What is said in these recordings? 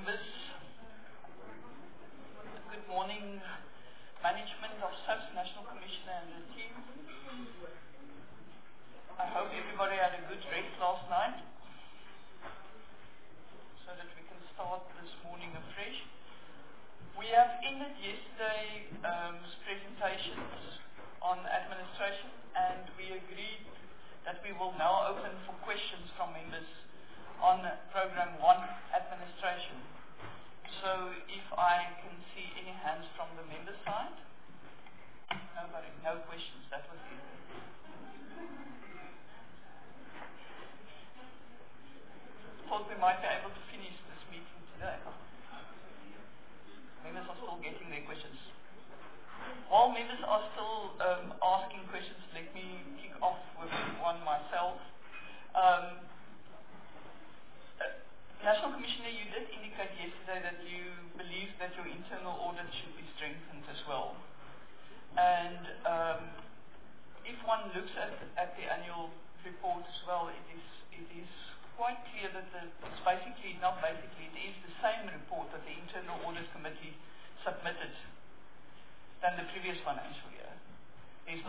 members. Good morning, management of SAPS, National Commissioner and the team. I hope everybody had a good rest last night so that we can start this morning afresh. We have ended yesterday's presentations on administration, and we agreed that we will now open for questions from members on Program 1, Administration. So if I can see any hands from the member side. Nobody, no questions, that was it. Thought we might be able to finish this meeting today. Members are still getting their questions. While members are still asking questions, let me kick off with one myself. National Commissioner, you did indicate yesterday that you believe that your internal audit should be strengthened as well. And if one looks at the annual report as well, it is quite clear that it is the same report that the Internal Audit Committee submitted than the previous financial year. There's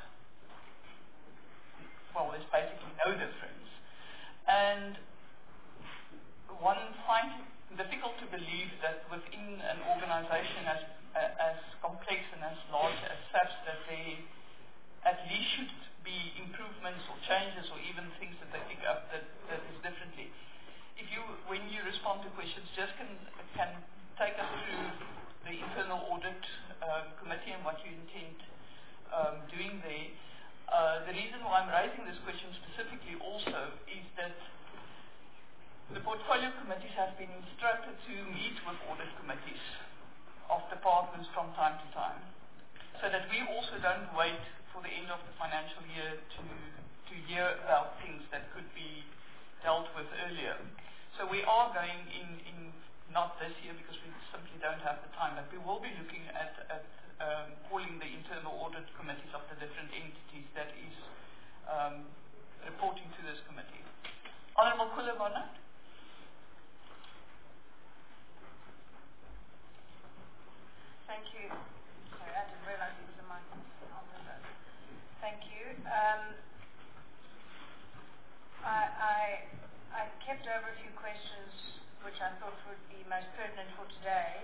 basically no difference. And one finds it difficult to believe that within an organization as complex and as large as SAPS that there at least should be improvements or changes or even things that they pick up that is differently. When you respond to questions, just can take us through the Internal Audit Committee and what you intend doing there. The reason why I'm raising this question specifically also is that the portfolio committees have been instructed to meet with audit committees of departments from time to time, so that we also don't wait for the end of the financial year to hear about things that could be dealt with earlier. So we are going in not this year because we simply don't have the time, but we will be looking at calling the internal audit committees of the different entities that is reporting to this committee. Honourable Kula Barnard. Thank you. Sorry, I didn't realize it was a mic on the Thank you. I kept over a few questions which I thought would be most pertinent for today.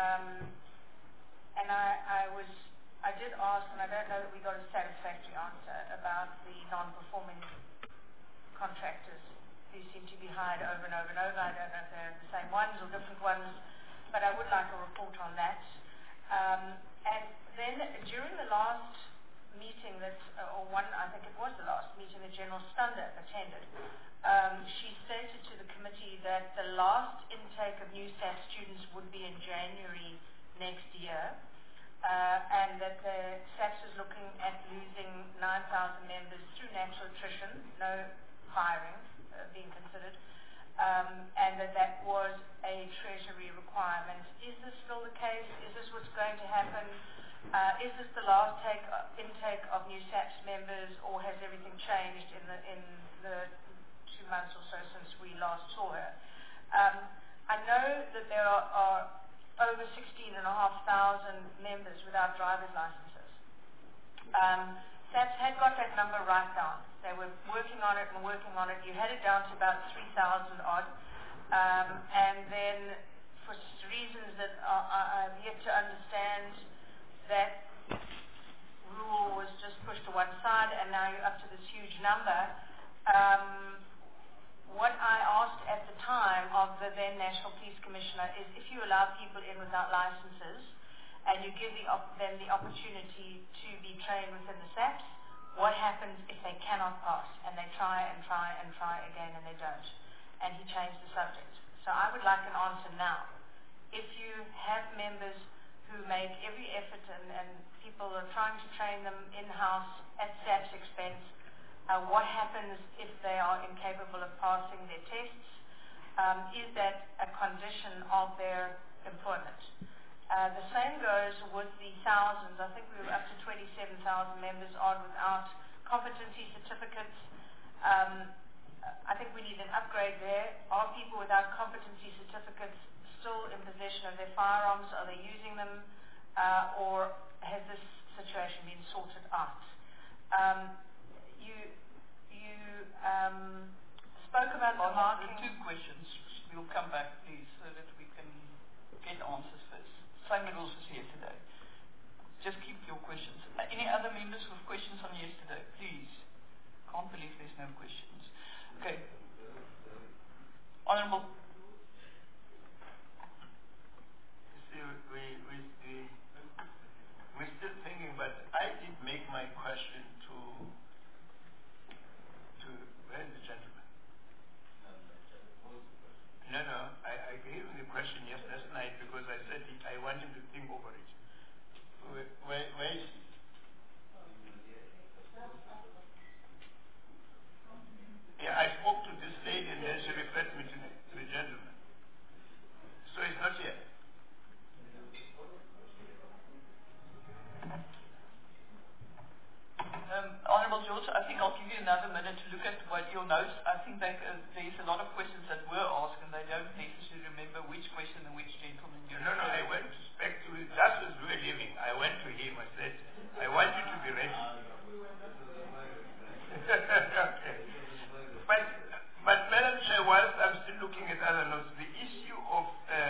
And I did ask, and I don't know that we got a satisfactory answer about the non-performing contractors who seem to be hired over and over and over. I don't know if they're the same ones or different ones, but I would like a report on that. And then during the last meeting I think it was the last meeting that General Stander attended, she stated to the committee that the last intake of new SAP students would be in January next year, and that the SAPS is looking at losing 9,000 members through natural attrition, no hiring being considered, and that was a Treasury requirement. Is this still the case? Is this what's going to happen? Is this the last intake of new SAPS members, or has everything changed in the 2 months or so since we last saw her? I know that there are over 16,500 members without driver's licenses. SAPS had got that number right down. They were working on it. You had it down to about 3,000 odd. And then for reasons that I'm yet to understand, that rule was just pushed to one side, and now you're up to this huge number. What I asked at the time of the then National Police Commissioner is, if you allow people in without licenses and you give them the opportunity to be trained within the SAPS, what happens if they cannot pass and they try again and they don't? And he changed the subject. So I would like an answer now. If you have members who make every effort and people are trying to train them in-house at SAP's expense, what happens if they are incapable of passing their tests? Is that a condition of their employment? The same goes with the thousands. I think we were up to 27,000 members odd without competency certificates. I think we need an upgrade there. Are people without competency certificates still possession of their firearms? Are they using them? Or has this situation been sorted out? You spoke about the marking. Two questions. We'll come back, please, so that we can get answers first. Same rules as yesterday. Just keep your questions. Any other members with questions on yesterday, please? Can't believe there's no questions. Okay. Honourable. We're still thinking, but I did make my question to where's the gentleman? No, I gave him the question last night because I said I want him to think over it. Where is he? Yeah, I spoke to this lady and then she referred me to the gentleman. So he's not here. Honourable George, I think I'll give you another minute to look at what your notes. I think that there's a lot of questions that were asked and they don't necessarily remember which question and which gentleman you No, I went to speak to him just as we were leaving. I went to him. I said, I want you to be ready. Okay. But Madam Chair, whilst I'm still looking at other notes, the issue of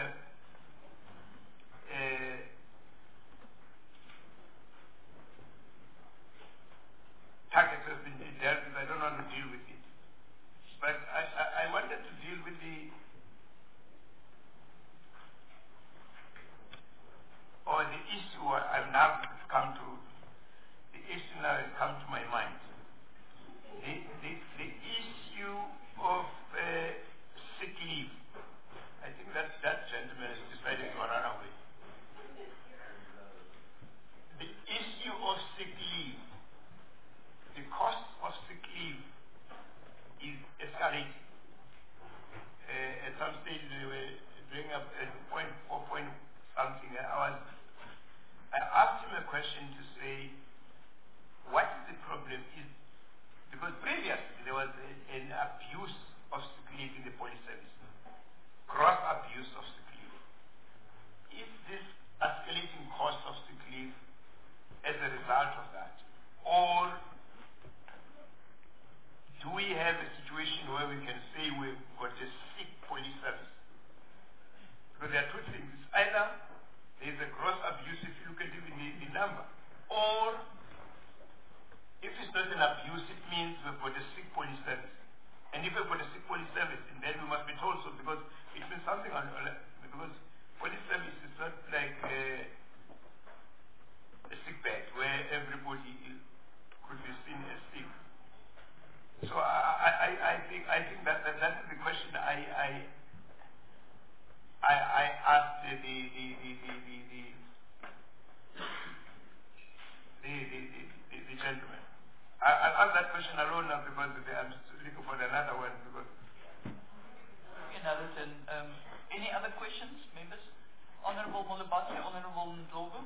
targets has been dealt with. I don't want to deal with it. But I wanted to deal with the issue I've now come to. The issue now has come to my mind. The issue of sick leave. I think that gentleman has decided to run away. The issue of sick leave. The cost of sick leave is escalating. At some stage they were bringing up at 4 point something. I asked him a question to say, what is the problem? Because previously there was an abuse of sick leave in the police service. Gross abuse of sick leave. Is this escalating cost of sick leave as a result of that? Or do we have a situation where we can say we've got a sick police service? Because there are two things. It's either there's a gross abuse if you look at even the number, or if it's not an abuse, it means we've got a sick police service. And if we've got a sick police service, then we must be told so, because it means something because police service is not like a sick bed where everybody could be seen as sick. So I think that is the question I asked the gentleman. I'll ask that question alone now because I'm looking for another one. Because another turn. Any other questions, members? Honourable Molobati, Honourable Ndlovu.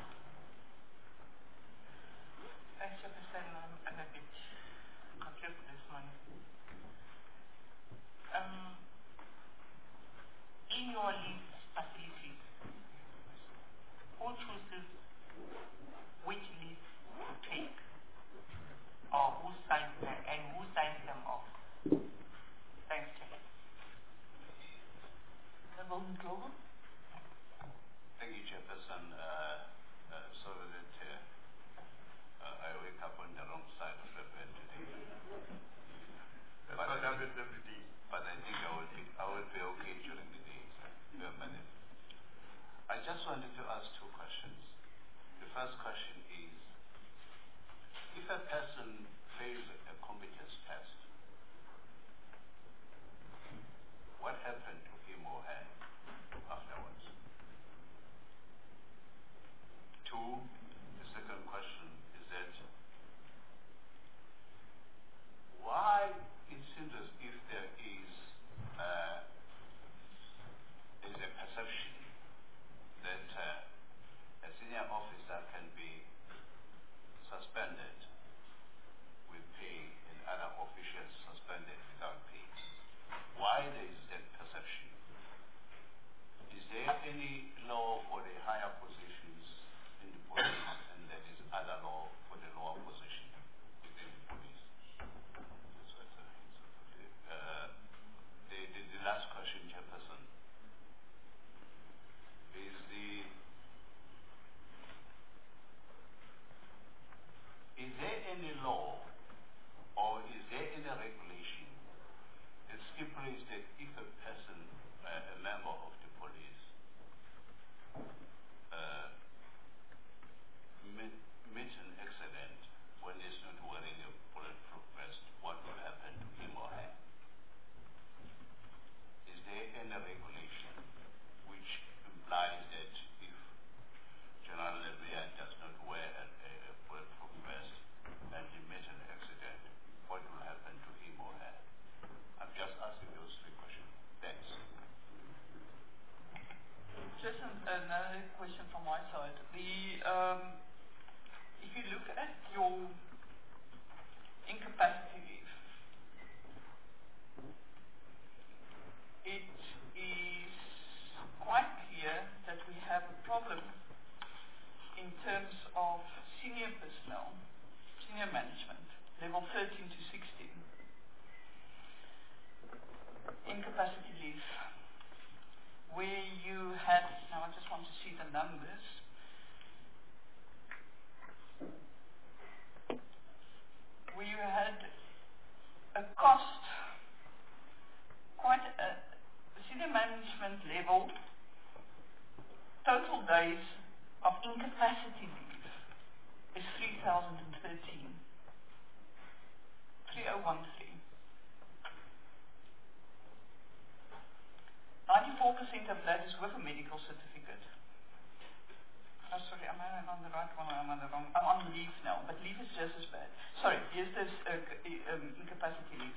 Thanks, Chairperson. I'm a bit confused this morning. In your leave facilities, who chooses which leave to take, or who signs them, and who signs them off? Thanks, Chair. Honourable Ndlovu. Thank you, Chairperson. Sorry that I wake up on the wrong side of the bed today. But I think I will be okay during the day. I just wanted to ask two questions. The first question is, if a person fails a competence test, what happened to him or her afterwards? Two, the second question is that why it seems as if there had, now I just want to see the numbers. We had a cost, quite a senior management level, total days of incapacity leave is 3,013. 3013. 94% of that is with a medical certificate. Oh, sorry, am I on the right one or am I on the wrong? I'm on leave now, but leave is just as bad. Sorry, here's this incapacity leave.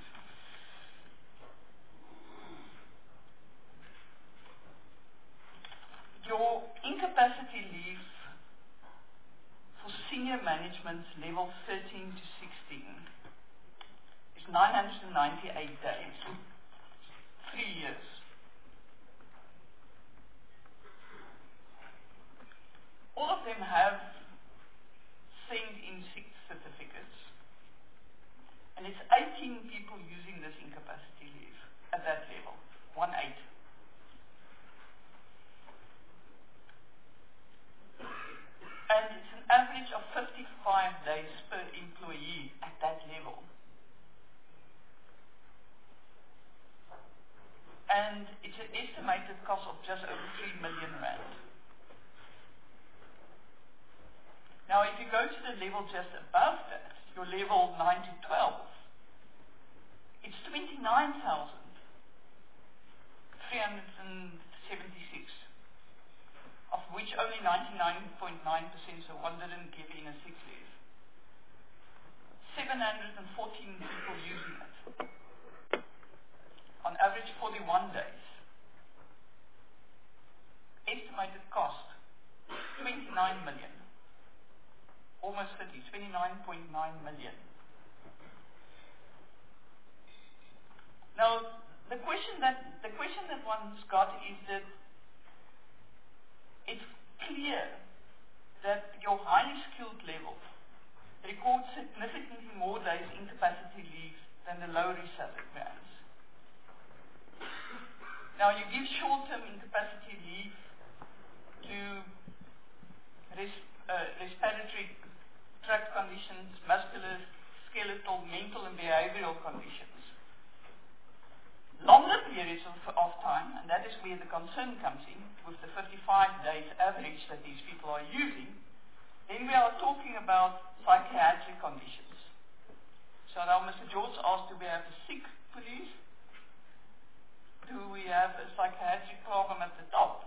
Your incapacity leave for senior management level 13 to 16 is 998 days, 3 years. All of them have sent in sick certificates, and it's 18 people using this incapacity leave at that level, 1-8. And it's an average of 55 days per employee at that level. And it's an estimated cost of just over 3 million rand. Now, if you go to the level just above that, your level 9 to 12, it's 29,376, of which only 99.9%, so one didn't give in a sick leave. 714 people using it. On average, 41 days. Estimated cost, 29 million. Almost 30, 29.9 million. Now, the question that one's got is that it's clear that your highly skilled level records significantly more days incapacity leave than the low resalary bands. Now, you give short-term incapacity leave to respiratory tract conditions, muscular, skeletal, mental and behavioral conditions. Longer periods of time, and that is where the concern comes in, with the 55 days average that these people are using, then we are talking about psychiatric conditions. So now Mr. George asked, do we have a sick police? Do we have a psychiatric problem at the top?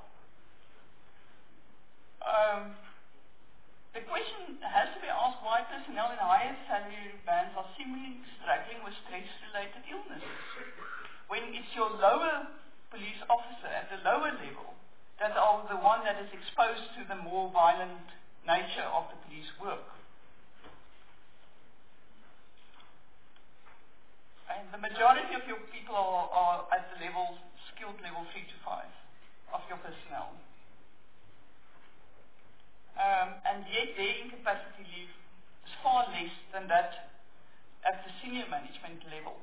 The question has to be asked why personnel in higher salary bands are seemingly struggling with stress-related illnesses, when it's your lower police officer at the lower level that are the one that is exposed to the more violent nature of the police work. And the majority of your people are at the level, skilled level 3 to 5 of your personnel. And yet their incapacity leave is far less than that at the senior management level.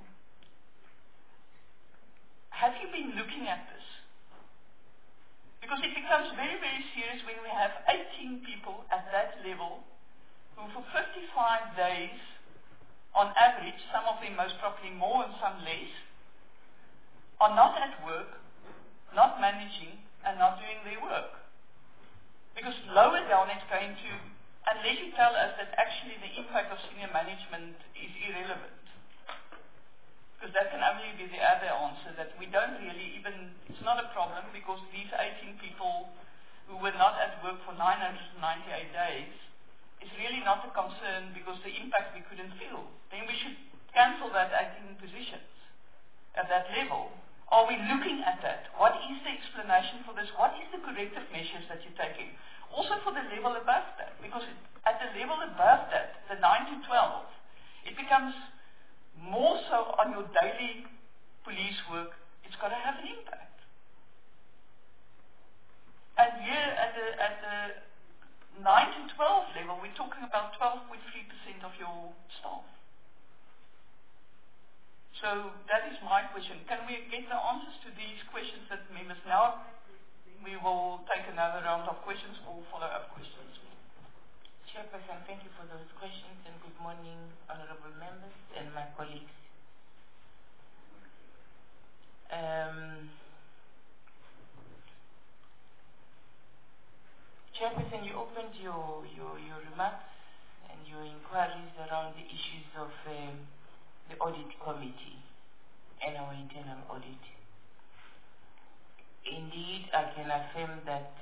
Have you been looking at this? Because it becomes very, very serious when we have 18 people at that level who for 55 days, on average, some of them most probably more and some less, are not at work, not managing, and not doing their work. Because lower down it's going to, unless you tell us that actually the impact of senior management is irrelevant. Because that can only be the other answer, that we don't really even, it's not a problem because these 18 people who were not at work for 998 days is really not a concern because the impact we couldn't feel. Then we should cancel that 18 positions at that level. Are we looking at that? What is the explanation for this? What is the corrective measures that you're taking? Also for the level above that, because at the level above that, the 9 to 12, it becomes more so on your daily police work, it's got to have an impact. And here at the 9 to 12 level, we're talking about 12.3% of your staff. So that is my question. Can we get the answers to these questions that members now? We will round of questions or follow-up questions. Chairperson, thank you for those questions, and good morning, honorable members and my colleagues. Chairperson, you opened your remarks and your inquiries around the issues of the audit committee and our internal audit. Indeed, I can affirm that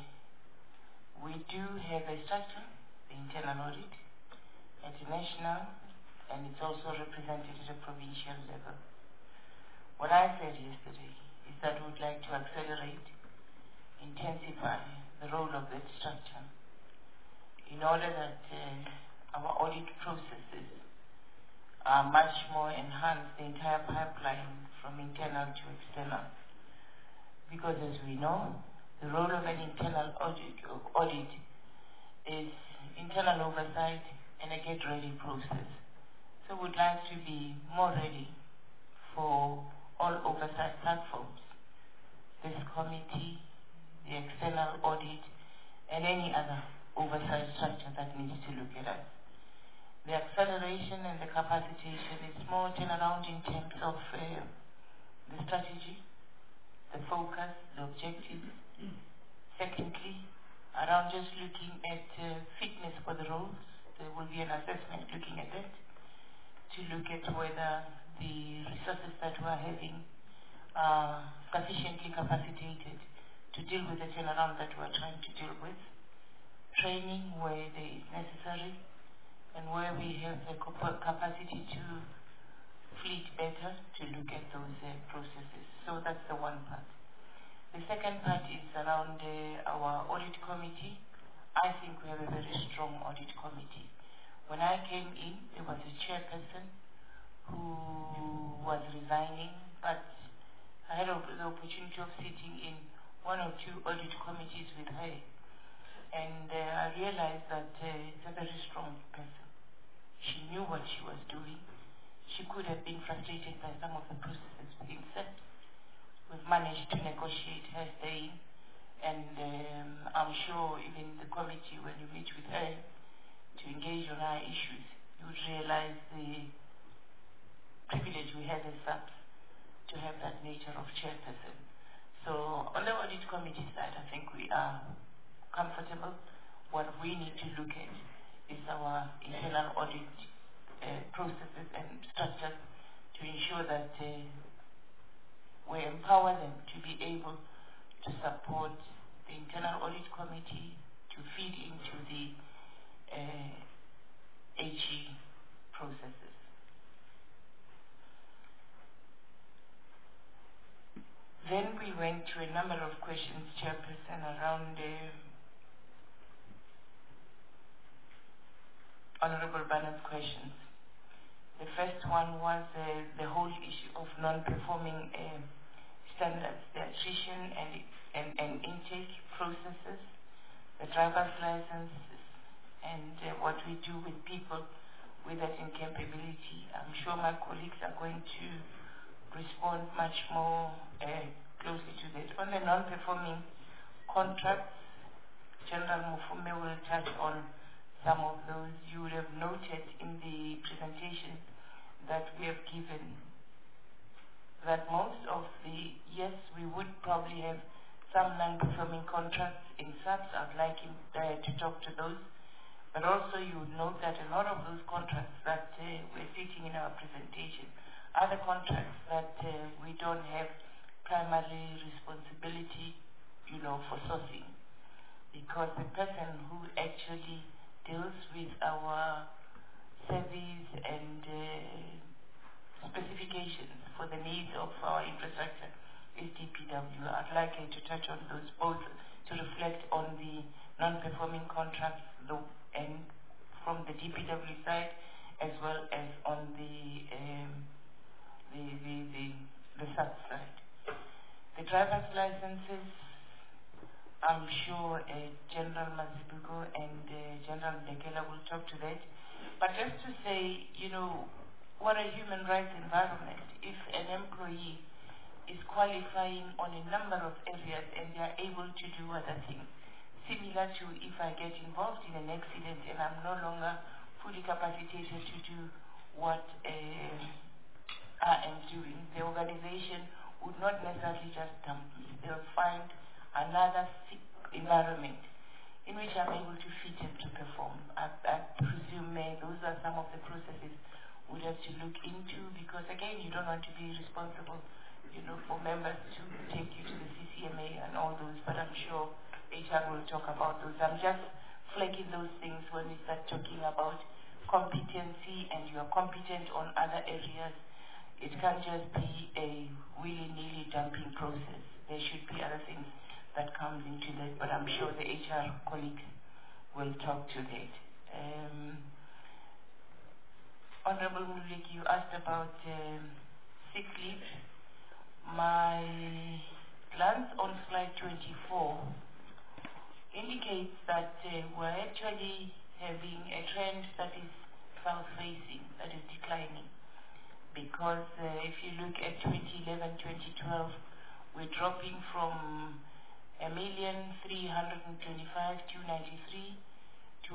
we do have a structure, the internal audit, at the national, and it's also represented at a provincial level. What I said yesterday is that we would like to accelerate, intensify the role of that structure in order that our audit processes are much more enhanced, the entire pipeline from internal to external. Because as we know, the role of an internal audit is internal oversight and a get-ready process. So we'd like to be more ready for all oversight platforms, this committee, the external audit, and any other oversight structure that needs to look at us. The acceleration and the capacitation is more turnaround in terms of the strategy, the focus, the objectives. Secondly, around just looking at fitness for the roles, there will be an assessment looking at that, to look at whether the resources that we're having are sufficiently capacitated to deal with the turnaround that we're trying to deal with, training where there is necessary, and where we have the capacity to fleet better to look at those processes. So that's the one part. The second part is around our audit committee. I think we have a very strong audit committee. When I came in, there was a chairperson who was resigning, but I had the opportunity of sitting in one or two audit committees with her. And I realized that it's a very strong person. She knew what she was doing. She could have been frustrated by some of the processes within SEPS. We've managed to negotiate her staying, and I'm sure even the committee, when you meet with her to engage on our issues, you would realize the privilege we have as SEPS to have that nature of chairperson. So on the audit committee side, I think we are comfortable. What we need to look at is our internal audit processes and structures to ensure that we empower them to be able to support the internal audit committee, to feed into the HE processes. Then we went to a number of questions, Chairperson, around Honorable Bannon's questions. The first one was the whole issue of non-performing standards, the attrition and intake processes, the driver's licenses, and what we do with people with that incapability. I'm sure my colleagues are going to respond much more closely to that. On the non-performing contracts, General Mufume will touch on some of those. You would have noted in the presentation that we have given that most of the, yes, we would probably have some non-performing contracts in SAPS. I'd like him to talk to those. But also you would note that a lot of those contracts that we're stating in our presentation are the contracts that we don't have primary responsibility, for sourcing. Because the person who actually deals with our surveys and specifications for the needs of our infrastructure is DPW. I'd like you to touch on those both to reflect on the non-performing contracts and from the DPW side as well as on the SAP side. The driver's licenses, I'm sure General Mazibuko and General Ndekela will talk to that. But just to say, what a human rights environment if an employee is qualifying on a number of areas and they are able to do other things. similar to if I get involved in an accident and I'm no longer fully capacitated to do what I am doing, the organization would not necessarily just dump me. They'll find another environment in which I'm able to fit and to perform. I presume those are some of the processes we'd have to look into, because again, you don't want to be responsible, for members to take you to the CCMA and all those, but I'm sure HR will talk about those. I'm just flagging those things when we start talking about competency and you are competent on other areas. It can't just be a willy-nilly dumping process. There should be other things that comes into that, but I'm sure the HR colleagues will talk to that. Honorable Mulek, you asked about sick leave. My glance on slide 24 indicates that we're actually having a trend that is south-facing, that is declining. Because if you look at 2011-2012, we're dropping from 1,325,293 to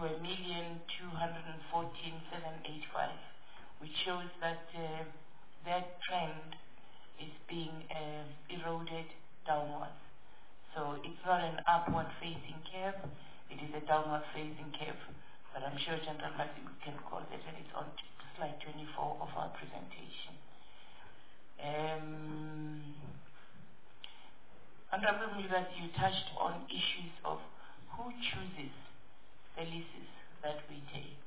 1,214,785, which shows that that trend is being eroded downwards. So it's not an upward-facing curve, it is a downward-facing curve. But I'm sure General Massey can call that, and it's on slide 24 of our presentation. Honorable Members, you touched on issues of who chooses the leases that we take.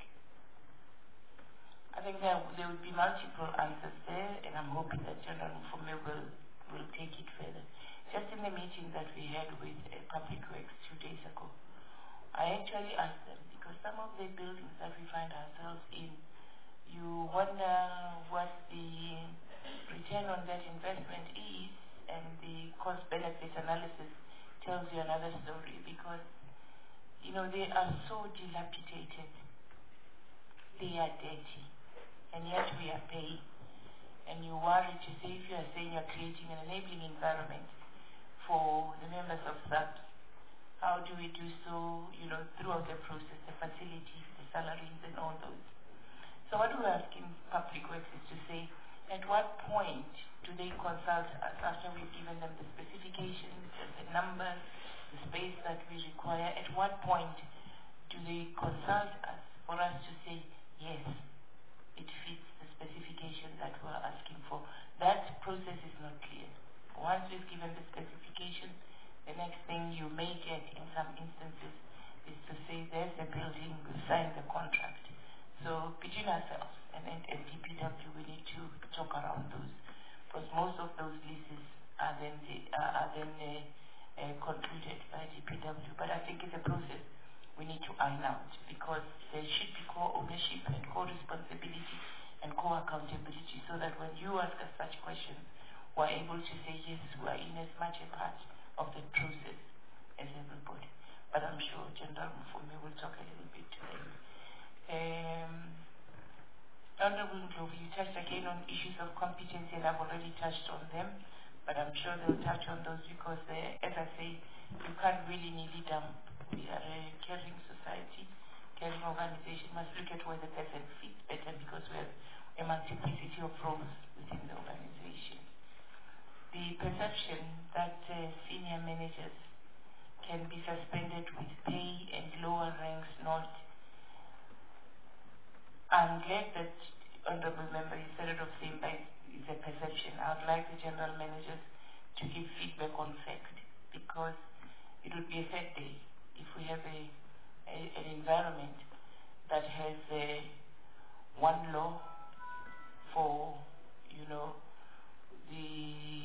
I think there will be multiple answers there, and I'm hoping that General Mfume will take it further. Just in the meeting that we had with Public Works 2 days ago, I actually asked them, because some of the buildings that we find ourselves in, you wonder what the return on that investment is, and the cost-benefit analysis tells you another story, because, they are so dilapidated. They are dirty. And yet we are paying. And you worry to say, if you are saying you're creating an enabling environment for the members of SAPS, how do we do so, throughout the process, the facilities, the salaries, and all those. So what we're asking Public Works is to say, at what point do they consult us after we've given them the specifications, the numbers, the space that we require? At what point do they consult us for us to say, yes, it fits the specification that we're asking for? That process is not clear. Once we've given the specification, the next thing you may get in some instances is to say, there's the building, we've signed the contract. So between ourselves and DPW, we need to talk around those, because most of those leases are then concluded by DPW. But I think it's a process we need to iron out, because there should be co-ownership and co-responsibility and co-accountability, so that when you ask us such questions, we're able to say, yes, we're in as much a part of the process as everybody. But I'm sure General Mfume will talk a little bit to them. Honorable Ndlovu, you touched again on issues of competency, and I've already touched on them, but I'm sure they'll touch on those, because as I say, you can't really nearly dump. We are a caring society, caring organization. Must look at where the person fits better, because we have a multiplicity of roles within the organization. The perception that senior managers can be suspended with pay and lower ranks not. I'm glad that Honorable Member, instead of saying that it's a perception, I would like the general managers to give feedback on fact, because it would be a sad day if we have an environment that has one law for, the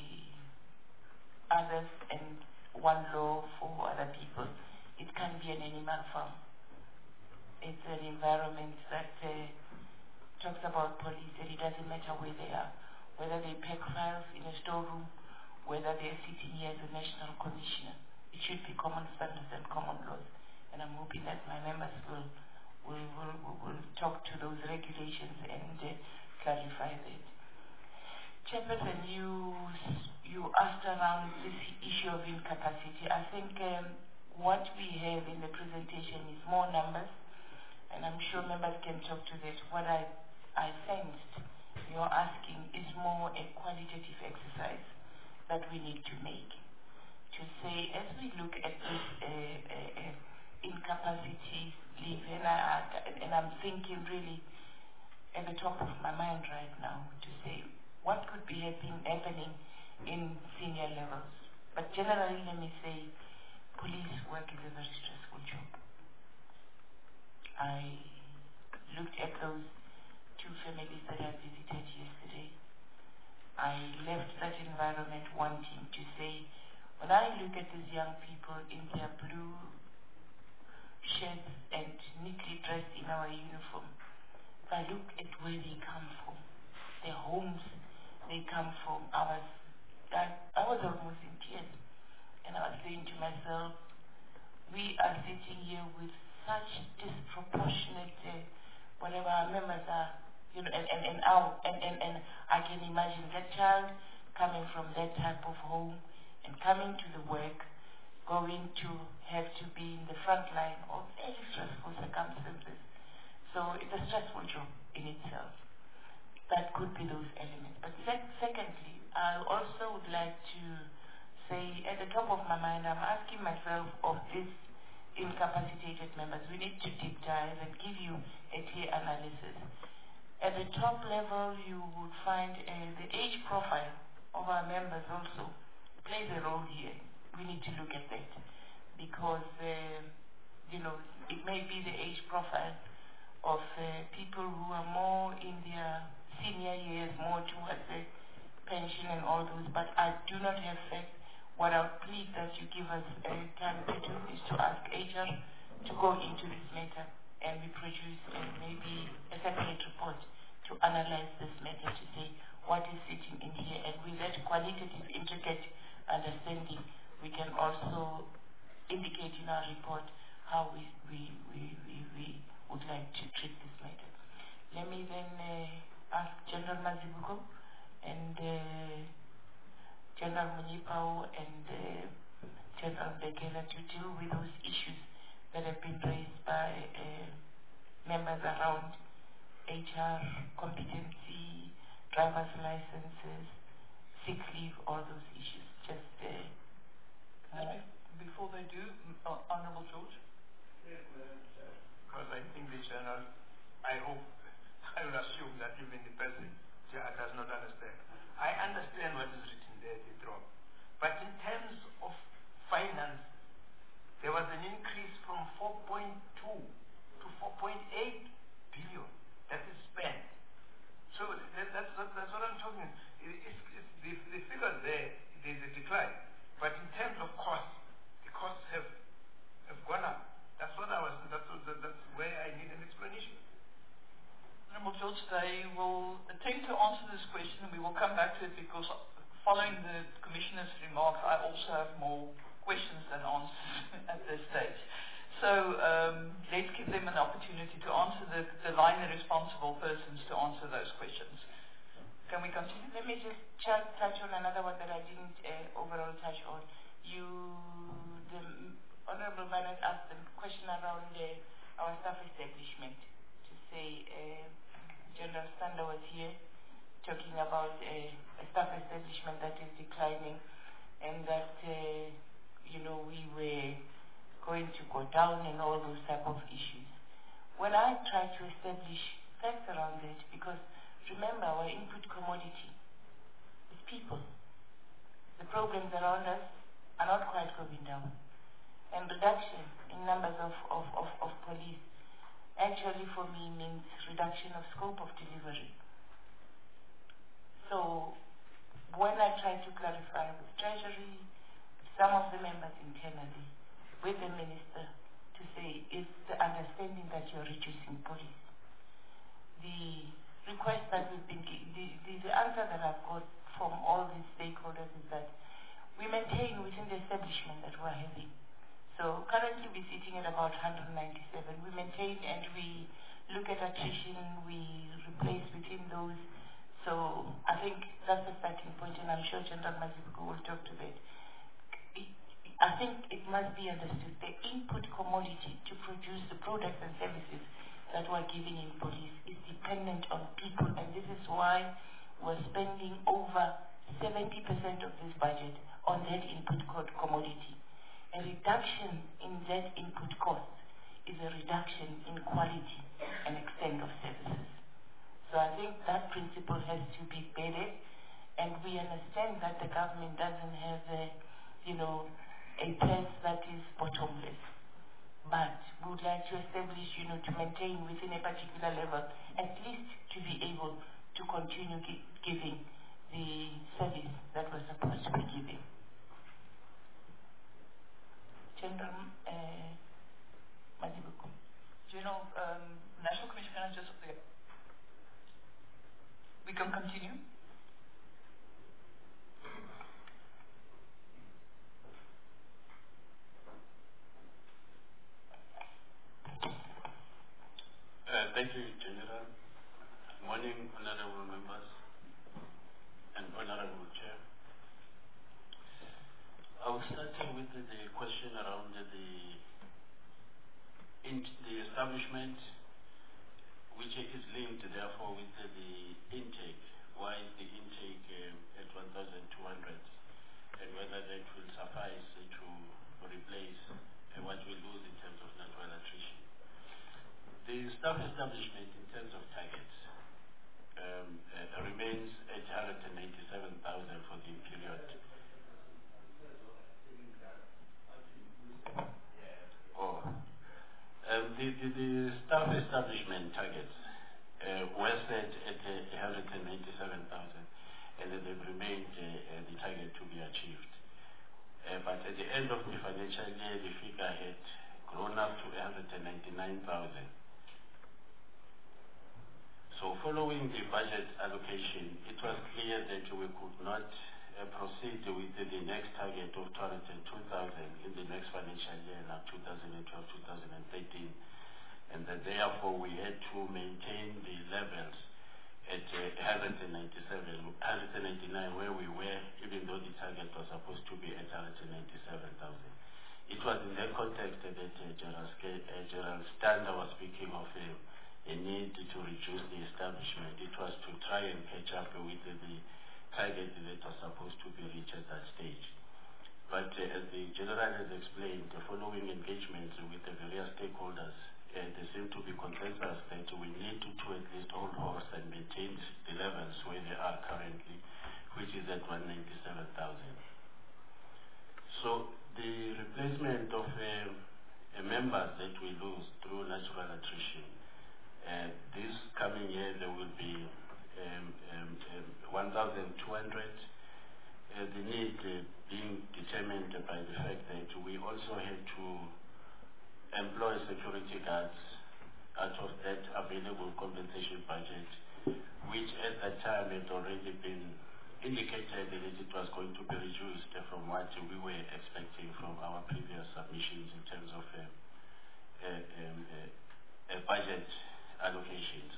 others and one law for other people. It can be an animal farm. It's an environment that talks about police, and it doesn't matter where they are, whether they pack files in a storeroom, whether they're sitting here as a national commissioner. It should be common standards and common laws, and I'm hoping that my members will talk to those regulations and clarify that. Chairperson, you asked around this issue of incapacity. I think what we have in the presentation is more numbers, and I'm sure members can talk to that. What I sensed you're asking is more a qualitative exercise that we need to make. To say, as we look at this incapacity leave, and I'm thinking really at the top of my mind right now to say what could be happening in senior levels. But generally, let me say, police work is a very stressful job. I looked at those two families that I visited yesterday. I left that environment wanting to say, when I look at these young people in their blue shirts and neatly dressed in our uniform, if I look at where they come from, their homes they come from, I was almost in tears. And I was saying to myself, we are sitting here with such disproportionate, whatever our members are, you know, and I can imagine that child coming from that type of home and coming to the work, going to have to be in the front line of very stressful circumstances. So it's a stressful job in itself. That could be those elements. But secondly, I also would like to say, at the top of my mind, I'm asking myself of these incapacitated members, we need to deep dive and give you a clear analysis. At the top level, you would find the age profile of our members also plays a role here. We need to look at that because, you know, it may be the age profile of people who are more in their senior years, more towards the pension and all those, but I do not have facts. What I would plead that you give us time to do is to ask HR to go into this matter and we produce maybe a separate report to analyze this matter to say what is sitting in here, and with that qualitative, intricate understanding, we can also indicate in our report how we would like to treat this matter. Let me then ask General Mazibuko and General Munipao and General Bekela to deal with those issues that have been raised by members around HR, competency, driver's licenses, sick leave, all those issues. Just before they do, Honourable George. Because I think the general, I hope, I will assume that even the person does not understand. I understand what is written there, the drop. But in terms of finance, there was an increase from 4.2 to 4.8 billion that is spent. So that's what I'm talking. The figure there, there's a decline. But in terms of costs, the costs have gone up. That's where I need an explanation. Honourable George, they will attempt to answer this question and we will come back to it because following the Commissioner's remarks, I also have more questions than answers at this stage. So let's give them an opportunity to answer the line responsible persons to answer those questions. Can we continue? Let me just touch on another one that I didn't overall touch on. The Honourable Barnett asked the question around our staff establishment to say General Stander was here talking about a staff establishment that is declining and that we were going to go down and all those type of issues. When I try to establish facts around it, because remember our input commodity is people. The problems around us are not quite going down. And reduction in numbers of police actually for me means reduction of scope of delivery. So when I try to clarify with Treasury, some of the members internally, with the Minister, to say, is the understanding that you're reducing police. The request that we've been the answer that I've got from all these stakeholders is that we maintain within the establishment that we're having. So currently we're sitting at about 197. We maintain and we look at attrition, we replace within those. So I think that's the starting point, and I'm sure General Mazibuko will talk to that. I think it must be understood the input commodity to produce the products and services that we're giving in police is dependent on people, and this is why we're spending over 70% of this budget on that input commodity. A reduction in that input cost is a reduction in quality and extent of services. So I think that principle has to be bedded, and we understand that the government doesn't have a purse that is bottomless. But we would like to establish, to maintain within a particular level, at least to be able to continue giving the service that we're supposed to be giving. General Madibuku. General, National Commission, can I just... We can continue. Thank you, General. Morning, honorable members and honorable Chair. I will start with the question around the establishment, which is linked therefore with the intake. Why is the intake at 1,200, and whether that will suffice to replace what we lose in terms of natural attrition. The staff establishment in terms of targets remains at 187,000 for the period. The staff establishment targets were set at 187,000, and they've remained the target to be achieved. But at the end of the financial year, the figure had grown up to 199,000. So following the budget allocation, it was clear that we could not proceed with the next target of 202,000 in the next financial year, like 2012-2013, and that therefore we had to maintain the levels at 199 where we were, even though the target was supposed to be at 197,000. It was in that context that General Stander was speaking of a need to reduce the establishment. It was to try and catch up with the target that was supposed to be reached at that stage. But as the General has explained, the following engagements with the various stakeholders, there seemed to be consensus that we need to at least hold horse and maintain the levels where they are currently, which is at 197,000. So the replacement of members that we lose through natural attrition, this coming year there will be 1,200. The need being determined by the fact that we also had to employ security guards out of that available compensation budget, which at that time had already been indicated that it was going to be reduced from what we were expecting from our previous submissions in terms of budget allocations.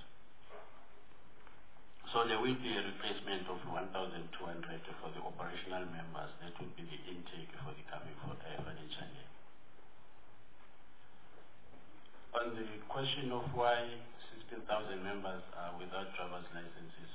So there will be a replacement of 1,200 for the operational members. That will be the intake for the coming financial year. On the question of why 16,000 members are without driver's licenses,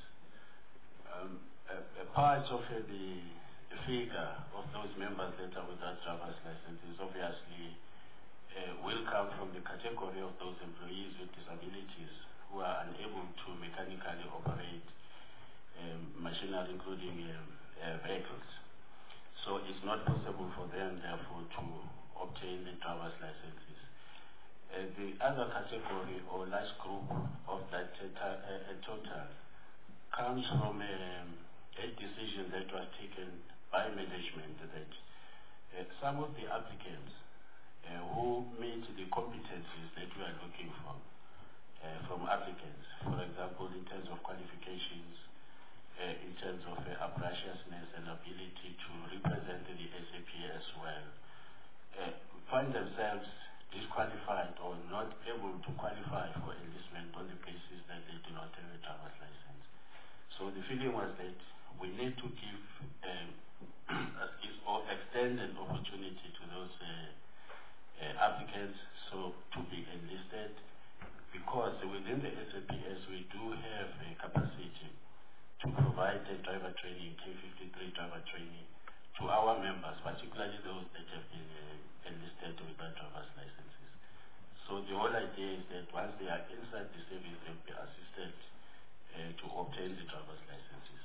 a part of the figure of those members that are without driver's licenses obviously will come from the category of those employees with disabilities who are unable to mechanically operate machinery, including vehicles. So it's not possible for them, therefore, to obtain the driver's licenses. The other category or large group of that total comes from a decision that was taken by management that some of the applicants who meet the competencies that we are looking for from applicants, for example, in terms of qualifications, in terms of appraciousness and ability to represent the SAP as well, find themselves disqualified or not able to qualify for enlistment on the basis that they do not have a driver's license. So the feeling was that we need to give or extend extend an opportunity to those applicants to be enlisted, because within the SAPS we do have a capacity to provide the driver training, K53 driver training, to our members, particularly those that have been enlisted without driver's licenses. So the whole idea is that once they are inside the service, they'll be assisted to obtain the driver's licenses.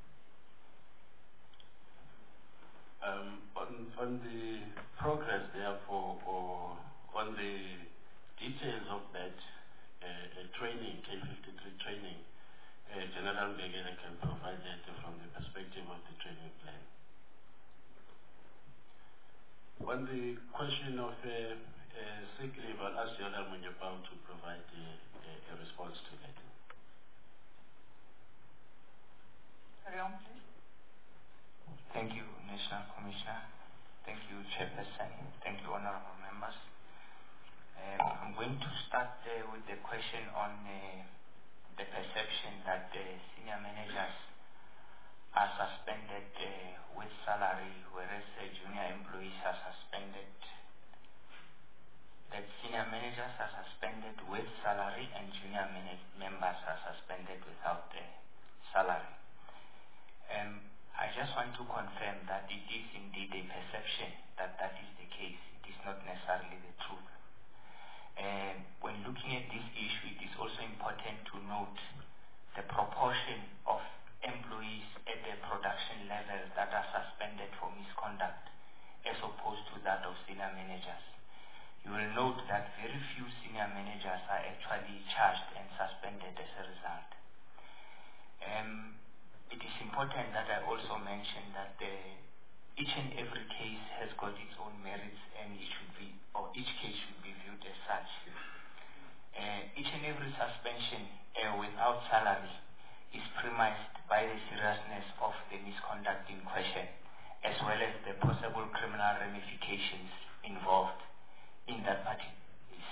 On the progress, therefore, or on the details of that training, K53 training, General Mbegele can provide that from the perspective of the training plan. On the question of sick leave, I'll ask General Munyapao to provide a response to that. Carry on, please. Thank you, National Commissioner. Thank you, Chairperson. Thank you, honorable members. I'm going to start with the question on the perception that senior managers are suspended with salary, whereas junior employees are suspended. That senior managers are suspended with salary and junior members are suspended without salary. I just want to confirm that it is indeed a perception that that is the case. It is not necessarily the truth. When looking at this issue, it is also important to note the proportion of employees at the production level that are suspended for misconduct as opposed to that of senior managers. You will note that very few senior managers are actually charged and suspended as a result. It is important that I also mention that each and every case has got its own merits, and each case should be viewed as such. Each and every suspension without salary is premised by the seriousness of the misconduct in question, as well as the possible criminal ramifications involved in that particular case.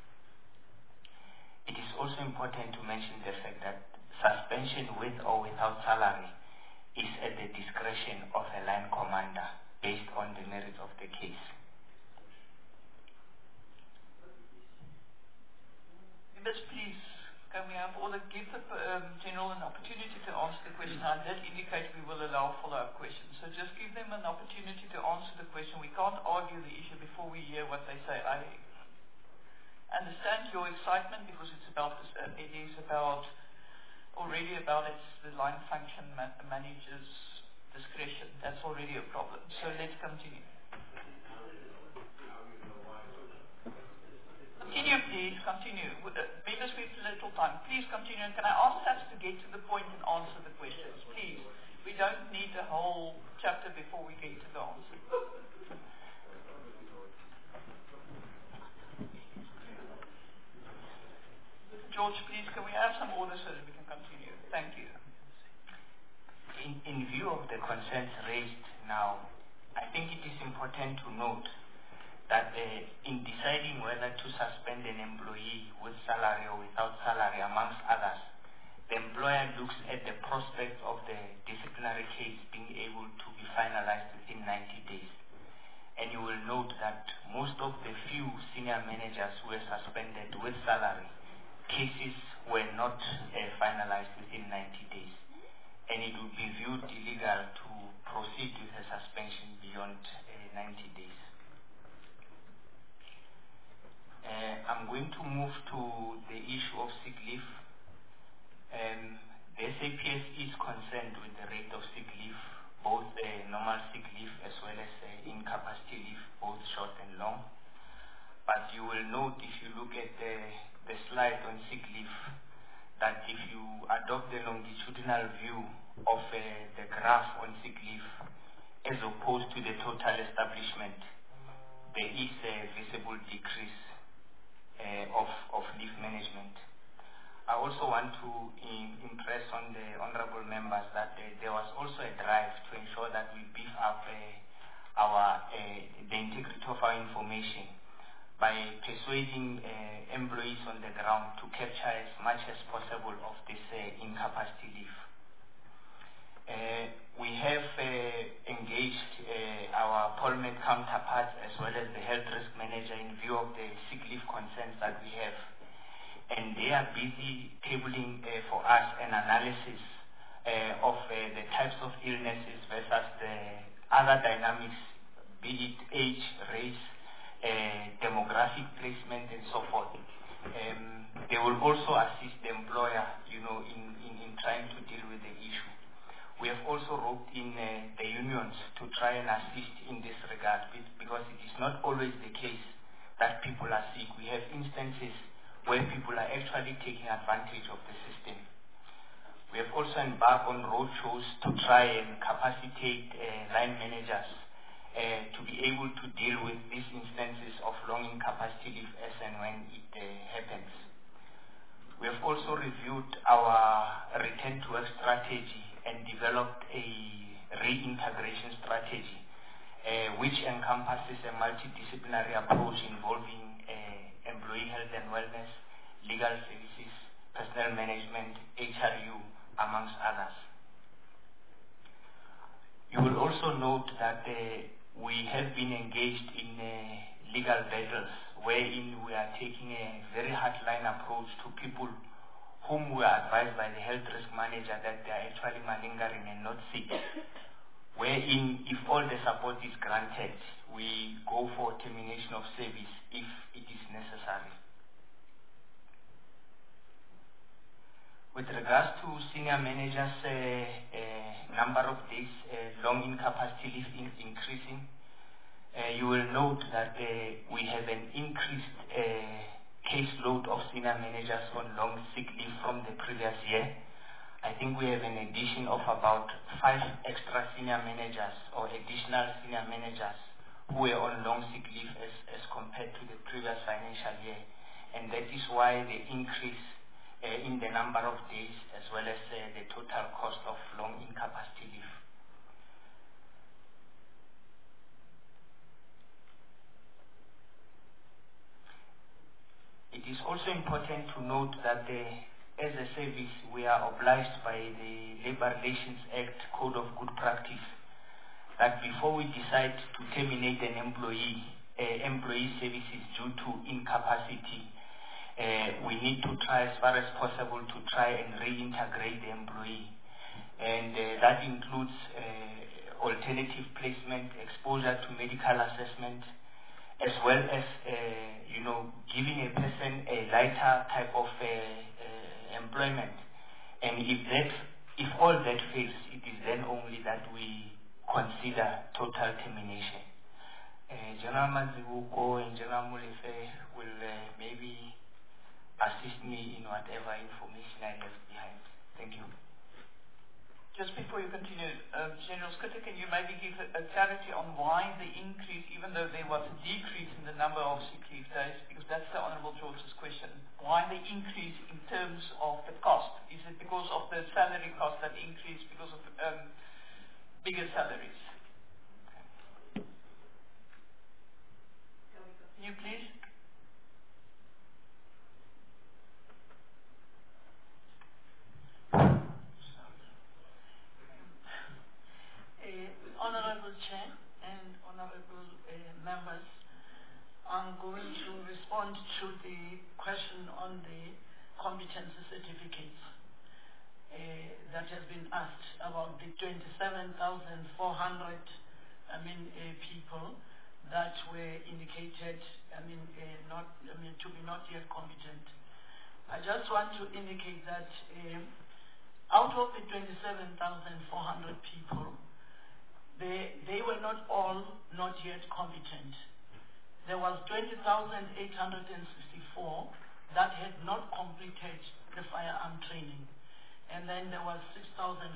It is also important to mention the fact that suspension with or without salary is at the discretion of a line commander based on the merits of the case. Members, please, can we have order? Give the General an opportunity to answer the question. I did indicate we will allow follow-up questions, so just give them an opportunity to answer the question. We can't argue the issue before we hear what they say. I understand your excitement because it is about the line function manager's discretion. That's already a problem. So let's continue. Continue, please. Continue. Members, we have little time. Please continue. And can I ask us to get to the point and answer the questions, please? We don't need a whole chapter before we get to the answer. George, please, can we have some order so that we can continue? Thank you. In view of the concerns raised now, I think it is important to note that in deciding whether to suspend an employee with salary or without salary, amongst others, the employer looks at the prospect of the disciplinary case being able to be finalized within 90 days. And you will note that most of the few senior managers who were suspended with salary, cases were not finalized within 90 days, and it would be viewed illegal to proceed with a suspension beyond 90 days. I'm going to move to the issue of sick leave. The SAPS is concerned with the rate of sick leave, both normal sick leave as well as incapacity leave, both short and long. But you will note, if you look at the slide on sick leave, that if you adopt the longitudinal view of the graph on sick leave as opposed to the total establishment, there is a visible decrease of leave management. I also want to impress on the honorable members that there was also a drive to ensure that we beef up the integrity of our information by persuading employees on the ground to capture as much as possible of this incapacity leave. We have engaged our Polmed counterparts as well as the health risk manager in view of the sick leave concerns that we have. And they are busy tabling for us an analysis of the types of illnesses versus the other dynamics, be it age, race, demographic placement, and so forth. They will also assist the employer, in trying to deal with the issue. We have also roped in the unions to try and assist in this regard, because it is not always the case that people are sick. We have instances where people are actually taking advantage of the system. We have also embarked on roadshows to try and capacitate line managers to be able to deal with these instances of long incapacity leave as and when it happens. We have also reviewed our return to work strategy and developed a reintegration strategy which encompasses a multidisciplinary approach involving employee health and wellness, legal services, personnel management, HRU, amongst others. You will also note that we have been engaged in legal battles wherein we are taking a very hardline approach to people whom we are advised by the health risk manager that they are actually malingering and not sick, wherein if all the support is granted, we go for termination of service if it is necessary. With regards to senior managers, number of days long incapacity leave increasing, you will note that we have an increased caseload of senior managers on long sick leave from the previous year. I think we have an addition of about 5 extra senior managers or additional senior managers who were on long sick leave as compared to the previous financial year. And that is why the increase in the number of days as well as the total cost of long incapacity leave. It is also important to note that as a service, we are obliged by the Labour Relations Act Code of Good Practice that before we decide to terminate an employee services due to incapacity, we need to try as far as possible to try and reintegrate the employee. And that includes alternative placement, exposure to medical assessment, as well as giving a person a lighter type of employment. And if all that fails, it is then only that we consider total termination. General Mazibuko and General Mulefe will maybe assist me in whatever information I left behind. Thank you. Just before you continue, General Schutte, can you maybe give a clarity on why the increase, even though there was a decrease in the number of sick leave days, because that's the Honourable George's question, why the increase in terms of the cost? Is it because of the salary cost that increased because of bigger salaries? Okay. Can you please? Honourable Chair and Honourable members, I'm going to respond to the question on the competency certificates that has been asked about the 27,400 people that were indicated to be not yet competent. I just want to indicate that out of the 27,400 people, they were not all not yet competent. There was 20,864 that had not completed the firearm training. And then there was 6,536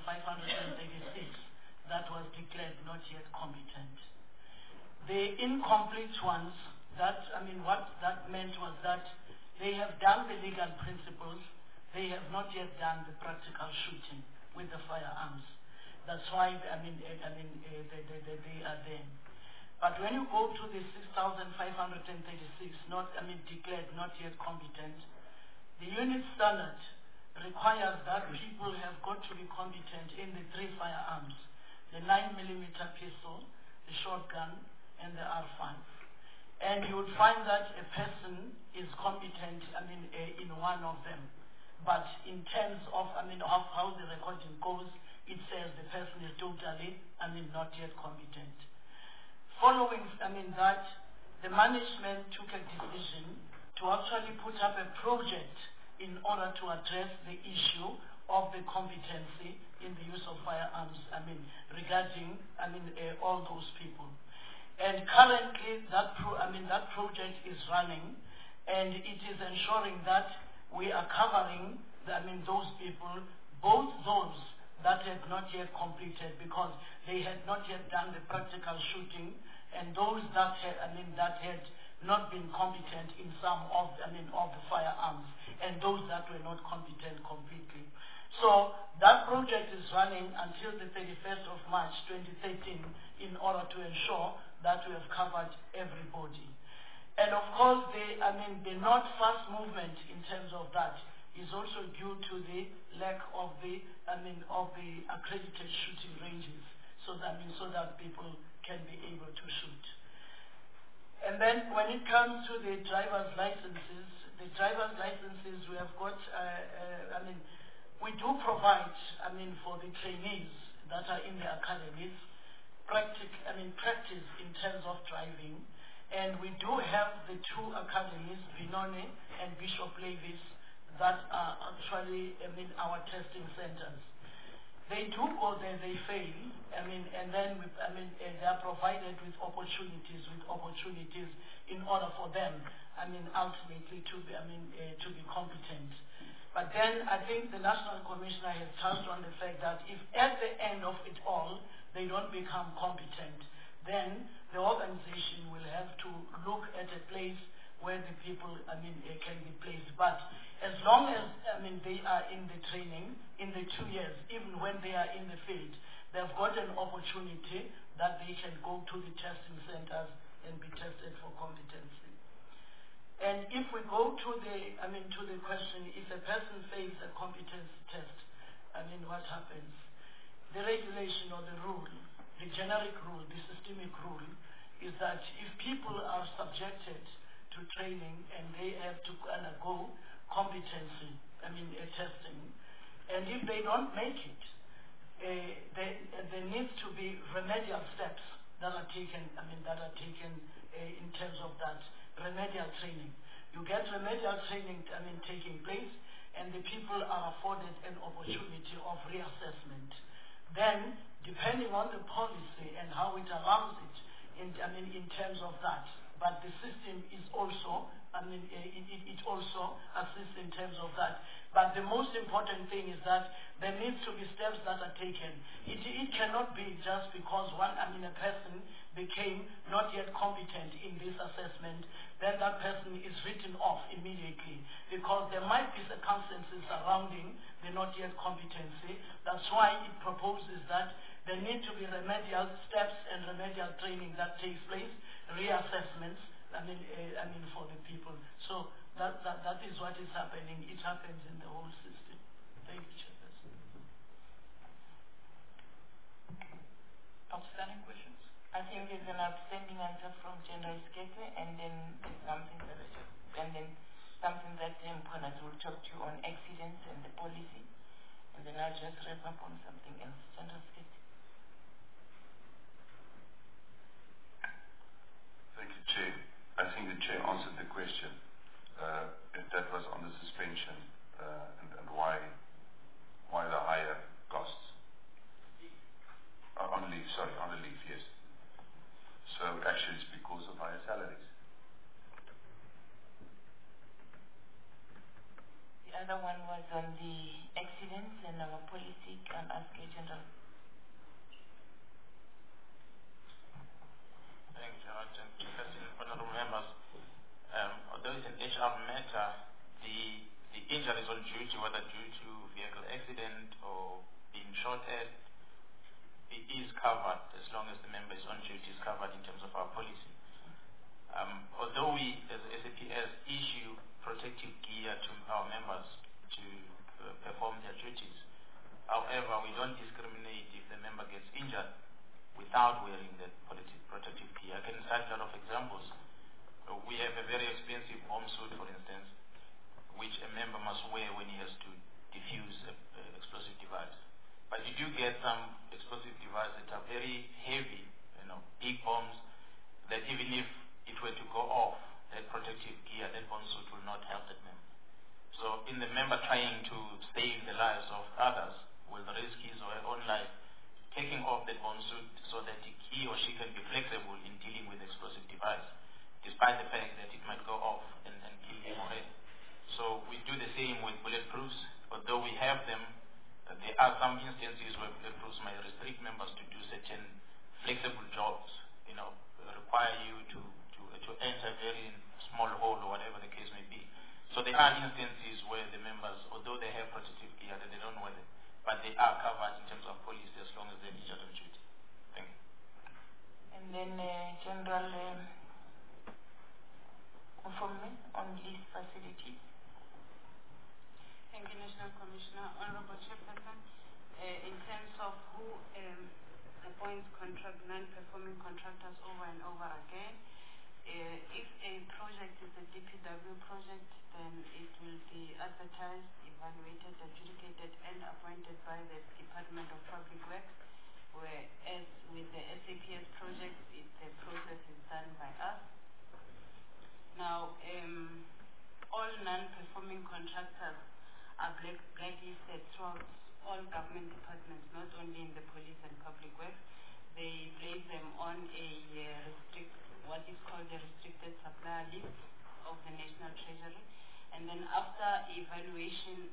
that was declared not yet competent. The incomplete ones, what that meant was that they have done the legal principles, they have not yet done the practical shooting with the firearms. That's why, they are there. But when you go to the 6,536 declared not yet competent, the unit standard requires that people have got to be competent in the 3 firearms, the 9mm pistol, the shotgun, and the R5. And you would find that a person is competent, in one of them. But in terms of, how the recording goes, it says the person is totally, not yet competent. Following, that, the management took a decision to actually put up a project in order to address the issue of the competency in the use of firearms, regarding, all those people. And currently, that project is running, and it is ensuring that we are covering, those people, both those that have not yet completed because they had not yet done the practical shooting, and those that had not been competent in some of the firearms, and those that were not competent completely. So that project is running until the 31st of March 2013 in order to ensure that we have covered everybody. And of course, the not fast movement in terms of that is also due to the lack of the accredited shooting ranges, so that people can be able to shoot. And then when it comes to the driver's licenses, we have got, we do provide, for the trainees that are in the academies, practice in terms of driving. And we do have the 2 academies, Benoni and Bishop Lavis, that are actually, our testing centers. They do go there, they fail, and then they are provided with opportunities in order for them, ultimately to be competent. But then I think the National Commissioner has touched on the fact that if at the end of it all they don't become competent, then the organization will have to look at a place where the people, can be placed. But as long as, they are in the training, in the 2 years, even when they are in the field, they've got an opportunity that they can go to the testing centers and be tested for competency. And if we go to the, to the question, if a person fails a competency test, what happens? The regulation or the rule, the generic rule, the systemic rule, is that if people are subjected to training and they have to undergo competency, testing, and if they don't make it, there needs to be remedial steps that are taken, in terms of that remedial training. You get remedial training, taking place, and the people are afforded an opportunity of reassessment. Then, depending on the policy and how it allows it, in terms of that, but the system is also, it also assists in terms of that. But the most important thing is that there needs to be steps that are taken. It cannot be just because a person became not yet competent in this assessment, then that person is written off immediately, because there might be circumstances surrounding the not yet competency. That's why it proposes that there need to be remedial steps and remedial training that takes place, reassessments, for the people. So that is what is happening. It happens in the whole system. Thank you, Chairperson. Outstanding questions? I think there's an outstanding answer from General Skete, and then something that Mponas will talk to you on accidents and the policy, and then I'll just wrap up on something else. General Skete. Thank you, Chair. I think the Chair answered the question. That was on the suspension and why the higher costs. On leave, yes. So actually it's because of higher salaries. The other one was on the accidents and our policy. Can ask a General. Thank you, honorable members. Although it's an HR matter, the injuries on duty, whether due to vehicle accident or being shot at, it is covered as long as the member is on duty, is covered in terms of our policy. Although we, as SAPS, issue protective gear to our members to trying to save the lives of others will risk his or her own life, taking off that bomb suit so that he or she can be flexible in dealing with the explosive device, despite the fact that it might go off and kill him or her. So we do the same with bulletproofs. Although we have them, there are some instances where bulletproofs might restrict members to do certain flexible jobs, require you to enter a very small hole or whatever the case may be. So there are instances where the members, although they have protective gear, that they don't wear them, but they are covered in terms of policy as long as they're injured on duty. Thank you. And then General Mfumi on lease facilities. Thank you, National Commissioner. Honorable Chairperson, in terms of who appoints non-performing contractors over and over again, if a project is a DPW project, then it will be advertised, evaluated, adjudicated, and appointed by the Department of Public Works, whereas with the SAPS project, the process is done by us. Now, all non-performing contractors are blacklisted throughout all government departments, not only in the police and public works. They place them on a what is called the restricted supplier list of the National Treasury. And then after evaluation,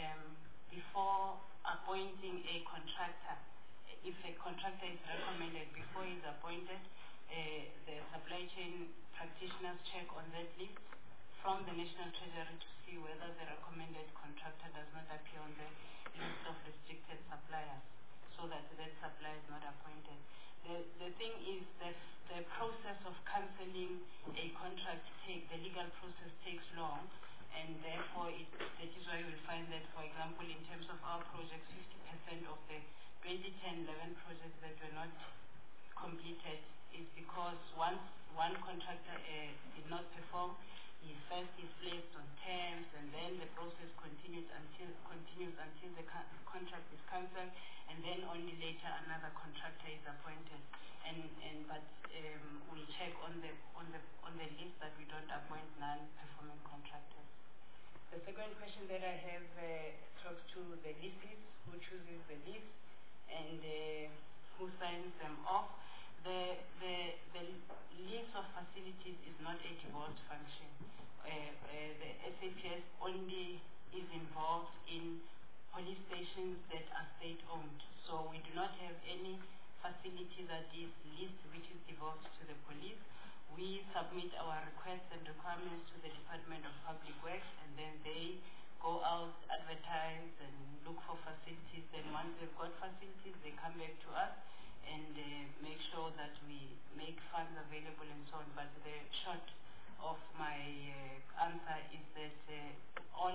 before appointing a contractor, if a contractor is recommended before he is appointed, the supply chain practitioners check on that list from the National Treasury to see whether the recommended contractor does not appear on the list of restricted suppliers, so that that supplier is not appointed. The thing is that the process of cancelling a contract, the legal process takes long, and therefore that is why you will find that, for example, in terms of our projects, 50% of the 2010-11 projects that were not completed is because once one contractor did not perform, he first is placed on terms, and then the process continues until the contract is cancelled, and then only later another contractor is appointed. But we check on the list that we don't appoint non-performing contractors. The second question that I have talks to the leases, who chooses the lease, and who signs them off. The lease of facilities is not a devolved function. The SAPS only is involved in police stations that are state-owned. So we do not have any facility that is leased which is devolved to the police. We submit our requests and requirements to the Department of Public Works, and then they go out, advertise, and look for facilities. Then once they've got facilities, they come back to us and make sure that we make funds available and so on. But the short of my answer is that all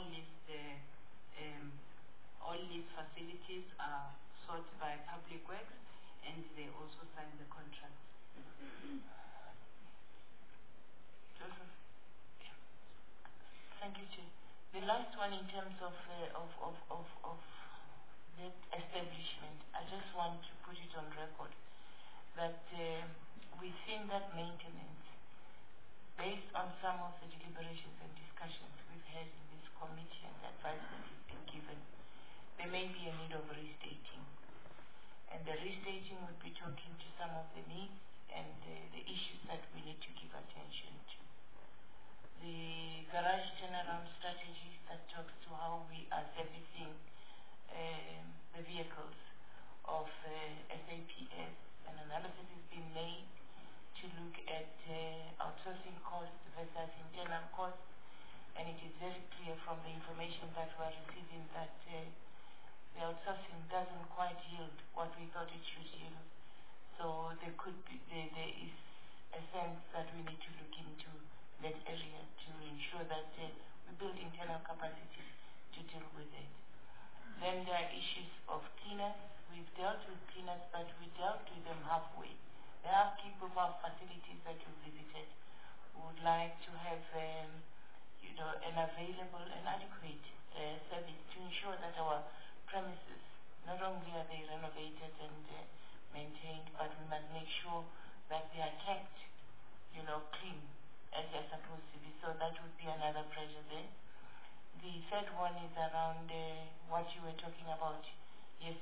lease facilities are sought by Public Works, and they also sign the contract. Joseph? Thank you, Chair. The last one, in terms of the establishment, I just want to put it on record that within that maintenance, based on some of the deliberations and discussions we've had in this committee and the advice that has been given, there may be a need of restating. And the restating would be talking to some of the needs and the issues that we need to give attention to. The garage turnaround strategy that talks to how we are servicing the vehicles of SAPS. An analysis has been made to look at outsourcing costs versus internal costs, and it is very clear from the information that we're receiving that the outsourcing doesn't quite yield what we thought it should yield. So there is a sense that we need to look into that area to ensure that we build internal capacity to deal with it. Then there are issues of cleaners. We've dealt with cleaners, but we dealt with them halfway. There are people who have facilities that we visited who would like to have an available and adequate service to ensure that our premises, not only are they renovated and maintained, but we must make sure that they are kept, clean as they're supposed to be. So that would be another pressure there. The third one is around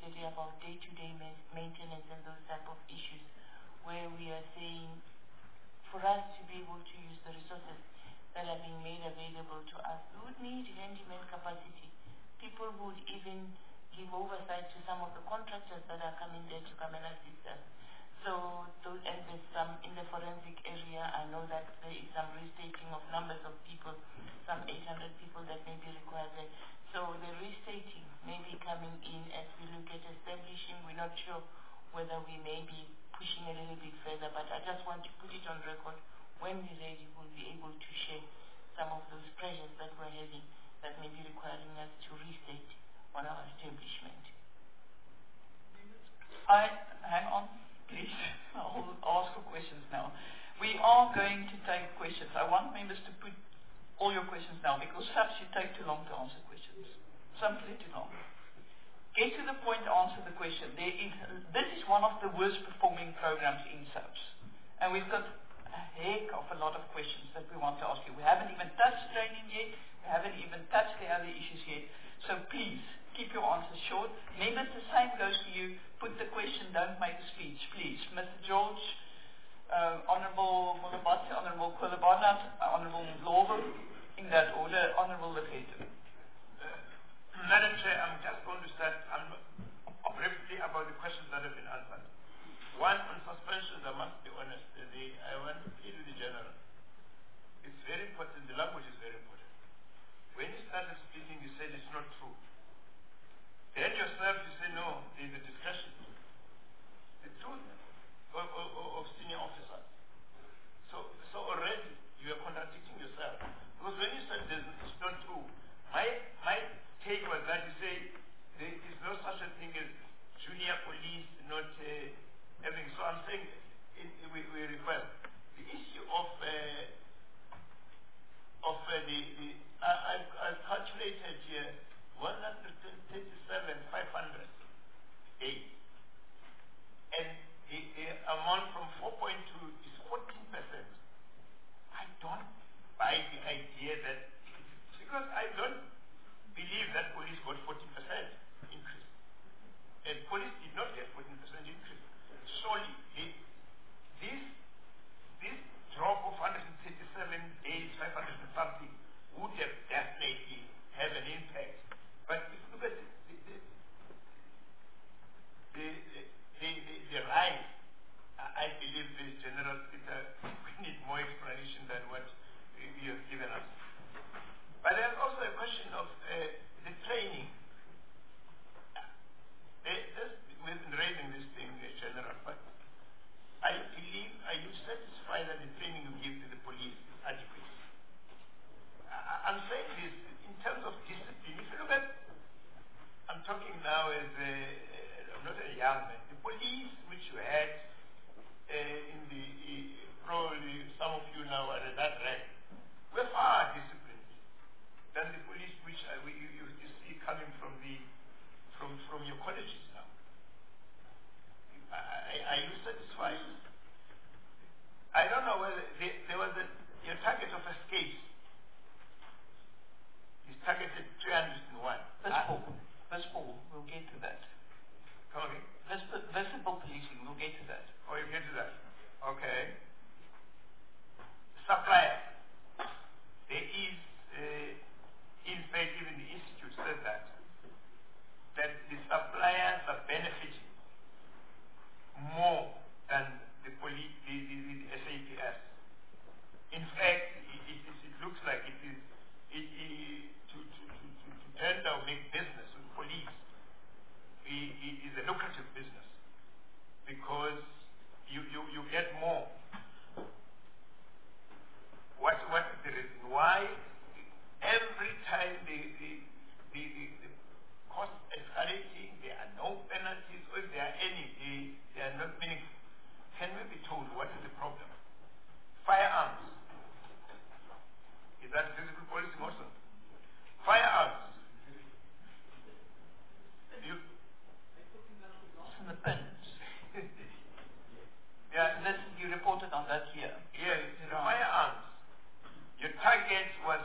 specifically about day-to-day maintenance and those type of issues, where we are saying for us to be able to use the resources that are being made available to us, we would need handyman capacity. People would even give oversight to some of the contractors that are coming there to come and assist us. So, and there's some in the forensic area, I know that there is some restating of numbers of people, some 800 people that may be required there. So the restating may be coming in as we look at establishing. We're not sure whether we may be pushing a little bit further, but I just want to put it on record. When we're ready, we'll be able to share some of those pressures that we're having that may be requiring us to restate on our establishment. Hang on, please. I'll ask for questions now. We are going to take questions. I want members to put all your questions now, because perhaps you take too long to answer questions. Simply too long. Get to the point, answer the question. This is one of the worst performing programs in SAPS. And we've got a heck of a lot of questions that we want to ask you. We haven't even touched training yet. We haven't even touched the other issues yet. So please, keep your answers short. Members, the same goes to you. Put the question, don't make a speech, please. Mr. George, Honourable Molobati, Honourable Kolobana, Honourable Mlobo, in that order, Honourable Legeto. Madam Chair, I'm just going to start briefly about the questions that have been answered. One, on suspensions, I must be honest. I want to plead with the General. It's very important. The language is very important. When you started speaking, you said it's not true. Then yourself, you say, no, there's a discussion. The truth of senior officers. So already, you are contradicting yourself. Because when you said it's not true, my take was that you say there is no such a thing as junior police not having. So I'm saying we request the issue of I've calculated here 137,500 days, and the amount from 4.2 is 14%. I don't buy the idea that, because I don't believe that police got 14% increase. And police did not get 14% increase. Surely, this drop of 137 days, 500 and something, would have definitely have an impact. But if you look at the rise, I believe the General Speaker, we need more explanation than what you have given us. But there's also a question of the training. We've been raising this thing, General, but I believe, are you satisfied that the training you give to the police is adequate? I'm saying this in terms of discipline. If you look at, I'm talking now as I'm not a young man. The police which you had in the, probably some of you now are at that rank, were far disciplined than the police which you see coming from your colleges now. Are you satisfied? I don't know whether there was your target of escape is targeted 301. Verse 4, we'll get to that. Come again? Visible policing, we'll get to that. Oh, you get to that. Okay. Supplier. There is, in fact, even the Institute said that the suppliers are benefiting more than the SAPS. In fact, it looks like it is to tender or make business with police is a lucrative business, because you get more. What is the reason? Why every time the cost escalating, there are no penalties, or if there are any, they are not meaningful. Can we be told what is the problem? Firearms. Is that physical policing also? Firearms. The pins. Yeah, you reported on that here. Yes, the firearms. Your target was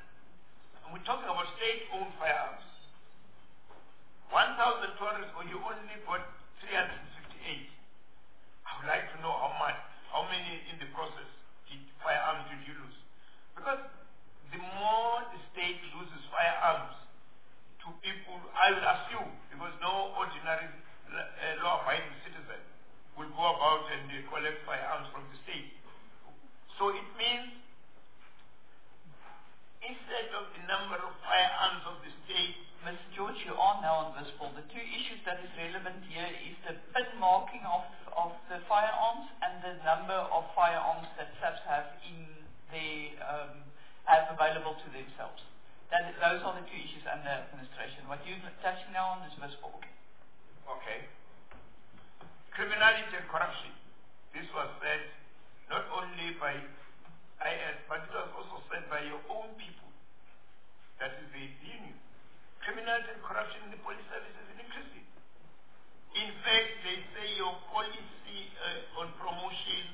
we're talking about state-owned firearms. 1,200, or you available to themselves. Those are the two issues under administration. What you're touching now on is visible. Okay. Criminality and corruption. This was said not only by IS, but it was also said by your own people. That is the union. Criminality and corruption in the police service is increasing. In fact, they say your policy on promotion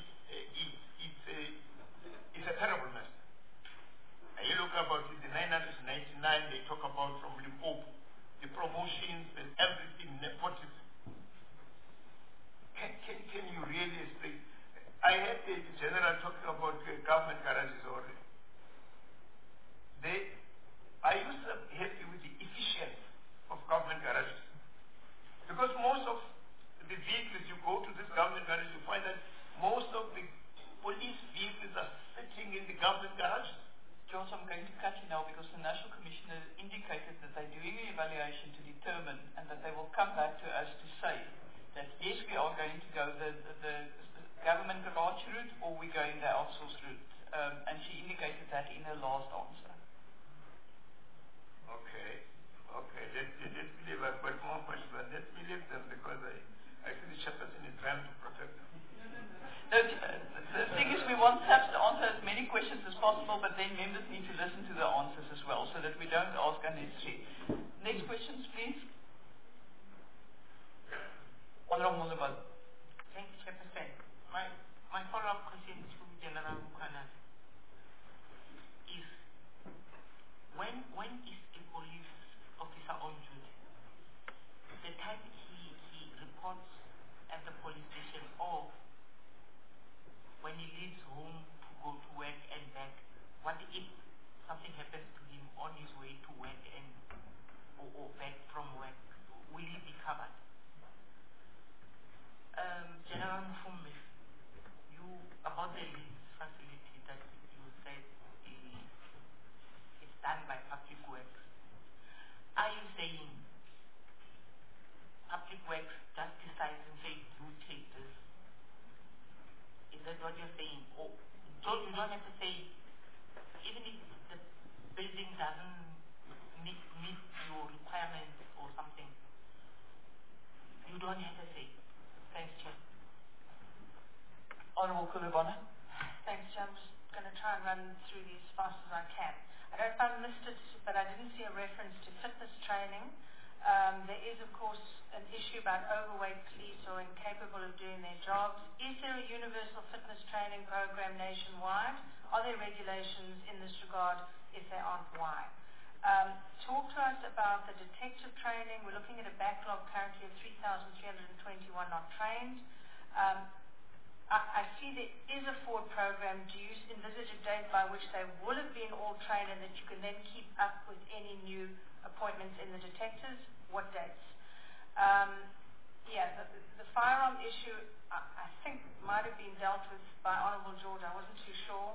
is a terrible mess. And you look about it, the 999, they talk about from Limpopo, the promotions and everything, nepotism. Can you really explain? I heard the general talking about government garages already. Are you happy with the efficiency of government garages? Because most of the vehicles, you go to this government garage, you find that most of the police vehicles are sitting in the government garages. George, I'm going to cut you now because the National Commissioner indicated that they're doing an evaluation to determine and that they will come back to us to say that yes, we are going to go the government garage route or we're going the outsource route. And she indicated that in her last answer. Okay. Let me leave. I've got more questions, but let me leave them because I see the chairperson is trying to protect them. The thing is we want SAPS to answer as many questions as possible, but then members need to listen to the answers as well so that we don't ask unnecessary. Next questions, please. Honorable Mulligan. Thank you, Chairperson. My follow-up question to General Mukwanani is when is a police officer on duty? The time he reports at the police station or when he leaves home to go to work and back, what if something happens to him on his way to work and or back from work? Will he be covered? General Mufumbi, about the lease facility that you said is done by Public Works, are you saying Public Works just decides and says, you take this? Is that what you're saying? Or you don't have to say, even if the building doesn't meet your requirements or something, you don't have to say. Thanks, Chair. Honorable Kulubana. Thanks, Chair. I'm just going to try and run through these as fast as I can. I don't know if I missed it, but I didn't see a reference to fitness training. There is, of course, an issue about overweight police or incapable of doing their jobs. Is there a universal fitness training program nationwide? Are there regulations in this regard? If there aren't, why? Talk to us about the detective training. We're looking at a backlog currently of 3,321 not trained. I see there is a forward program. Do you envisage a date by which they will have been all trained and that you can then keep up with any new appointments in the detectives? What dates? The firearm issue, I think, might have been dealt with by Honourable George. I wasn't too sure.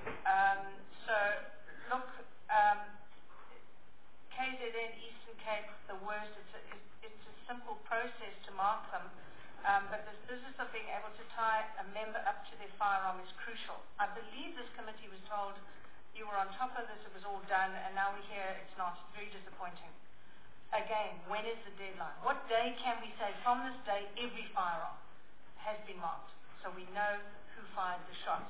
KZN, Eastern Cape, the worst. It's a simple process to mark them. But this business of being able to tie a member up to their firearm is crucial. I believe this committee was told you were on top of this, it was all done, and now we hear it's not. It's very disappointing. Again, when is the deadline? What day can we say from this day every firearm has been marked so we know who fired the shots?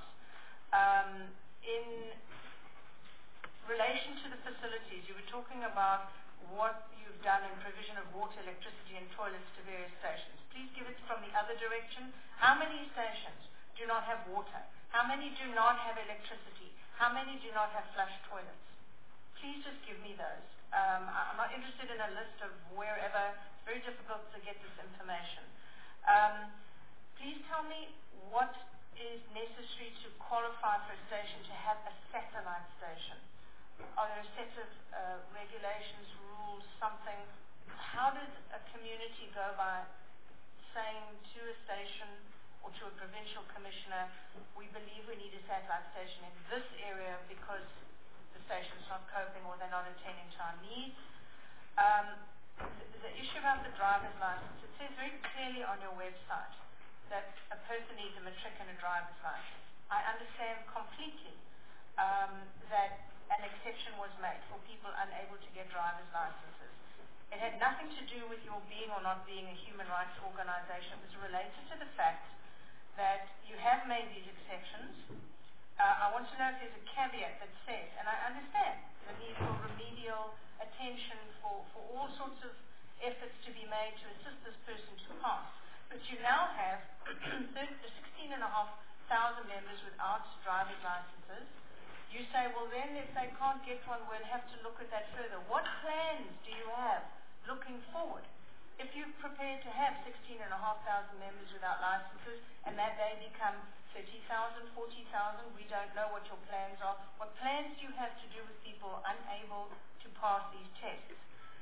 In relation to the facilities, you were talking about what you've done in provision of water, electricity and toilets to various stations. Please give it from the other direction. How many stations do not have water? How many do not have electricity? How many do not have flush toilets? Please just give me those. I'm not interested in a list of wherever. It's very difficult to get this information. Please tell me what is necessary to qualify for a station to have a satellite station. Are there a set of regulations, rules, something? How does a community go by saying to a station or to a provincial commissioner, we believe we need a satellite station in this area because the station's not coping or they're not attending to our needs? The issue about the driver's license, it says very clearly on your website that a person needs a matric and a driver's license. I understand completely that an your being or not being a human rights organization was related to the fact that you have made these exceptions. I want to know if there's a caveat that says, and I understand the need for remedial attention for all sorts of efforts to be made to assist this person to pass. But you now have 16,500 members without driving licenses. You say, well then if they can't get one, we'll have to look at that further. What plans do you have looking forward? If you're prepared to have 16,500 members without licenses and that they become 30,000, 40,000, we don't know what your plans are. What plans do you have to do with people unable to pass these tests?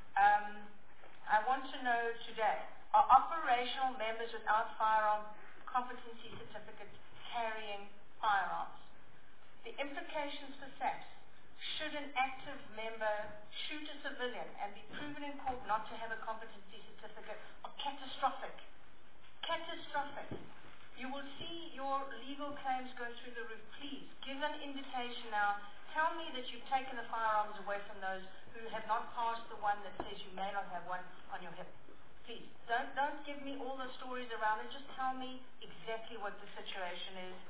I want to know today, are operational members without firearm competency certificates carrying firearms? The implications for SAPS, should an active member shoot a civilian and be proven in court not to have a competency certificate, are catastrophic. Catastrophic. You will see your legal claims go through the roof. Please, give an indication now. Tell me that you've taken the firearms away from those who have not passed the one that says you may not have one on your hip. Please, don't give me all the stories around it. Just tell me exactly what the situation is.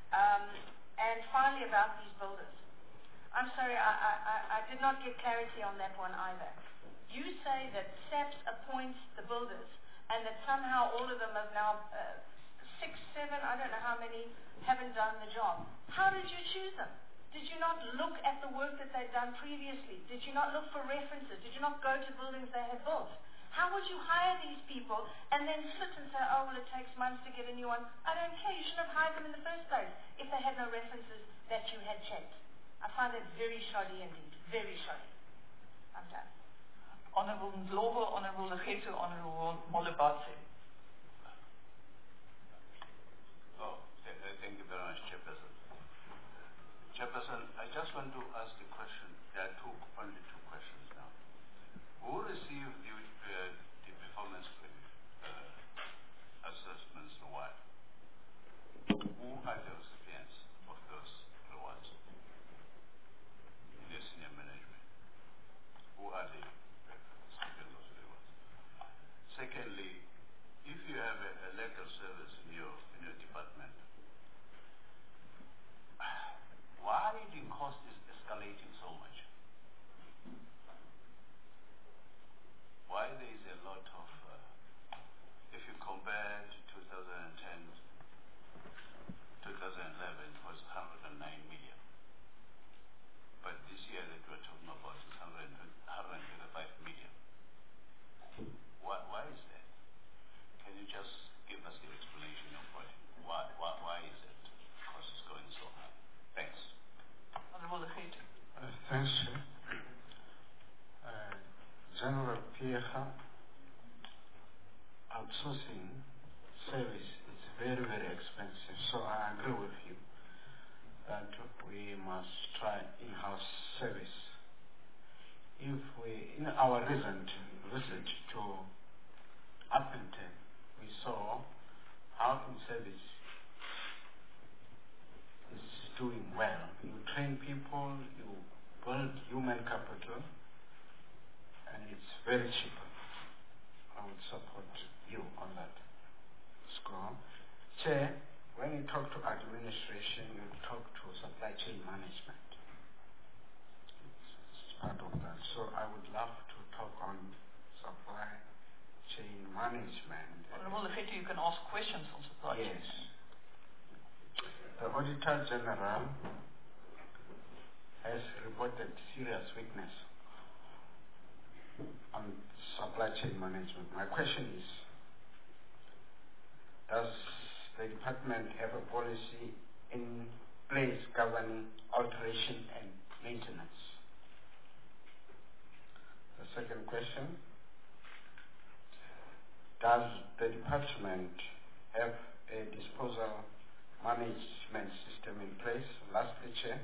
And finally, about these builders. I'm sorry, I did not get clarity on that one either. You say that SAPS appoints the builders and that somehow all of them have now, 6, 7, I don't know how many, haven't done the job. How did you choose them? Did you not look at the work that they'd done previously? Did you not look for references? Did you not go to buildings they had built? How would you hire these people and then sit and say, oh, well, it takes months to get a new one? I don't care. You shouldn't have hired them in the first place if they had no references that you had checked. I find that very shoddy indeed. Very shoddy. I'm done. Honorable Ndlovu, Honorable Legeto, Honorable Molebate. Thank you very much, Chairperson. Chairperson, I just want to ask a question. There are only two questions now. Who received the performance assessments award? Who are the recipients of those rewards in the senior management? Who are the recipients of the rewards? Secondly, if you have a legal service in your department, why the cost is escalating so much? Why there is a lot of, if you compare to 2010, 2011 it was 109 million. But this year that we're talking about is 125 million. Why is that? Can you just give us the explanation of why is it cost is going so high? Thanks. Honorable Legeto. Thanks, Chair. General Pierre, outsourcing service is very, very expensive. So I agree with you that we must try in-house service. If we, in our recent visit to Upington, we saw how in-service is doing well. You train people, you build human capital, and it's very cheap. I would support you on that score. Chair, when you talk to administration, you talk to supply chain management. It's part of that. So I would love to talk on supply chain management. Honorable Legeto, you can ask questions on supply chain. Yes. The Auditor General has reported serious weakness on supply chain management. My question is, does the department have a policy in place governing alteration and maintenance? The second question, does the department have a disposal management system in place? Lastly, Chair,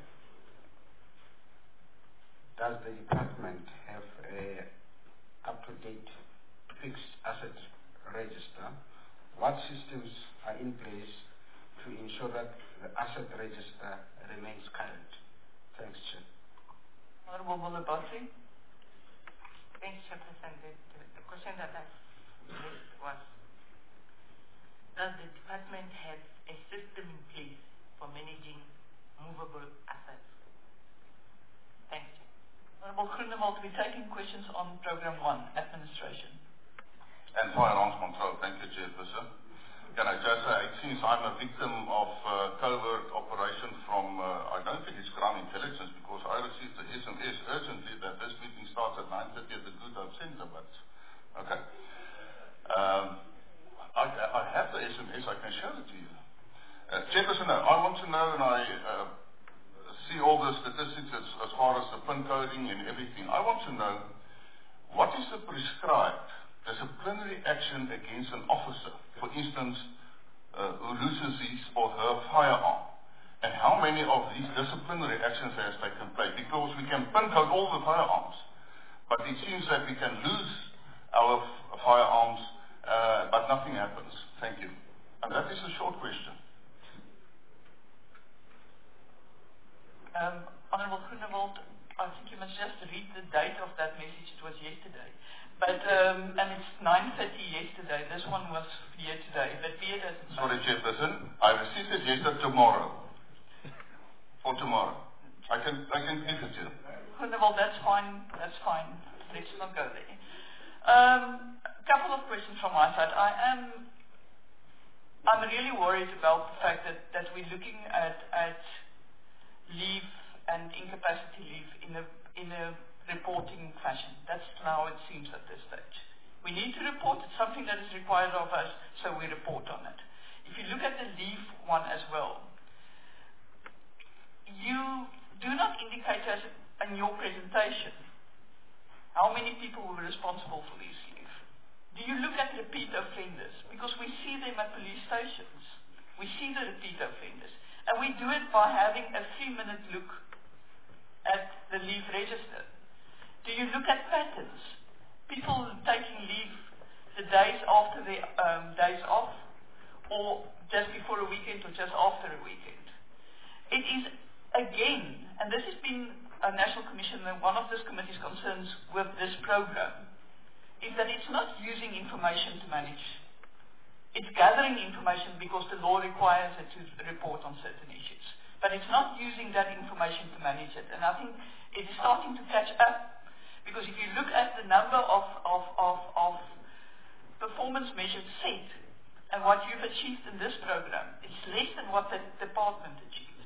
does the department have a up-to-date fixed asset register? What systems are in place to ensure that the asset register remains current? Thanks, Chair. Honorable Molebate. Thanks, Chairperson. The question that I've was, does the department have a system in place for managing movable assets? Thank you. Honourable Groenewald, we're taking questions on Program 1, Administration. And firearms control. Thank you, Chairperson. Can I just say, it seems I'm a victim of covert operation from, I don't think it's Crown Intelligence, because I received the SMS urgently that this meeting starts at 9:30 at the Good Hope Centre, but okay. I have the SMS, I can show it to you. Chairperson, I want to know, and I see all the statistics as far as the PIN coding and everything. I want to know, what is the prescribed disciplinary action against an officer, for instance, who loses his or her firearm? And how many of these disciplinary actions has taken place? Because we can PIN code all the firearms, but it seems that we can lose our firearms, but nothing happens. Thank you. And that is a short question. Honourable Groenewald, I think you must just read the date of that message. It was yesterday. But, and it's 9:30 yesterday. This one was here today. But be it as it may. Sorry, Chairperson. I received it yesterday tomorrow. For tomorrow. I can give it to you. Groenewald, that's fine. That's fine. Let's not go there. Couple of questions from my side. I'm really worried about the fact that we're looking at leave and incapacity leave in a reporting fashion. That's how it seems at this stage. We need to report. It's something that is required of us, so we report on it. If you look at the leave one as well, you do not indicate us in your presentation how many people were responsible for these leave. Do you look at repeat offenders? Because we see them at police stations. We see the repeat offenders. And we do it by having a 3-minute look at the leave register. Do you look at patterns? People taking leave the days after their days off, or just before a weekend, or just after a weekend. It is, again, and this has been a National Commission, and one of this committee's concerns with this program, is that it's not using information to manage. It's gathering information because the law requires it to report on certain issues. But it's not using that information to manage it. And I think it is starting to catch up. Because if you look at the number of performance measures set and what you've achieved in this program, it's less than what the department achieved.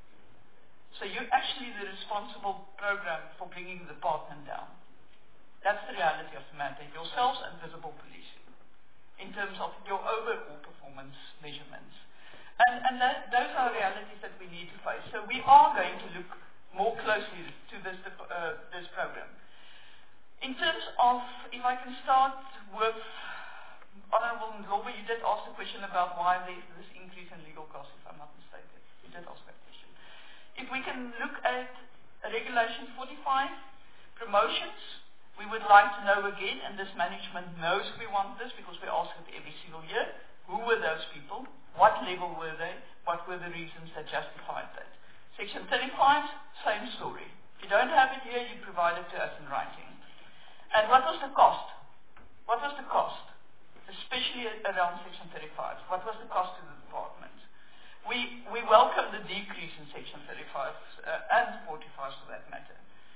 So you're actually the responsible program for bringing the department down. That's the reality of the matter. Yourselves and Visible Policing, in terms of your overall performance measurements. And those are realities that we need to face. So we are going to look more closely to this program. In terms of, if I can start with, Honourable Ndlovu, you did ask the question about why there's this increase in legal costs, if I'm not mistaken. You did ask that question. If we can look at Regulation 45, promotions, we would like to know again, and this management knows we want this because we ask it every single year, who were those people, what level were they, what were the reasons that justified that. Section 35, same story. If you don't have it here, you provide it to us in writing. And what was the cost? What was the cost? Especially around Section 35. What was the cost to the department? We welcome the decrease in Section 35 and 45 for that matter.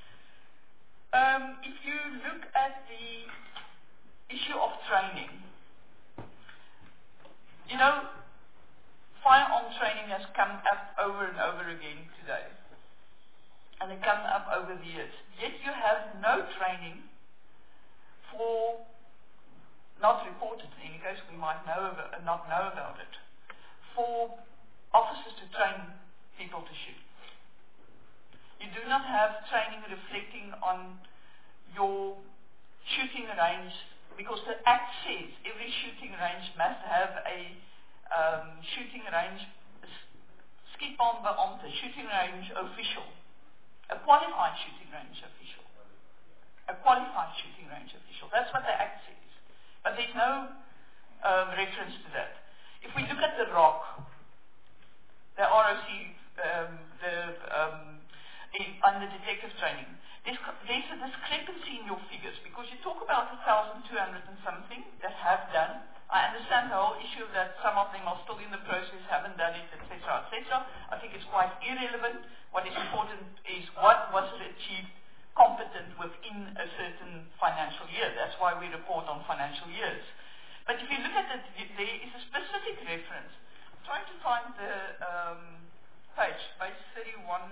If you look at the issue of training, you know, firearm training has come up over and over again today. And it comes up over the years. Yet you have no training for, not reported in any case, we might not know about it, for officers to train people to shoot. You do not have training reflecting on your shooting range, because the Act says every shooting range must have a shooting range, skietbaanbeampte, shooting range official, a qualified shooting range official. A qualified shooting range official. That's what the Act says. But there's no reference to that. If we look at the ROC, the ROC, the under detective training. There's a discrepancy in your figures because you talk about 1,200 and something that have done. I understand the whole issue that some of them are still in the process, haven't done it, etc., etc. I think it's quite irrelevant. What is important is what was achieved competent within a certain financial year. That's why we report on financial years. But if you look at it, there is a specific reference. I'm trying to find the page 31,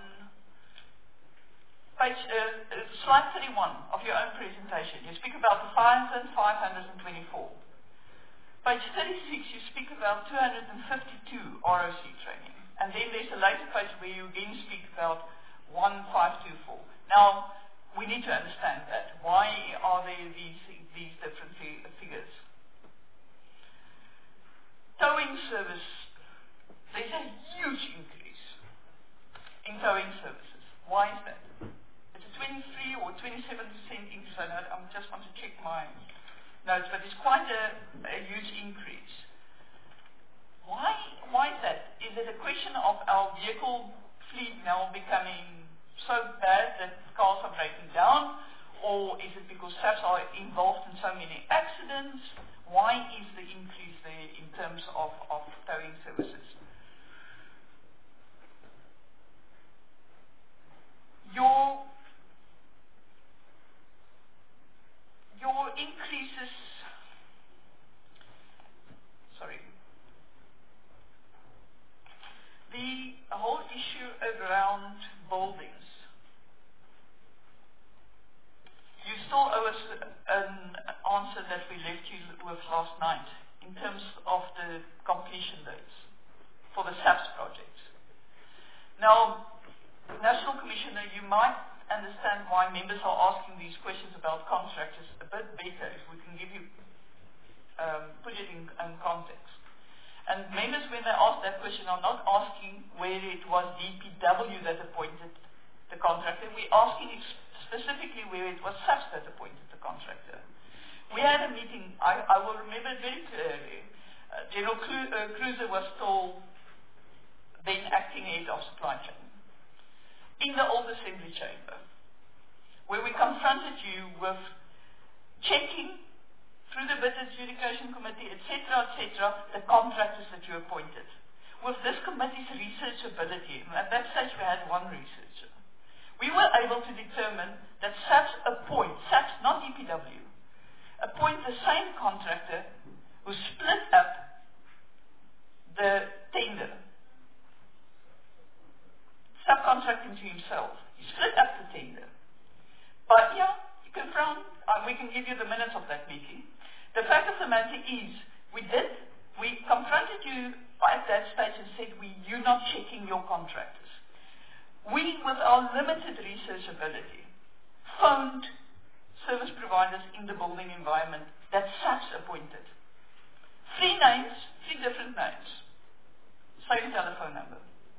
slide 31 of your own presentation. You speak about the 1,524. Page 36, you speak about 252 ROC training. And then there's a later page where you again speak about 1,524. Now, we need to understand that. Why are there these different figures? Towing service, there's a huge increase in towing services. Why is that? It's a 23 or 27% increase. I just want to check my notes, but it's quite a huge increase. Why is that? Is it a question of our vehicle fleet now becoming so bad that cars are breaking down, or is it because SAPs are involved in so many accidents? Why is the increase there in terms of towing services? Your increases, the whole issue around buildings. You still owe us an answer that we left you with last night in terms of the completion dates for the SAPS projects. Now, National Commissioner, you might understand why members are asking these questions about contractors a bit better if we can give you, put it in context. And members, when they ask that question, are not asking whether it was DPW that appointed the contractor. We're asking specifically where it was SAPS that appointed the contractor. We had a meeting, I will remember it very clearly. General Cruiser was still then acting head of supply chain in the old assembly chamber, where we confronted you with checking through the bid adjudication committee, etc., the contractors that you appointed. With this committee's research ability, and at that stage we had one researcher, we were able to determine that SAPS, not DPW, appoint the same contractor who split up the tender, subcontracting to himself. He split up the tender. But yeah, you can frown. We can give you the minutes of that meeting. The fact of the matter is, we confronted you at that stage and said, you're not checking your contractors. We, with our limited research ability, phoned service providers in the building environment that SAPS appointed. 3 different names. Same telephone number.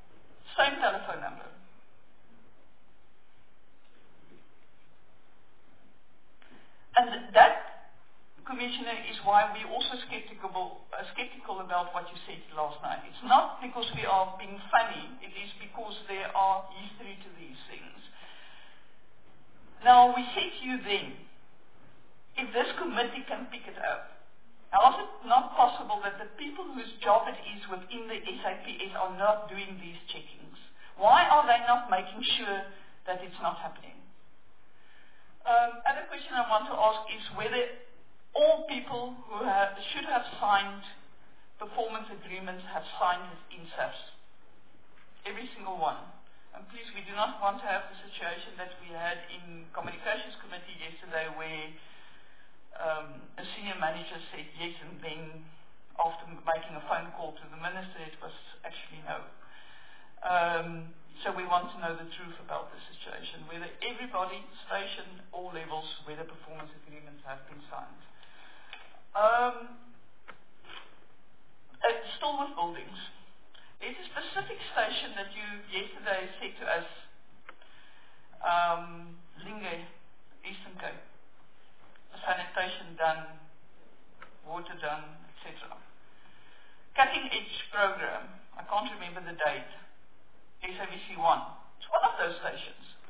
And that, Commissioner, is why we're also skeptical about what you said last night. It's not because we are being funny, it is because there are history to these things. Now, we said to you then, if this committee can pick it up, how is it not possible that the people whose job it is within the SAPS are not doing these checkings? Why are they not making sure that it's not happening? Other question I want to ask is whether all people who should have signed performance agreements have signed it in SAPS. Every single one. And please, we do not want to have the situation that we had in Communications Committee yesterday where a senior manager said yes, and then after making a phone call to the minister, it was actually no. So we want to know the truth about the situation, whether everybody, station, all levels, whether performance agreements have been signed. Still with buildings. There's a specific station that you yesterday said to us, Linge, Eastern Cape. Sanitation done, water done, etc. Cutting edge program, I can't remember the date, SABC 1. It's one of those stations.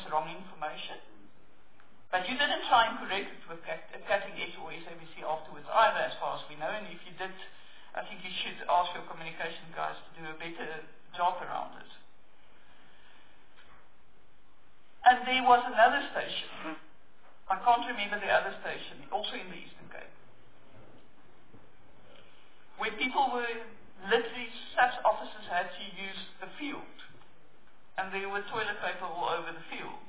wrong information. But you didn't try and correct it with Cutting Edge or SABC afterwards either, as far as we know. And if you did, I think you should ask your communication guys to do a better job around it. And there was another station. I can't remember the other station, also in the Eastern Cape, where people were literally, SAPS officers had to use the field. And there were toilet paper all over the field.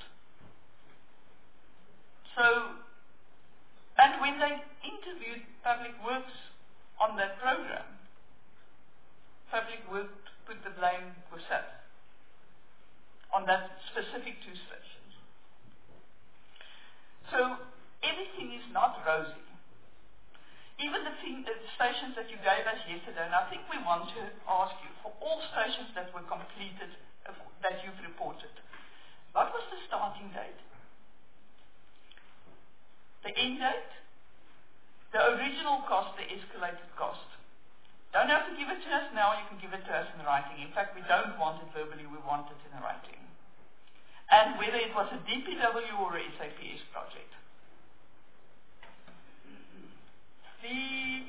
So, and when they interviewed Public Works on that program, Public Works put the blame with SAPS on that specific 2 stations. So, everything is not rosy. Even the stations that you gave us yesterday, and I think we want to ask you, for all stations that were completed, that you've reported, what was the starting date? The end date? The original cost, the escalated cost. Don't have to give it to us now, you can give it to us in writing. In fact, we don't want it verbally, we want it in writing. And whether it was a DPW or a SAPS project. The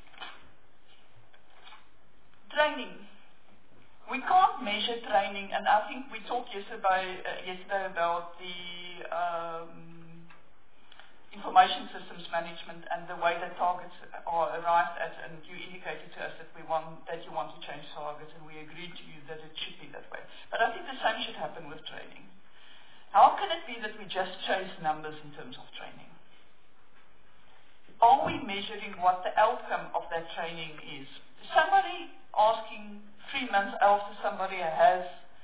training. We can't measure training, and I think we talked yesterday about the information systems management and the way that targets are arrived at, and you indicated to us that you want to change targets, and we agreed to you that it should be that way. But I think the same should happen with training. How can it be that we just chase numbers in terms of training? Are we measuring what the outcome of that training is? Somebody asking 3 months after somebody has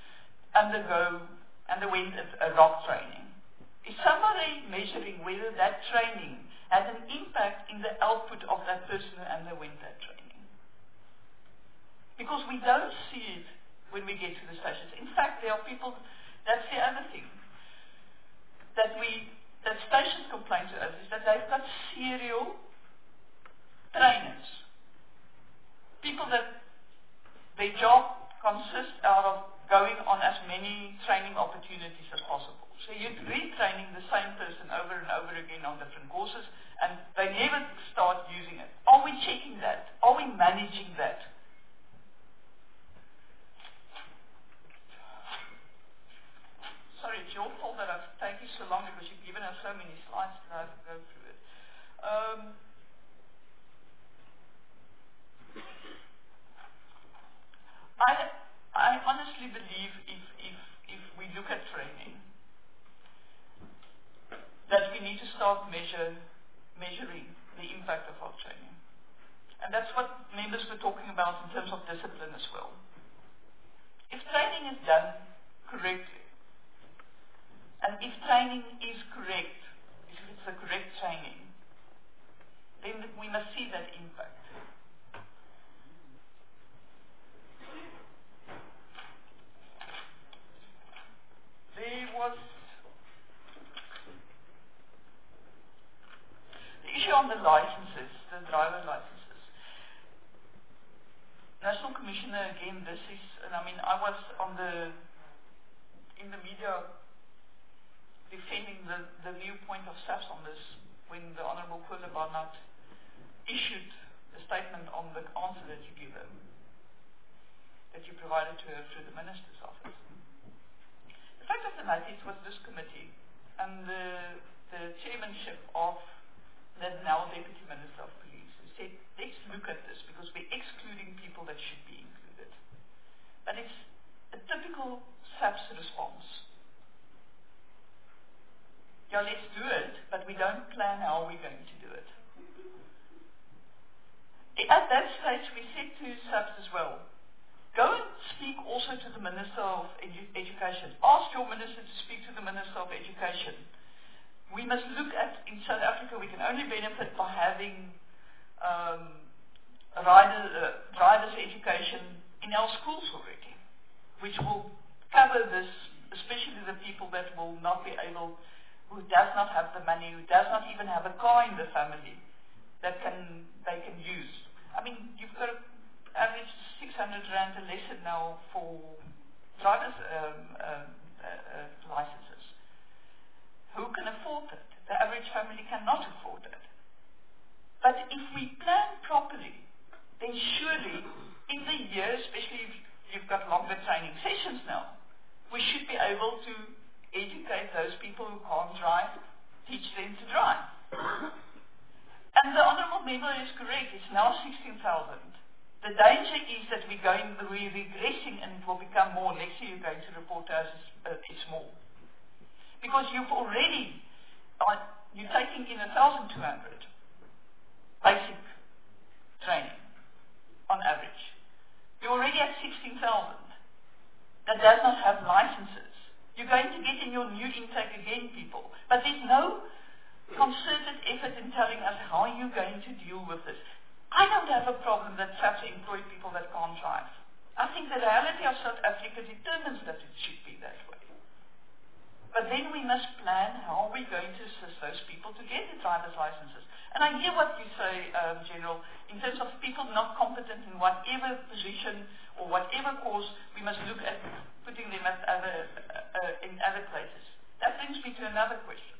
underwent a rock training. Is somebody measuring whether that training has an impact in the output of that person who underwent that training? Because we don't see it when we get to the stations. In fact, there are people, that's the other thing, that stations complain to us, is that they've got serial trainers. People that their job consists out of going on as many training opportunities as possible. So you're retraining the same person over and over again on different courses, and they never start using it. Are we checking that? Are we managing that? Sorry, it's your fault that I've taken so long because you've given us so many slides that I have to go through it. I honestly believe if we look at training, that we need to start measuring the impact of our training. And that's what members were talking about in terms of discipline as well. If training is done correctly, and if training is correct, if it's the correct training, then we must see that impact. There was the issue on the licenses, the driver licenses. National Commissioner, again, this is, and I mean, I was in the media defending the viewpoint of SAPS on this when the Honourable Kuala Barnard issued a statement on the answer that you gave them, that you provided to her through the Minister's office. The fact of the matter is, it was this committee and the chairmanship of the now Deputy Minister of Police who said, let's look at this because we're excluding people that should be included. But it's a typical SAPS response. Yeah, let's do it, but we don't plan how we're going to do it. At that stage, we said to SAPS as well, go and speak also to the Minister of Education. Ask your Minister to speak to the Minister of Education. We must look at, in South Africa, we can only benefit by having driver's education in our schools already, which will cover this, especially the people that will not be able, who does not have the money, who does not even have a car in the family that they can use. I mean, you've got an average 600 rand a lesson now for driver's licenses. here, especially if you've got longer training sessions now, we should be able to educate those people who can't drive, teach them to drive. And the Honourable Member is correct, it's now 16,000. The danger is that we're regressing and it will become more. Next year you're going to report to us it's more. Because you've already, you're taking in 1,200 basic training on average. You're already at 16,000 that does not have licenses. You're going to get in your new intake again, people. But there's no concerted effort in telling us how you're going to deal with this. I don't have a problem that SAPS employ people that can't drive. I think the reality of South Africa determines that it should be that way. But then we must plan how we're going to assist those people to get the driver's licenses. And I hear what you say, General, in terms of people not competent in whatever position or whatever course, we must look at putting them at in other places. That brings me to another question.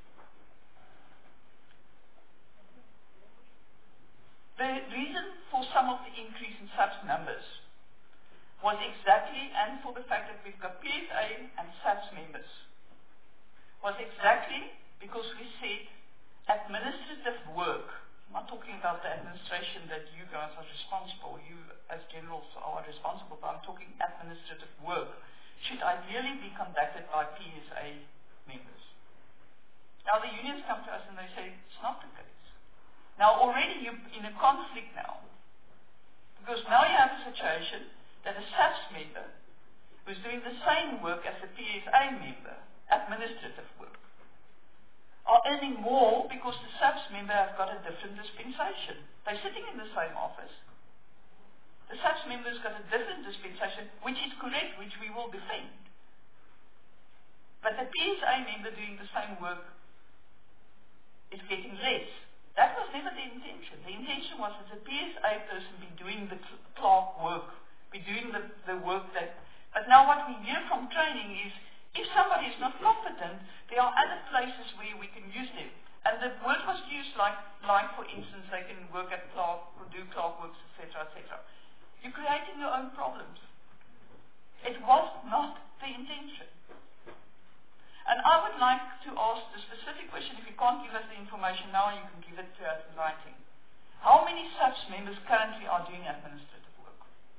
The reason for some of the increase in SAPS numbers was exactly, and for the fact that we've got PSA and SAPS members, was exactly because we said administrative work. I'm not talking about the administration that you guys are responsible, you as generals are responsible, but I'm talking administrative work should ideally be conducted by PSA members. Now the unions come to us and they say it's not the case. Now already you're in a conflict now, because now you have a situation that a SAPS member who's doing the same work as a PSA member, administrative work, are earning more because the SAPS member have got a different dispensation. They're sitting in the same office. The SAPS member's got a different dispensation, which is correct, which we will defend. But the PSA member doing the same work is getting less. That was never the intention. The intention was that the PSA person be doing the clerk work, be doing the work that... But now what we hear from training is, if somebody is not competent, there are other places where we can use them. And the word was used like for instance, they can work at clerk, or do clerk works, etc., etc. You're creating your own problems. It was not the intention. And I would like to ask the specific question, if you can't give us the information now, you can give it to us in writing. How many SAPS members currently are doing administrative work?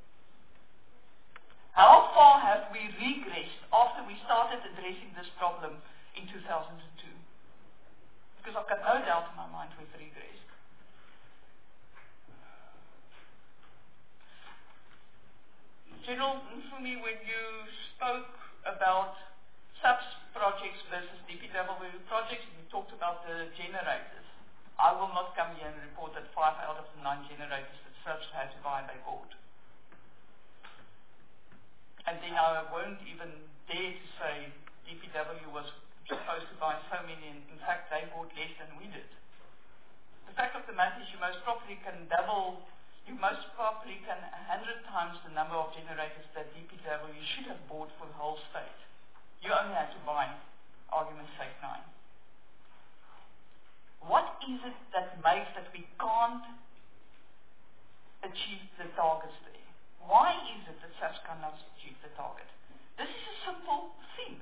How far have we regressed after we started addressing this problem in 2002? Because I've got no doubt in my mind we've regressed. General Mfumi, when you spoke about SAPS projects versus DPW projects, and you talked about the generators. I will not come here and report that 5 out of the 9 generators that SAPS had to buy, they bought. And then I won't even dare to say DPW was supposed to buy so many, and in fact they bought less than we did. The fact of the matter is you most probably can 100 times the number of generators that DPW should have bought for the whole state. You only had to buy, argument's sake, 9. What is it that makes that we can't achieve the targets there? Why is it that SAPS cannot achieve the target? This is a simple thing.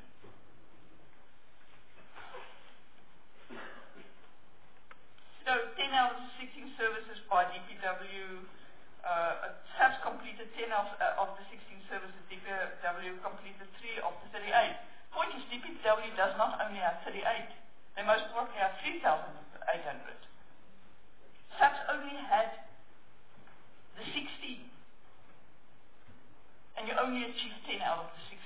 So 10 out of the 16 services by DPW, SAPS completed 10 of the 16 services, DPW completed 3 of the 38. Point is, DPW does not only have 38, they most probably have 3,800. SAPS only had the 16, and you only achieved 10 out of the 16.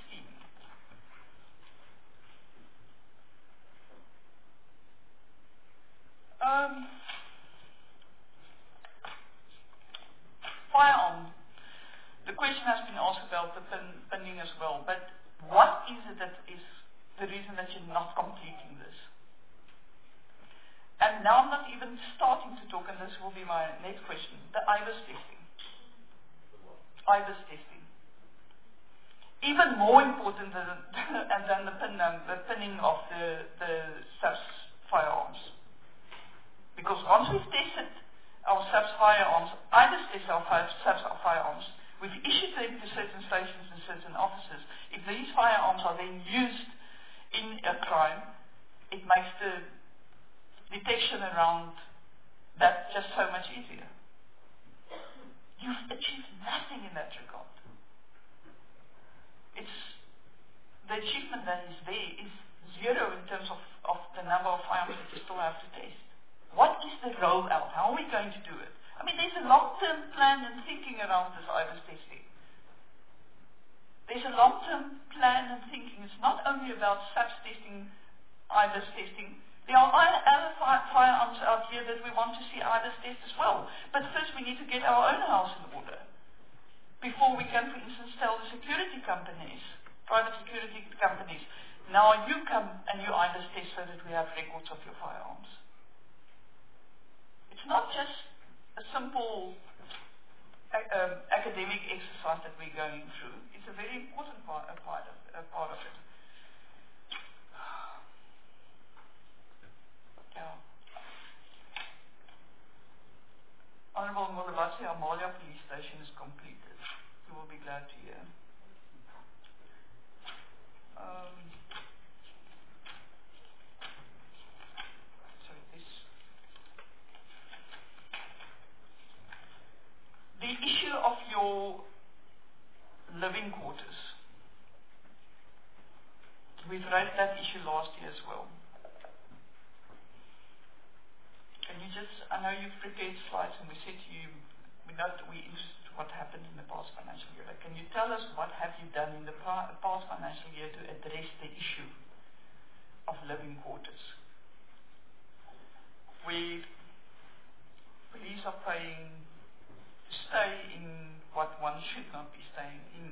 Firearm. The question has been asked about the pinning as well, but what is it that is the reason that you're not completing this? And now I'm not even starting to talk, and this will be my next question, the IBIS testing. IBIS testing. Even more important than the pinning of the SAPS firearms. Because once we've tested our SAPS firearms, IBIS tests our SAPS firearms, we've issued the these firearms are then used in a crime, it makes the detection around that just so much easier. You've achieved nothing in that regard. The achievement that is there is zero in terms of the number of firearms that you still have to test. What is the rollout? How are we going to do it? I mean, there's a long-term plan and thinking around this IBIS testing. There's a long-term plan and thinking. It's not only about SAPS testing, IBIS testing. There are other firearms out here that we want to see IBIS test as well. But first we need to get our own house in order before we can, for instance, tell the security companies, private security companies, now you come and you IBIS test so that we have records of your firearms. It's not just a simple academic exercise that we're going through. It's a very important part of it. Yeah. Honorable Molabatsi, Amalia Police Station is completed. You will be glad to hear. The issue of your living quarters. We've raised that issue last year as well. Can you just, I know you've prepared slides and we said to you, we're interested in what happened in the past financial year, but can you tell us what have you done in the past financial year to address the issue of living quarters? Where police are paying to stay in what one should not be staying in.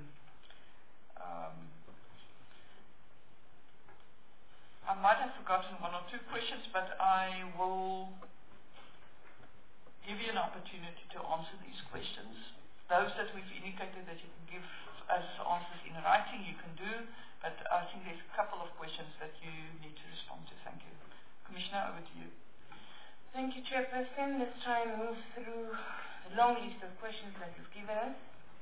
I might have forgotten one or two questions, but I will give you an opportunity to answer these questions. Those that we've indicated that you can give us answers in writing, you can do, but I think there's a couple of questions that you need to respond to. Thank you. Commissioner, over to you. Thank you, Chairperson. Let's try and move through the long list of questions that you've given us.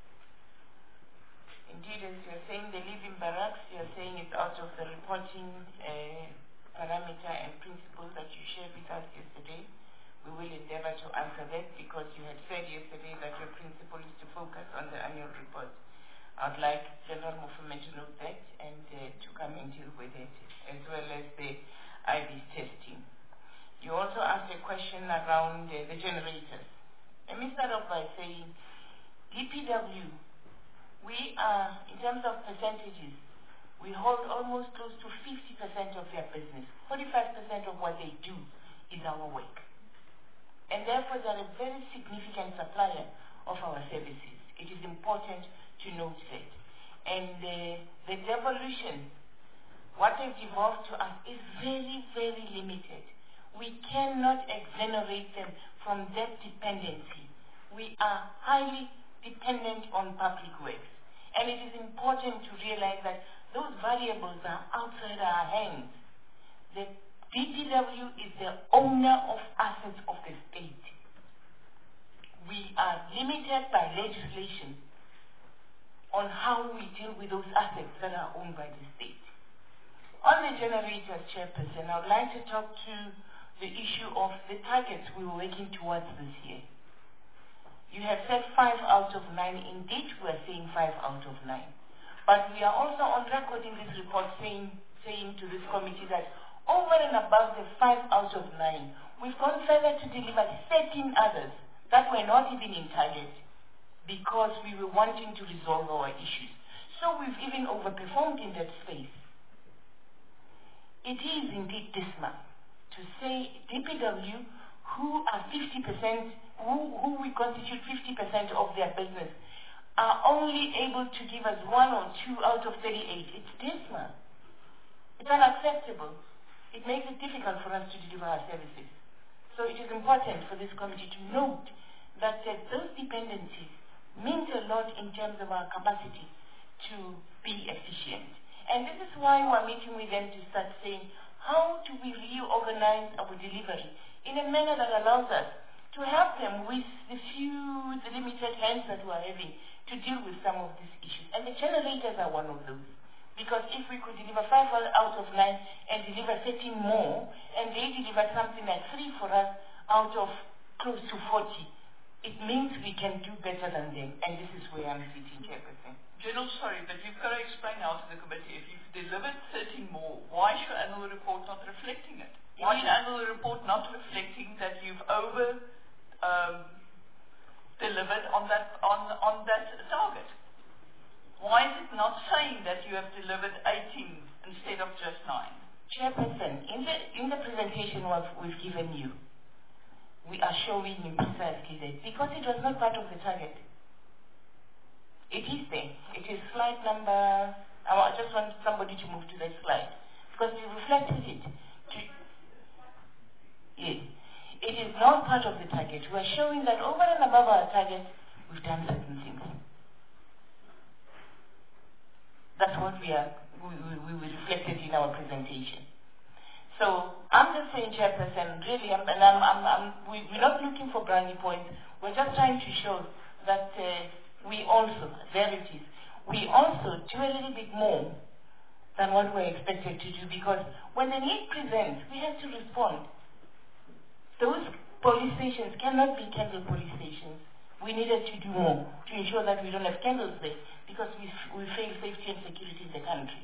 Indeed, as you're saying, they live in barracks. You're saying it's out of the reporting parameter and principles that you shared with us yesterday. We will endeavor to answer that because you had said yesterday that your principle is to focus on the annual report. I'd like General Mufame to note that and to come and deal with it, as well as the IBIS testing. You also asked a question around the generators. Let me start off by saying DPW, we are, in terms of percentages, we hold almost close to 50% of their business. 45% of what they do is our work. And therefore, they're a very significant supplier of our services. It is important to note that. And the devolution, what they've devolved to us is very, very limited. We cannot exonerate them from that dependency. We are highly dependent on public works. And it is important to realize that those variables are outside our hands. The DPW is the owner of assets of the state. We are limited by legislation on how we deal with those assets that are owned by the state. On the generators, Chairperson, I would like to talk to the issue of the targets we were working towards this year. You have said 5 out of 9. Indeed, we are saying 5 out of 9. But we are also on record in this report saying to this committee that over and above the 5 out of 9, we've gone further to deliver 13 others that were not even in target because we were wanting to resolve our issues. So we've even overperformed in that space. It is indeed dismal to say DPW, who are 50%, who we constitute 50% of their business, are only able to give us 1 or 2 out of 38. It's dismal. It's unacceptable. It makes it difficult for us to deliver our services. So it is important for this committee to note that those dependencies means a lot in terms of our capacity to be efficient. And this is why we're meeting with them to start saying, how do we reorganize our delivery in a manner that allows us to help them with the limited hands that we're having to deal with some of these issues. And the generators are one of those. Because if we could deliver 5 out of 9 and deliver 13 more, and they deliver something like 3 for us out of close to 40, it means we can do better than them. And this is where I'm sitting, Chairperson. General, sorry, but you've got to explain now to the committee, if you've delivered 13 more, why is your annual report not reflecting it? Why is your annual report not reflecting that you've over delivered on that target? Why is it not saying that you have delivered 18 instead of just 9? Chairperson, in the presentation we've given you, we are showing you precisely that because it was not part of the target. It is there. It is slide number. I just want somebody to move to that slide because we reflected it. Yes. It is not part of the target. We are showing that over and above our target, we've done certain things. That's what we reflected in our presentation. So I'm just saying, Chairperson, really, we're not looking for brownie points. We're just trying to show that we also, there it is, we also do a little bit more than what we're expected to do, because when the need presents, we have to respond. Those police stations cannot be candle police stations. We needed to do more to ensure that we don't have candles there, because we fail safety and security in the country.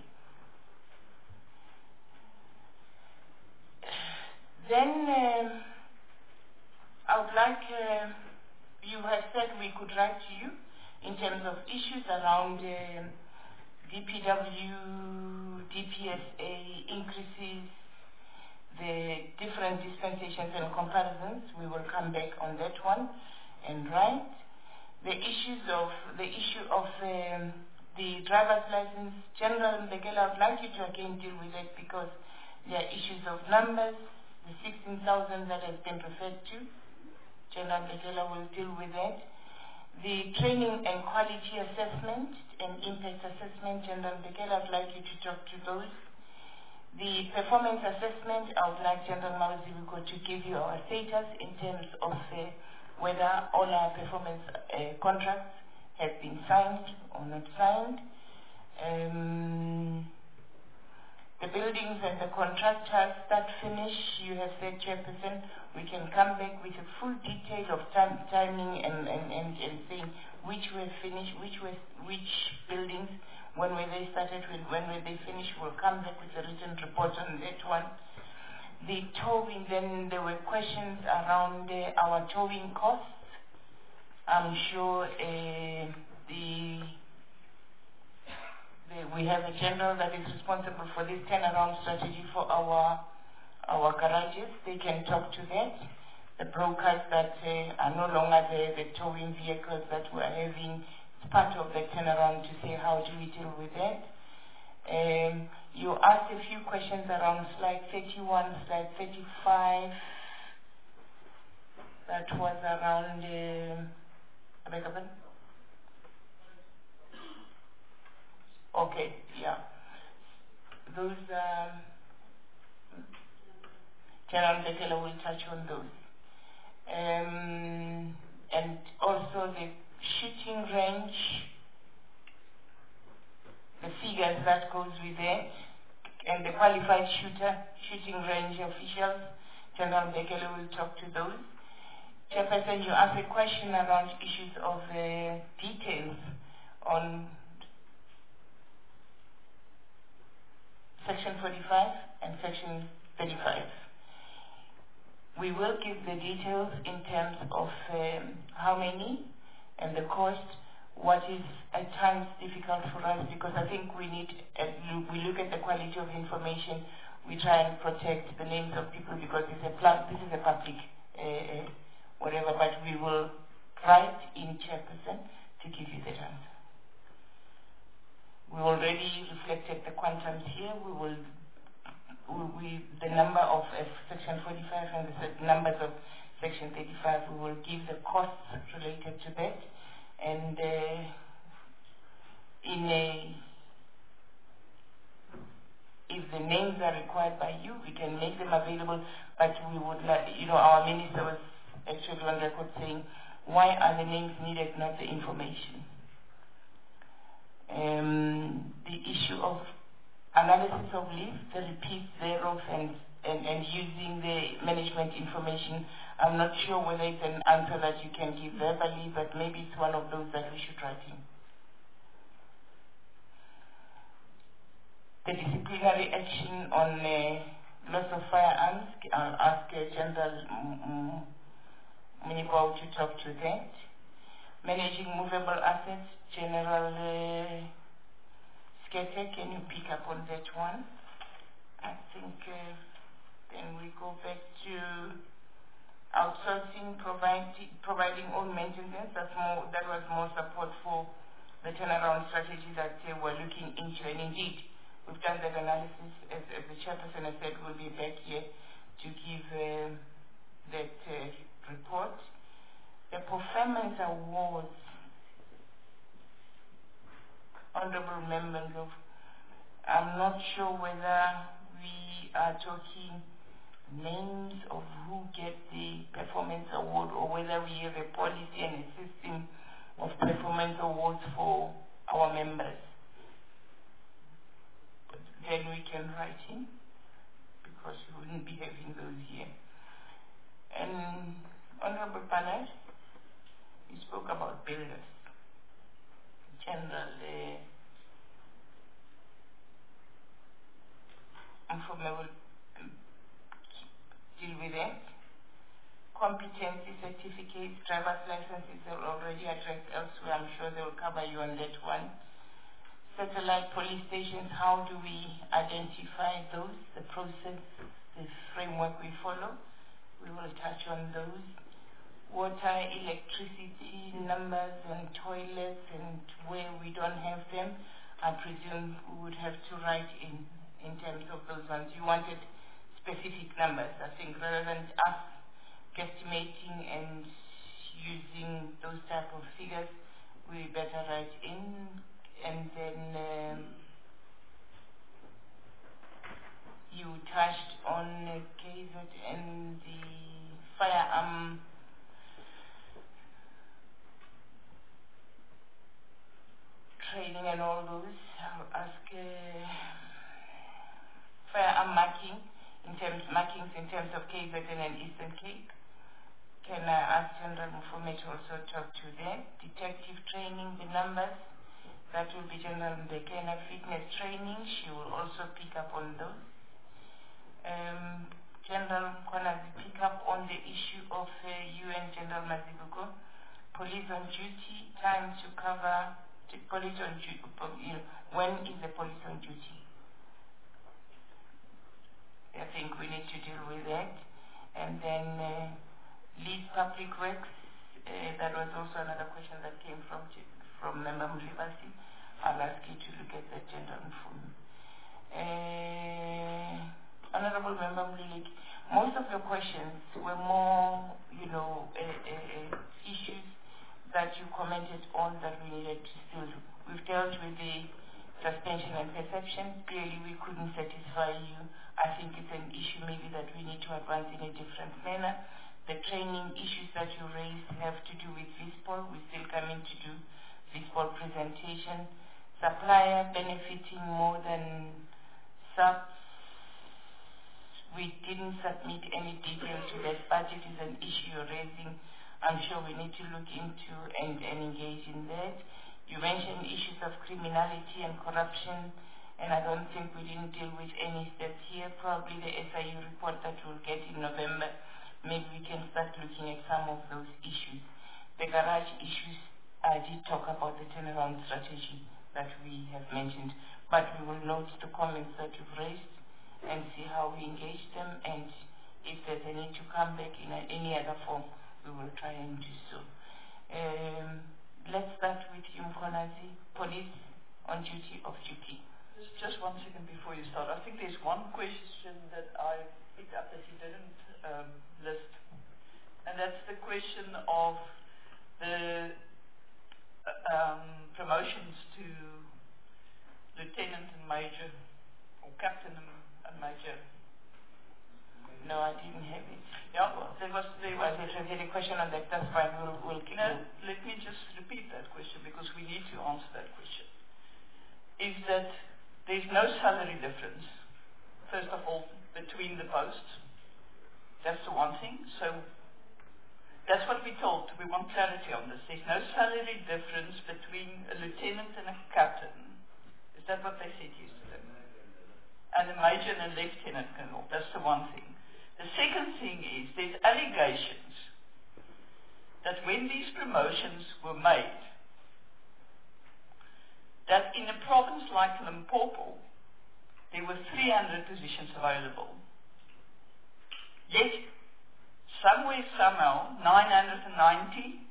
Then I would like, you have said we could write to you in terms of issues around DPW, DPSA increases, the different dispensations and comparisons. We will come back on that one and write. The issue of the driver's license, General Mbekela, I would like you to again deal with it because there are issues of numbers, the 16,000 that has been referred to. General Mbekela will deal with that. The training and quality assessment and impact assessment, General Mbekela, I'd like you to talk to those. The performance assessment, I would like General Mazibuko to give you our status in terms of whether all our performance contracts have been signed or not signed. The buildings and the contractors that finish, you have said, Chairperson, we can come back with a full detail of timing and saying which were finished, which buildings, when were they started, when were they finished. We'll come back with a written report on that one. The towing, then there were questions around our towing costs. I'm sure we have a general that is responsible for this turnaround strategy for our garages. They can talk to that. The brokers that are no longer the towing vehicles that we are having, it's part of the turnaround to say how do we deal with that. You asked a few questions around slide 31, slide 35. That was around, okay, yeah. Those, General Mbekela will touch on those. And also the shooting range, the figures that goes with it, and the qualified shooting range officials, General Mbekela will talk to those. Chairperson, you asked a question around issues of details on Section 45 and Section 35. We will give the details in terms of how many and the cost. What is at times difficult for us, because I think we need, we look at the quality of information, we try and protect the names of people because this is a public whatever, but we will write in Chairperson to give you that answer. We already reflected the quantums here. The number of Section 45 and the numbers of Section 35, we will give the costs related to that. And if the names are required by you, we can make them available, but we would like, our minister was actually on record saying, why are the names needed, not the information? The issue of analysis of leave, the repeats thereof, and using the management information. I'm not sure whether it's an answer that you can give verbally, but maybe it's one of those that we should write in. The disciplinary action on loss of firearms, I'll ask General Minipao to talk to that. Managing movable assets, General Skete, can you pick up on that one? I think then we go back to outsourcing, providing own maintenance. That was more support for the turnaround strategy that we're looking into. And indeed, we've done that analysis. As the chairperson has said, we'll be back here to give that report. The performance awards, Honorable Members of, I'm not sure whether we are talking names of who get the performance award or whether we have a policy and a system of performance awards for our members. But then we can write in, because we wouldn't be having those here. And Honorable Panel, you spoke about builders. General Mfume will deal with that. Competency certificates, driver's licenses are already addressed elsewhere. I'm sure they will cover you on that one. Satellite police stations, how do we identify those, the process, the framework we follow? We will touch on those. Water, electricity, numbers and toilets, and where we don't have them, I presume we would have to write in terms of those ones. You wanted specific numbers. I think rather than us guesstimating and using those type of figures, we better write in. And then you touched on KZN, the firearm training and all those. I'll ask firearm markings in terms of KZN and Eastern Cape. Can I ask General Mfume to also talk to that? Detective training, the numbers, that will be General Mbekena. Fitness training, she will also pick up on those. General Mkonazi, pick up on the issue of UN General Mazibuko. Police on duty, time to cover, police on duty, when is the police on duty? I think we need to deal with that. And then lead public works, that was also another question that came from Member Mlibasi. I'll ask you to look at that, General Mfume. Honorable Member Mlileki, most of your questions were more, issues that you commented on that we needed to still do. We've dealt with the suspension and perception. Clearly, we couldn't satisfy you. I think it's an issue maybe that we need to advance in a different manner. The training issues that you raised have to do with VISPOL. We're still coming to do VISPOL presentation. Supplier benefiting more than subs. We didn't submit any details to that. Budget is an issue you're raising. I'm sure we need to look into and engage in that. You mentioned issues of criminality and corruption, and I don't think we didn't deal with any steps here. Probably the SIU report that we'll get in November, maybe we can start looking at some of those issues. The garage issues, I did talk about the turnaround strategy that we have mentioned, but we will note the comments that you've raised and see how we engage them, and if there's a need to come back in any other form, we will try and do so. Let's start with you, Mkonazi. Police on duty, off duty. Just 1 second before you start. I think there's one question that I picked up that you didn't list, and that's the question of the promotions to lieutenant and major, or captain and major. No, I didn't have it. Yeah, there was a question on that. That's fine. We'll keep it. Let me just repeat that question because we need to answer that question. Is that there's no salary difference, first of all, between the posts. That's the one thing. So that's what we told. We want clarity on this. There's no salary difference between a lieutenant and a captain. Is that what they said yesterday? And a major and a lieutenant colonel. That's the one thing. The second thing is there's allegations that when these promotions were made, that in a province like Limpopo, there were 300 positions available. Yet, somewhere, somehow, 999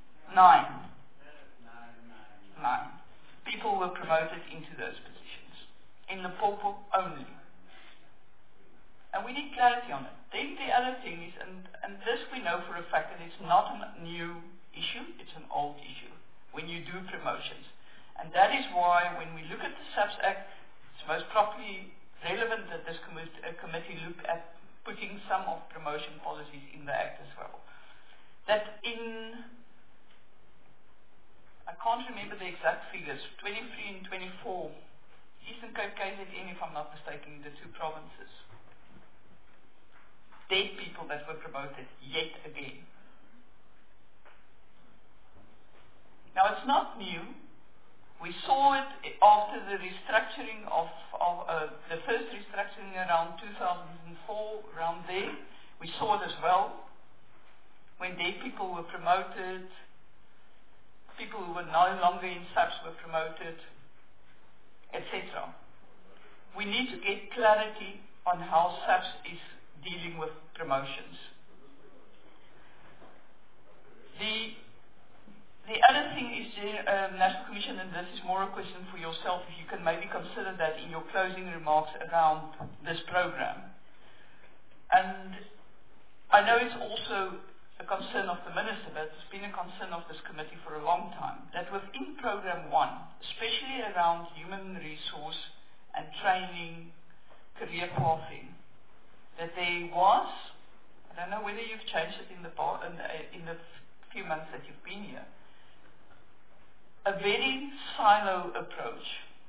people were promoted into those positions. In Limpopo only. And we need clarity on it. Then the other thing is, and this we know for a fact, that it's not a new issue, it's an old issue, when you do promotions. And that is why when we look at the SAPS Act, it's most properly relevant that this committee look at putting some of promotion policies in the Act as well. That in, I can't remember the exact figures, 23 and 24, Eastern Cape, KZN, if I'm not mistaken, the two provinces, dead people that were promoted yet again. Now it's not new. We saw it after the restructuring of the first restructuring around 2004, around there. We saw it as well. When dead people were promoted, people who were no longer in SAPS were promoted, etc. We need to get clarity on how SAPS is dealing with promotions. The other thing is the National Commission, and this is more a question for yourself, if you can maybe consider that in your closing remarks around this program. And I know it's also a concern of the Minister, but it's been a concern of this committee for a long time, that within Program 1, especially around human resource and training, career pathing, that there was, I don't know whether you've changed it in the few months that you've been here, a very silo approach.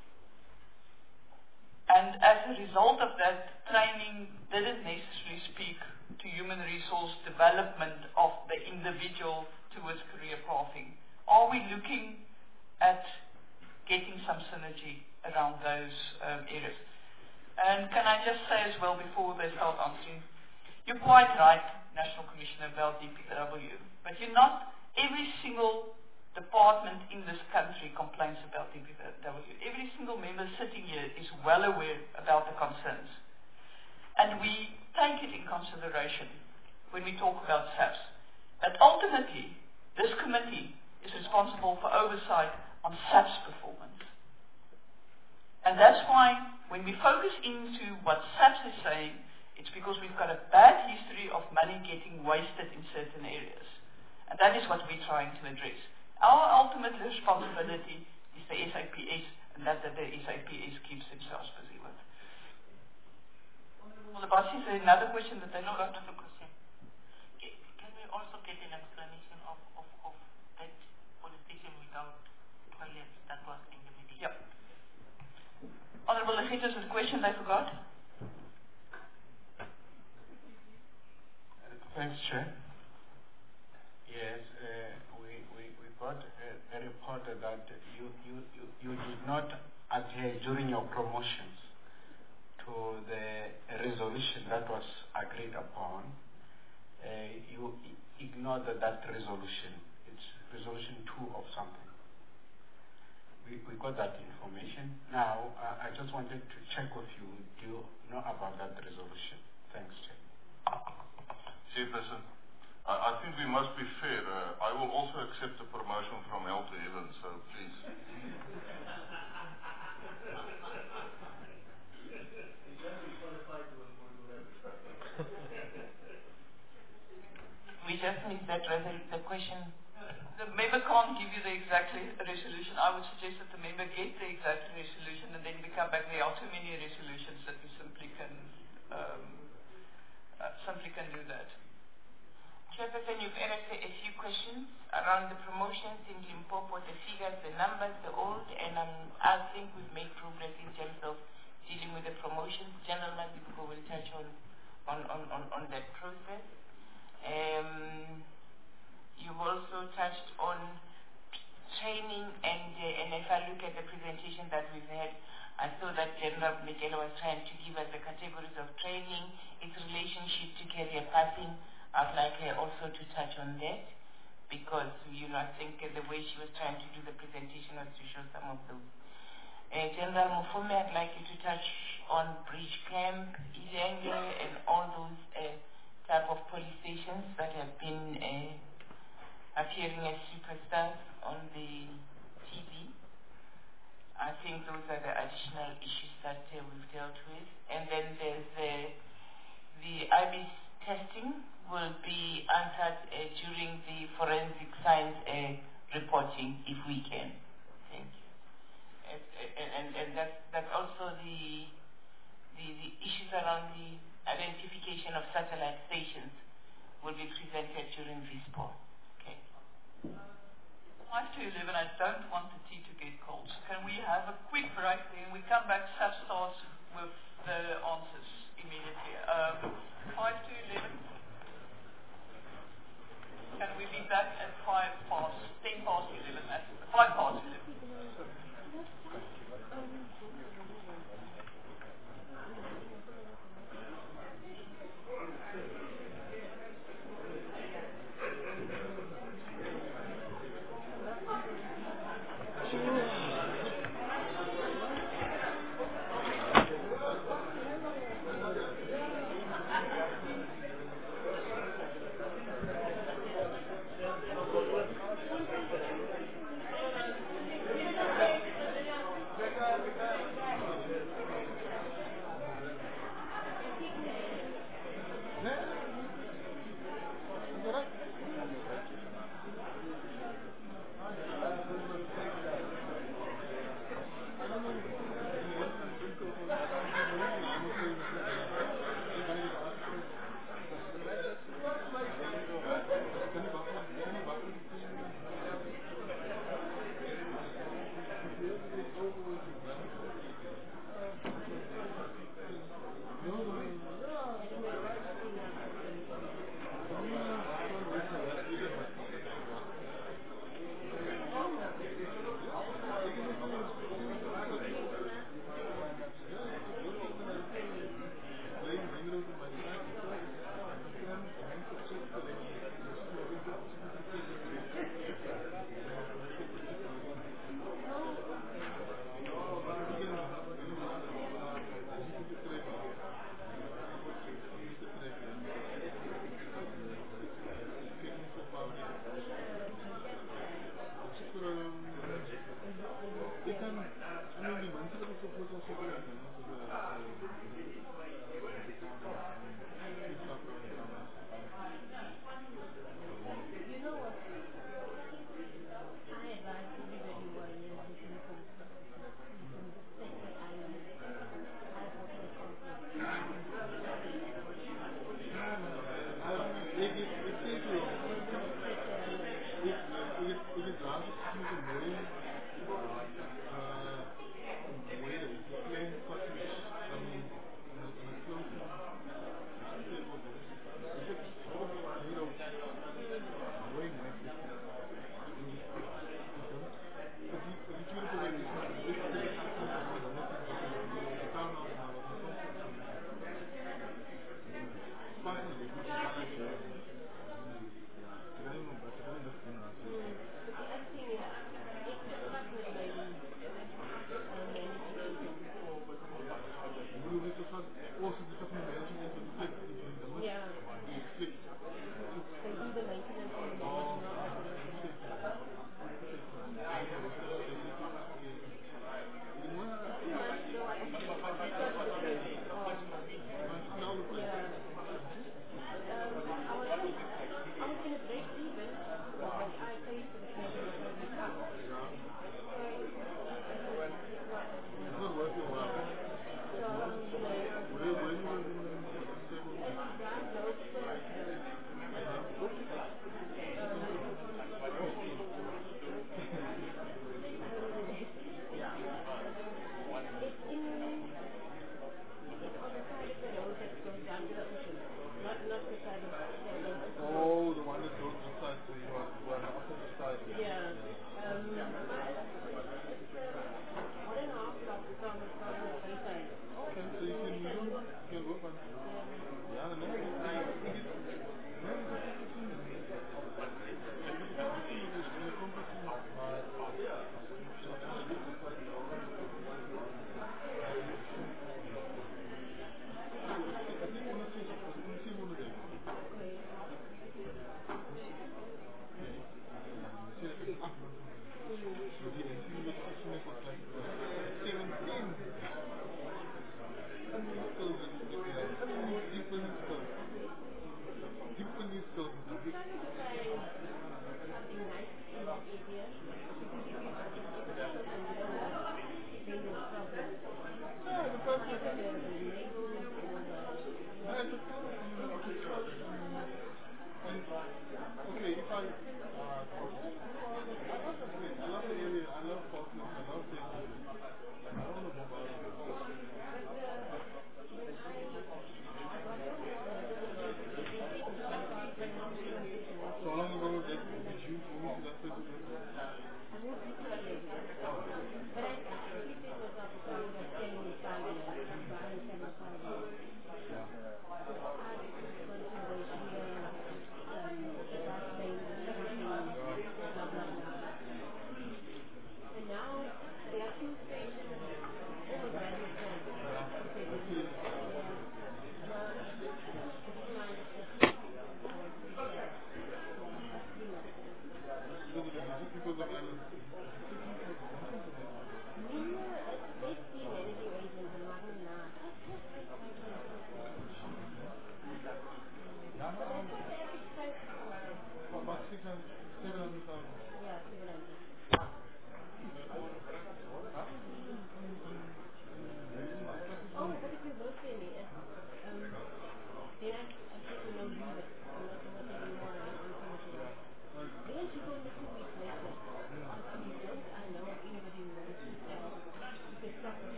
And as a result of that, training didn't necessarily speak to human resource development of the individual towards career pathing. Are we looking at getting some synergy around those areas? And can I just say as well before they start answering, you're quite right, National Commissioner, about DPW, but you're not, every single department in this country complains about DPW. Every single member sitting here is well aware about the concerns. And we take it in consideration when we talk about SAPS. But ultimately, this committee is responsible for oversight on SAPS performance. And that's why when we focus into what SAPS is saying, it's because we've got a bad history of money getting wasted in certain areas. And that is what we're trying to address. Our ultimate responsibility is the SAPS, and that the SAPS keeps themselves busy with. Honorable Lebasi, is there another question that I No, forgot? another question. Can we also get an explanation of that police station without toilets that was in the meeting? Yep. Honorable Legitis, is a question I forgot? Thanks, Chair. Yes, we got a report that you did not adhere during your promotions to the resolution that was agreed upon. You ignored that resolution. It's resolution 2 of something. We got that information. Now, I just wanted to check with you. Do you know about that resolution? Thanks, Chair. Chairperson, I think we must be fair. I will also accept a promotion from hell to heaven, so please. We just missed that the question. The member can't give you the exact resolution. I would suggest that the member get the exact resolution and then we come back. There are too many resolutions that we simply can do that. Chairperson, you've asked a few questions around the promotions in Limpopo, the figures, the numbers, the old, and I think we've made progress in terms of dealing with the promotions. General Madibuko will touch on that process. You've also touched on training, and if I look at the presentation that we've had, I saw that General Mikela was trying to give us the categories of training, its relationship to career pathing. I'd like her also to touch on that, because I think the way she was trying to do the presentation was to show some of those. General Mufome, I'd like you to touch on Bridge Camp, Ilenge, and all those type of police stations that have been appearing as superstars on the TV. I think those are the additional issues that we've dealt with. And then there's the IBIS testing will be answered during the forensic science reporting, if we can. Thank you. And that's also the issues around the identification of satellite stations will be presented during VISPO. Okay. 5 to 11, I don't want the tea to get cold. So can we have a quick break and we come back, Saf starts with the answers immediately. 5 to 11. Can we be back at 10 past 11, at 5 past 11?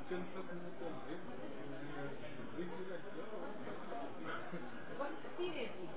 Seriously?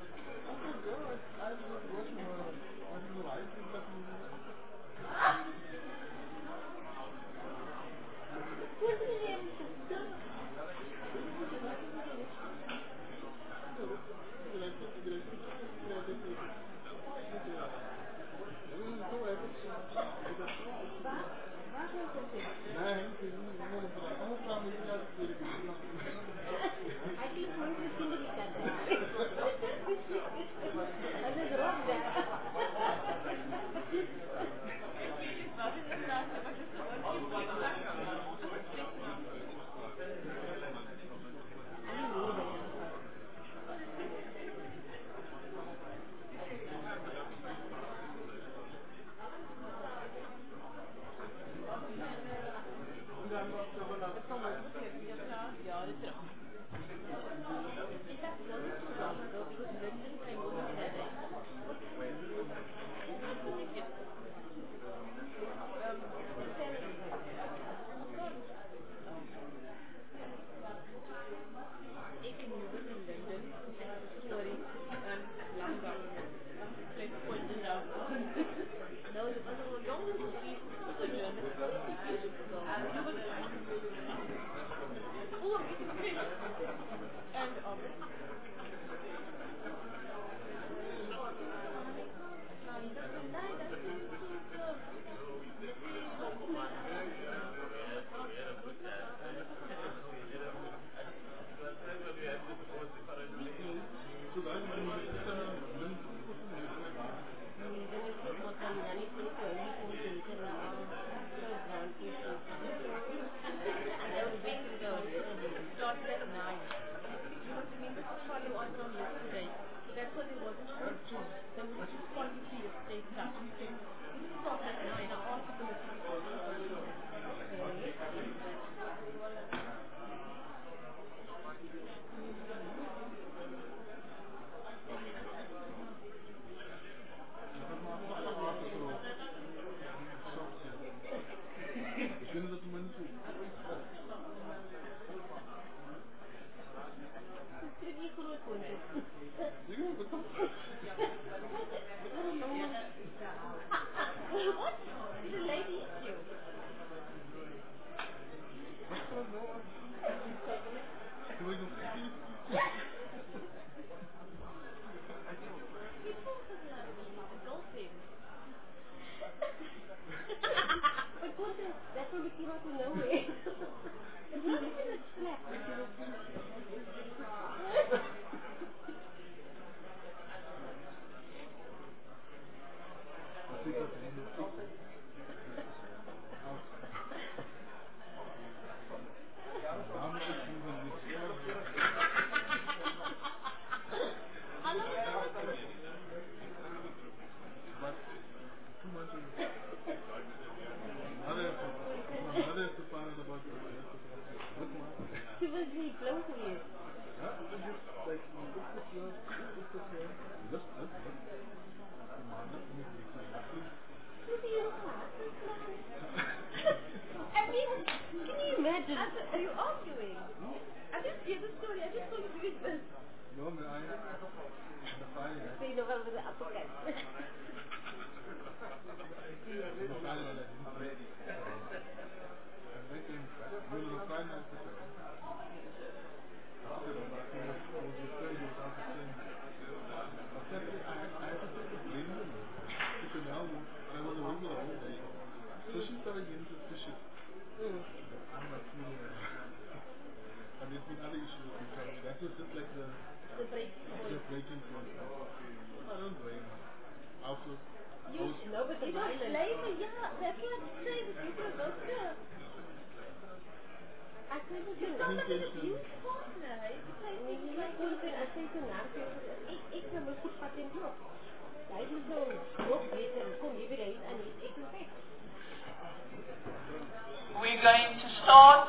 We're going to start,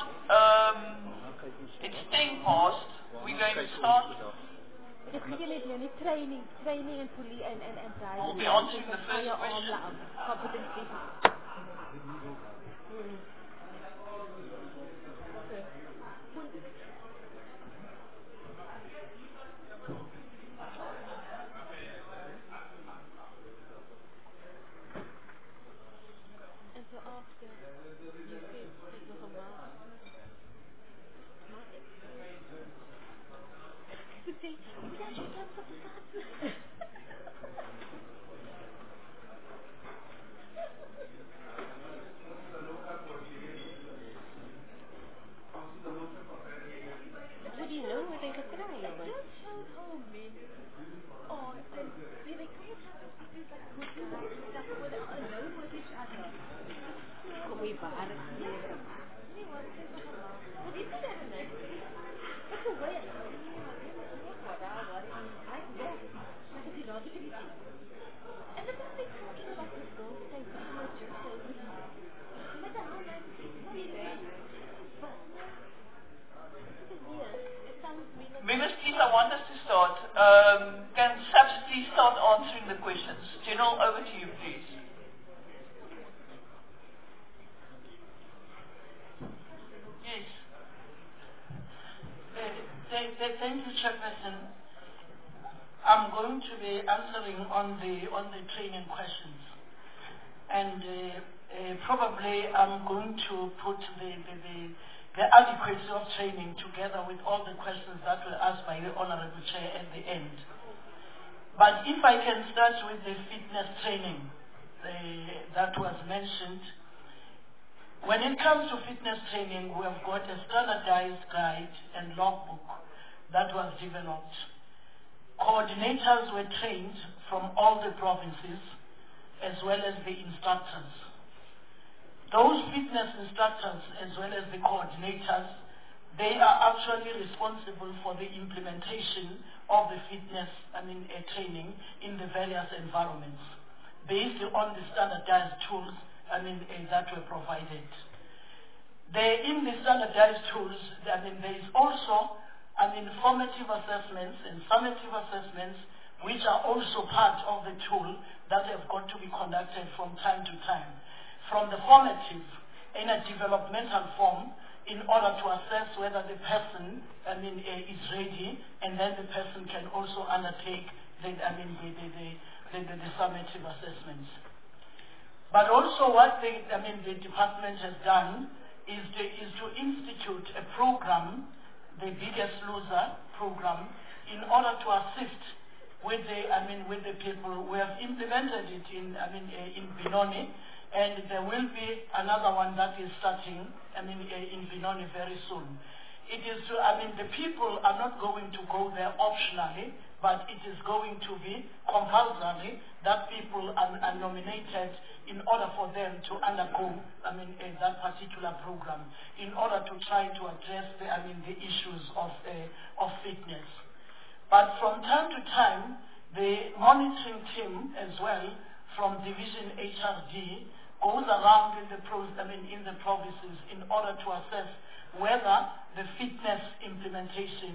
it's 10 past, we're going to start. Training and police and We'll be answering the first question. competency. Thank you, Chairperson. I'm going to be answering on the training questions, and probably I'm going to put the adequacy of training together with all the questions that were asked by the Honourable Chair at the end. But if I can start with the fitness training that was mentioned. When it comes to fitness training, we have got a standardized guide and logbook that was developed. Coordinators were trained from all the provinces as well as the instructors. Those fitness instructors as well as the coordinators, they are actually responsible for the implementation of the fitness training in the various environments based on the standardized tools that were provided. In the standardized tools, there is also formative assessments and summative assessments, which are also part of the tool that have got to be conducted from time to time. From the formative, in a developmental form, in order to assess whether the person is ready, and then the person can also undertake the summative assessments. But also what the department has done is to institute a program, the Biggest Loser program, in order to assist with the people. We have implemented it in Benoni, and there will be another one that is starting in Benoni very soon. It is to, the people are not going to go there optionally, but it is going to be compulsory that people are nominated in order for them to undergo that particular program, in order to try to address the issues of fitness. But from time to time, the monitoring team as well from Division HRD goes around in the provinces in order to assess whether the fitness implementation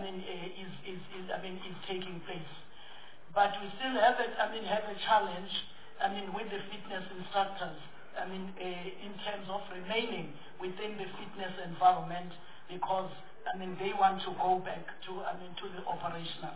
is taking place. But we still have a challenge with the fitness instructors in terms of remaining within the fitness environment, because they want to go back to the operational.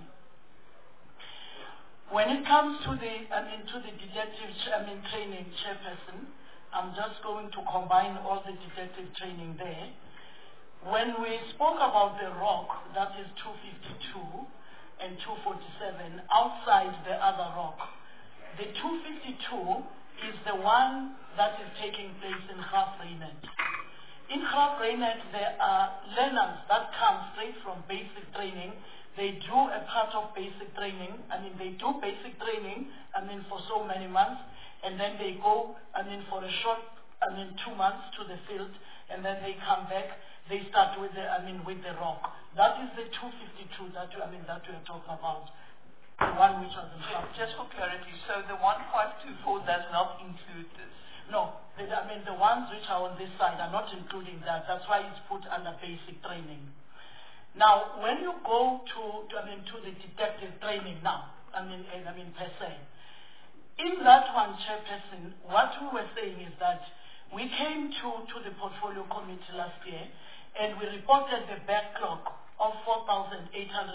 When it comes to the detective training, Chairperson, I'm just going to combine all the detective training there. When we spoke about the ROC, that is 252 and 247, outside the other ROC, the 252 is the one that is taking place in Graaff-Reinet. In Graaff-Reinet, there are learners that come straight from basic training. They do a part of basic training. They do basic training, for so many months, and then they go, for a short, 2 months to the field, and then they come back. They start with the, with the ROC. That is the 252 that we are talking about. The one which was in Just for clarity, so the 1524 does not include this? No, the ones which are on this side are not including that. That's why it's put under basic training. Now, when you go to the detective training now, per se, in that one, Chairperson, what we were saying is that we came to the portfolio committee last year, and we reported the backlog of 4,845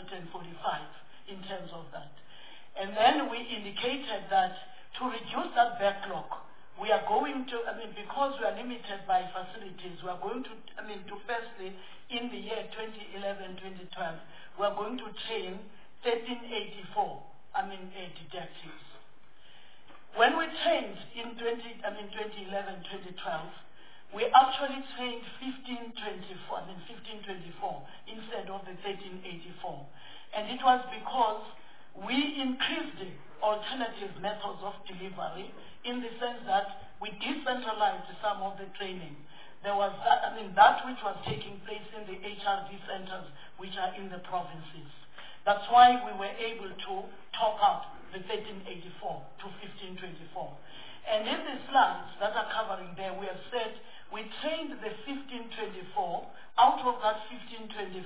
in terms of that. And then we indicated that to reduce that backlog, we are going to, because we are limited by facilities, we are going to, to firstly, in the year 2011-2012, we are going to train 1384, detectives. When we trained in 2011-2012, we actually trained 1524 instead of the 1384. And it was because we increased the alternative methods of delivery in the sense that we decentralized some of the training. There was that, that which was taking place in the HRD centers, which are in the provinces. That's why we were able to top up the 1384 to 1524. And in the slides that are covering there, we have said we trained the 1524. Out of that 1524,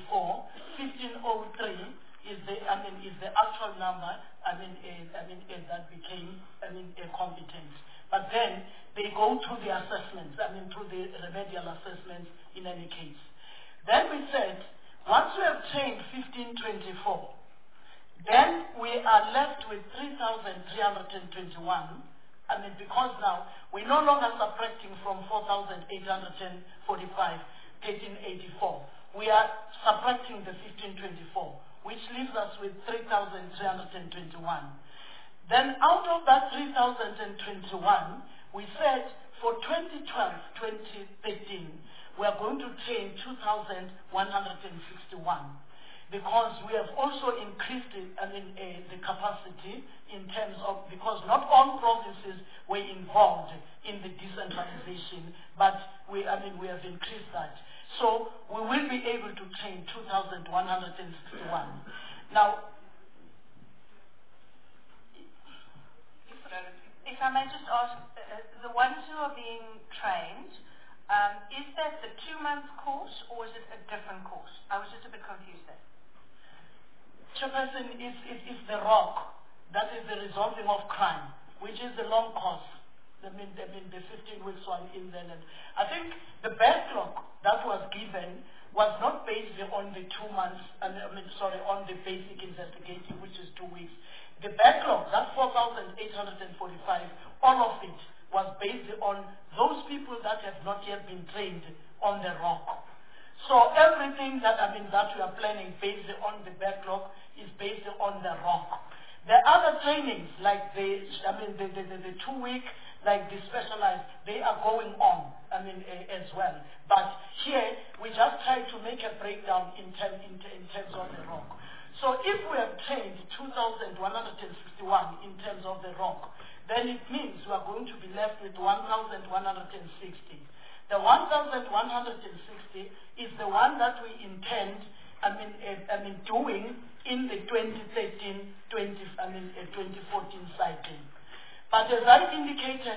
1503 is the actual number. That became competent. But then they go through the assessments. Through the remedial assessments in any case. Then we said Once we have trained 1524, then we are left with 3,321. I mean, because now we're no longer subtracting from 4,845, 1384. We are subtracting the 1524, which leaves us with 3,321. Then out of that 3,021, we said for 2012-2013, we are going to train 2,161. Because we have also increased the capacity in terms of, because not all provinces were involved in the decentralization, but we have increased that. So we will be able to train 2,161. Now, if I may just ask, the ones who are being trained, is that the 2-month course or is it a different course? I was just a bit confused there. Chairperson, is the ROC, that is the resolving of crime, which is the long course. The 15 weeks one in there. I think the backlog that was given was not based on the 2 months, on the basic investigating, which is 2 weeks. The backlog, that 4,845, all of it was based on those people that have not yet been trained on the ROC. So everything that that we are planning based on the backlog is based on the ROC. The other trainings, like the 2-week, like the specialized, they are going on, as well. But here, we just try to make a breakdown in terms of the ROC. So if we have trained 2,161 in terms of the ROC, then it means we are going to be left with 1,160. The 1,160 is the one that we intend, doing in the 2013-2014 cycle. But as I indicated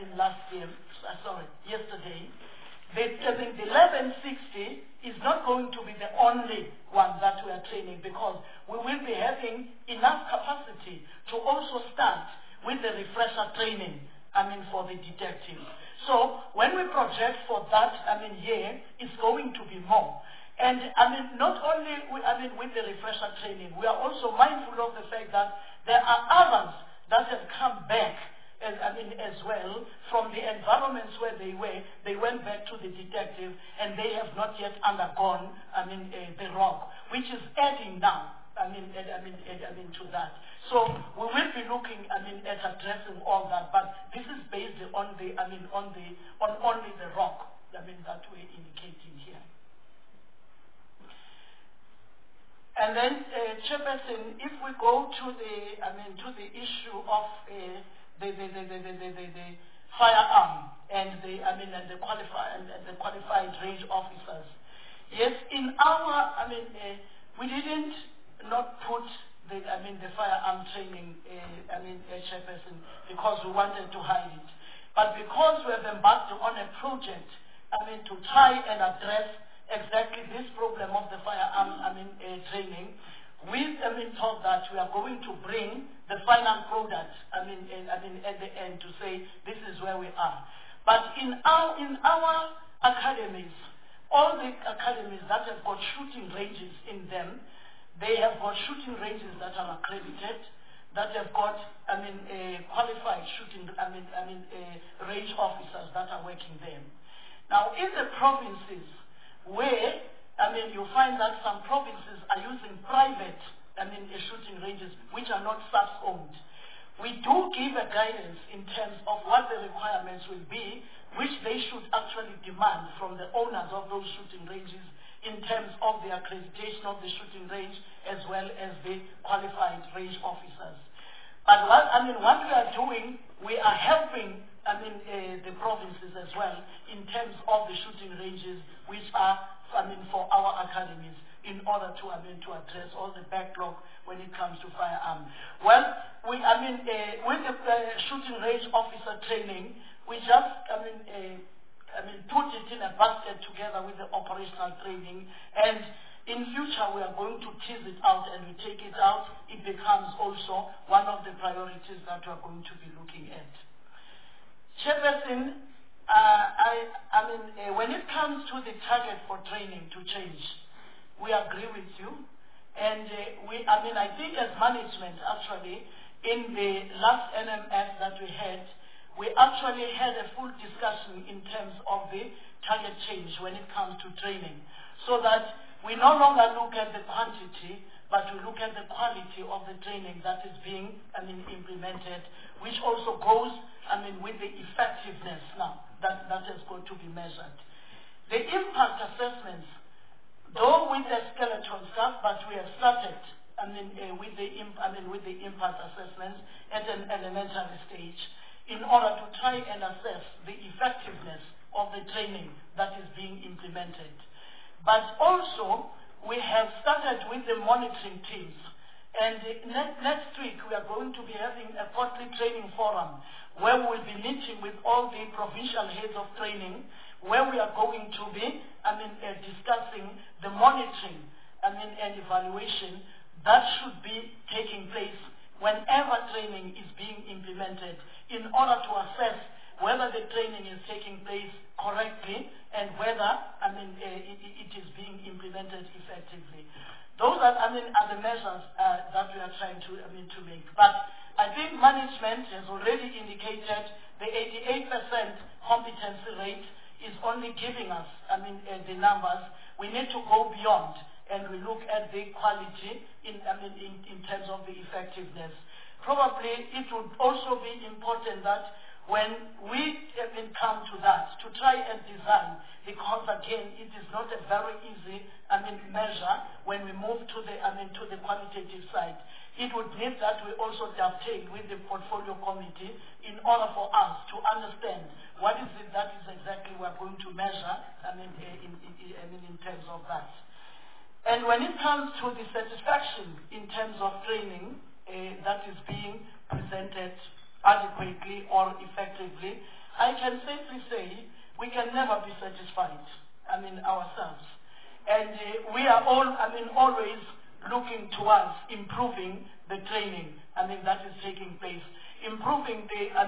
yesterday, the 1160 is not going to be the only one that we are training, because we will be having enough capacity to also start with the refresher training, for the detectives. So when we project for that, year, it's going to be more. And not only with the refresher training, we are also mindful of the fact that there are others that have come back as well from the environments where they were. They went back to the detective and they have not yet undergone the ROC, which is adding now to that. So we will be looking at addressing all that, but this is based on the on only the ROC that we're indicating here. And then, Chairperson, if we go to the issue of the firearm and the qualified range officers. Yes, in our we didn't not put the firearm training Chairperson, because we wanted to hide it, but because we have embarked on a project to try and address exactly this problem of the firearm training, we've been told that we are going to bring the final product at the end to say this is where we are. But in our academies, all the academies that have got shooting ranges in them, they have got shooting ranges that are accredited, that have got qualified shooting range officers that are working there. Now in the provinces where you find that some provinces are using private shooting ranges which are not SAPS-owned, we do give a guidance in terms of what the requirements will be, which they should actually demand from the owners of those shooting ranges in terms of the accreditation of the shooting range as well as the qualified range officers. But what we are doing, we are helping the provinces as well in terms of the shooting ranges which are for our academies, in order to address all the backlog when it comes to firearms. Well, with the shooting range officer training, we just put it in a basket together with the operational training, and in future we are going to tease it out, and we take it out, it becomes also one of the priorities that we are going to be looking at. Chairperson, when it comes to the target for training to change, we agree with you. And I think as management, actually, in the last NMF that we had, we actually had a full discussion in terms of the target change when it comes to training, so that we no longer look at the quantity, but we look at the quality of the training that is being implemented, which also goes with the effectiveness now that has got to be measured. The impact assessments, though with the skeleton stuff, but we have started with the impact assessments at an elementary stage in order to try and assess the effectiveness of the training that is being implemented. But also, we have started with the monitoring teams. And next week, we are going to be having a quarterly training forum where we will be meeting with all the provincial heads of training, where we are going to be discussing the monitoring and evaluation that should be taking place whenever training is being implemented in order to assess whether the training is taking place correctly and whether it is being implemented effectively. Those are the measures that we are trying to make. But I think management has already indicated the 88% competency rate is only giving us the numbers. We need to go beyond and we look at the quality in terms of the effectiveness. Probably it would also be important that when we come to that, to try and design, because again, it is not a very easy measure when we move to the qualitative side. It would need that we also dovetail with the portfolio committee in order for us to understand what is it that is exactly we are going to measure in terms of that. And when it comes to the satisfaction in terms of training that is being presented adequately or effectively, I can safely say we can never be satisfied ourselves. And we are all always looking towards improving the training that is taking place, improving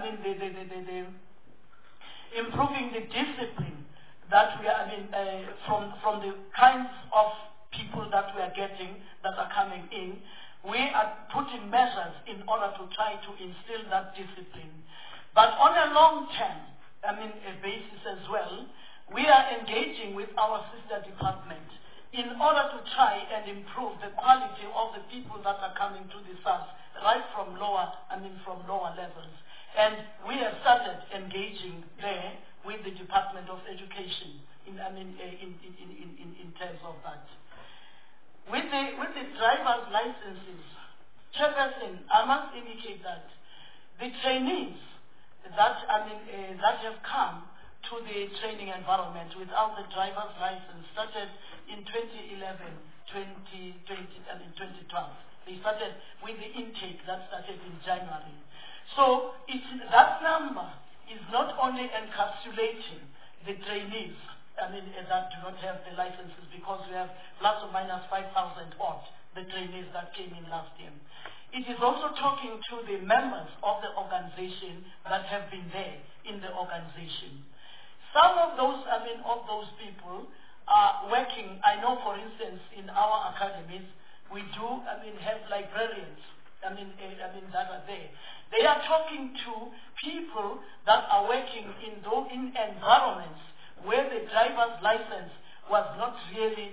improving the discipline that we are from the kinds of people that we are getting that are coming in. We are putting measures in order to try to instill that discipline. But on a long-term basis as well, we are engaging with our sister department in order to try and improve the quality of the people that are coming to the SARS, right from lower levels. And we have started engaging there with the Department of Education in terms of that. With the driver's licenses, Chairperson, I must indicate that the trainees that have come to the training environment without the driver's license started in 2011, 2012. They started with the intake that started in January. So that number is not only encapsulating the trainees that do not have the licenses, because we have plus or minus 5,000 odd, the trainees that came in last year. It is also talking to the members of the organization that have been there in the organization. Some of those, of those people are working. I know, for instance, in our academies, we do, have librarians, that are there. They are talking to people that are working in environments where the driver's license was not really,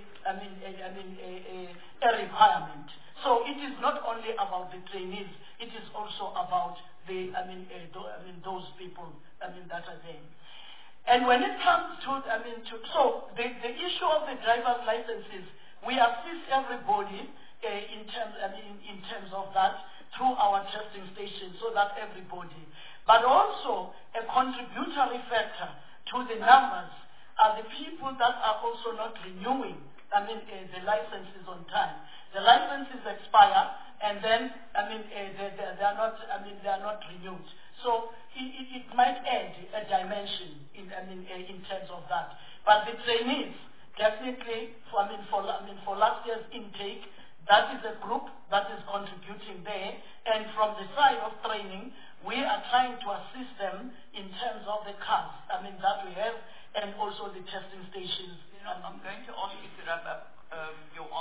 a requirement. So it is not only about the trainees, it is also about the, those people, that are there. And when it comes to, so the issue of the driver's licenses, we assist everybody in terms of that through our testing station, so that everybody, but also a contributory factor to the numbers are the people that are also not renewing, the licenses on time. The licenses expire, and then, they are not renewed. So it might add a dimension in terms of that. But the trainees, definitely, for last year's intake, that is a group that is contributing there. And from the side of training, we are trying to assist them in terms of the cars, that we have, and also the testing stations. I'm going to ask you to wrap up your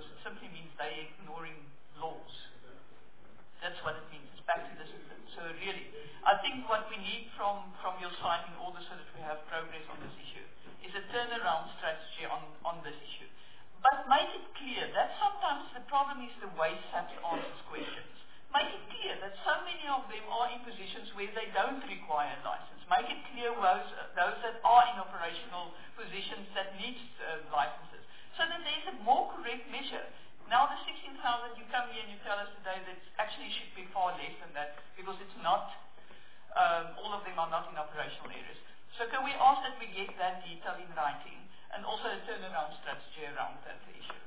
simply means they're ignoring laws. That's what it means. It's back to discipline. So really, I think what we need from your side in order so that we have progress on this issue is a turnaround strategy on this issue. But make it clear that sometimes the problem is the way SAPS answers questions. Make it clear that so many of them are in positions where they don't require a license. Make it clear those that are in operational positions that need licenses. So that there is a more correct measure. Now the 16,000, you come here and you tell us today that actually should be far less than that because it's not, all of them are not in operational areas. So can we ask that we get that detail in writing and also a turnaround strategy around that issue?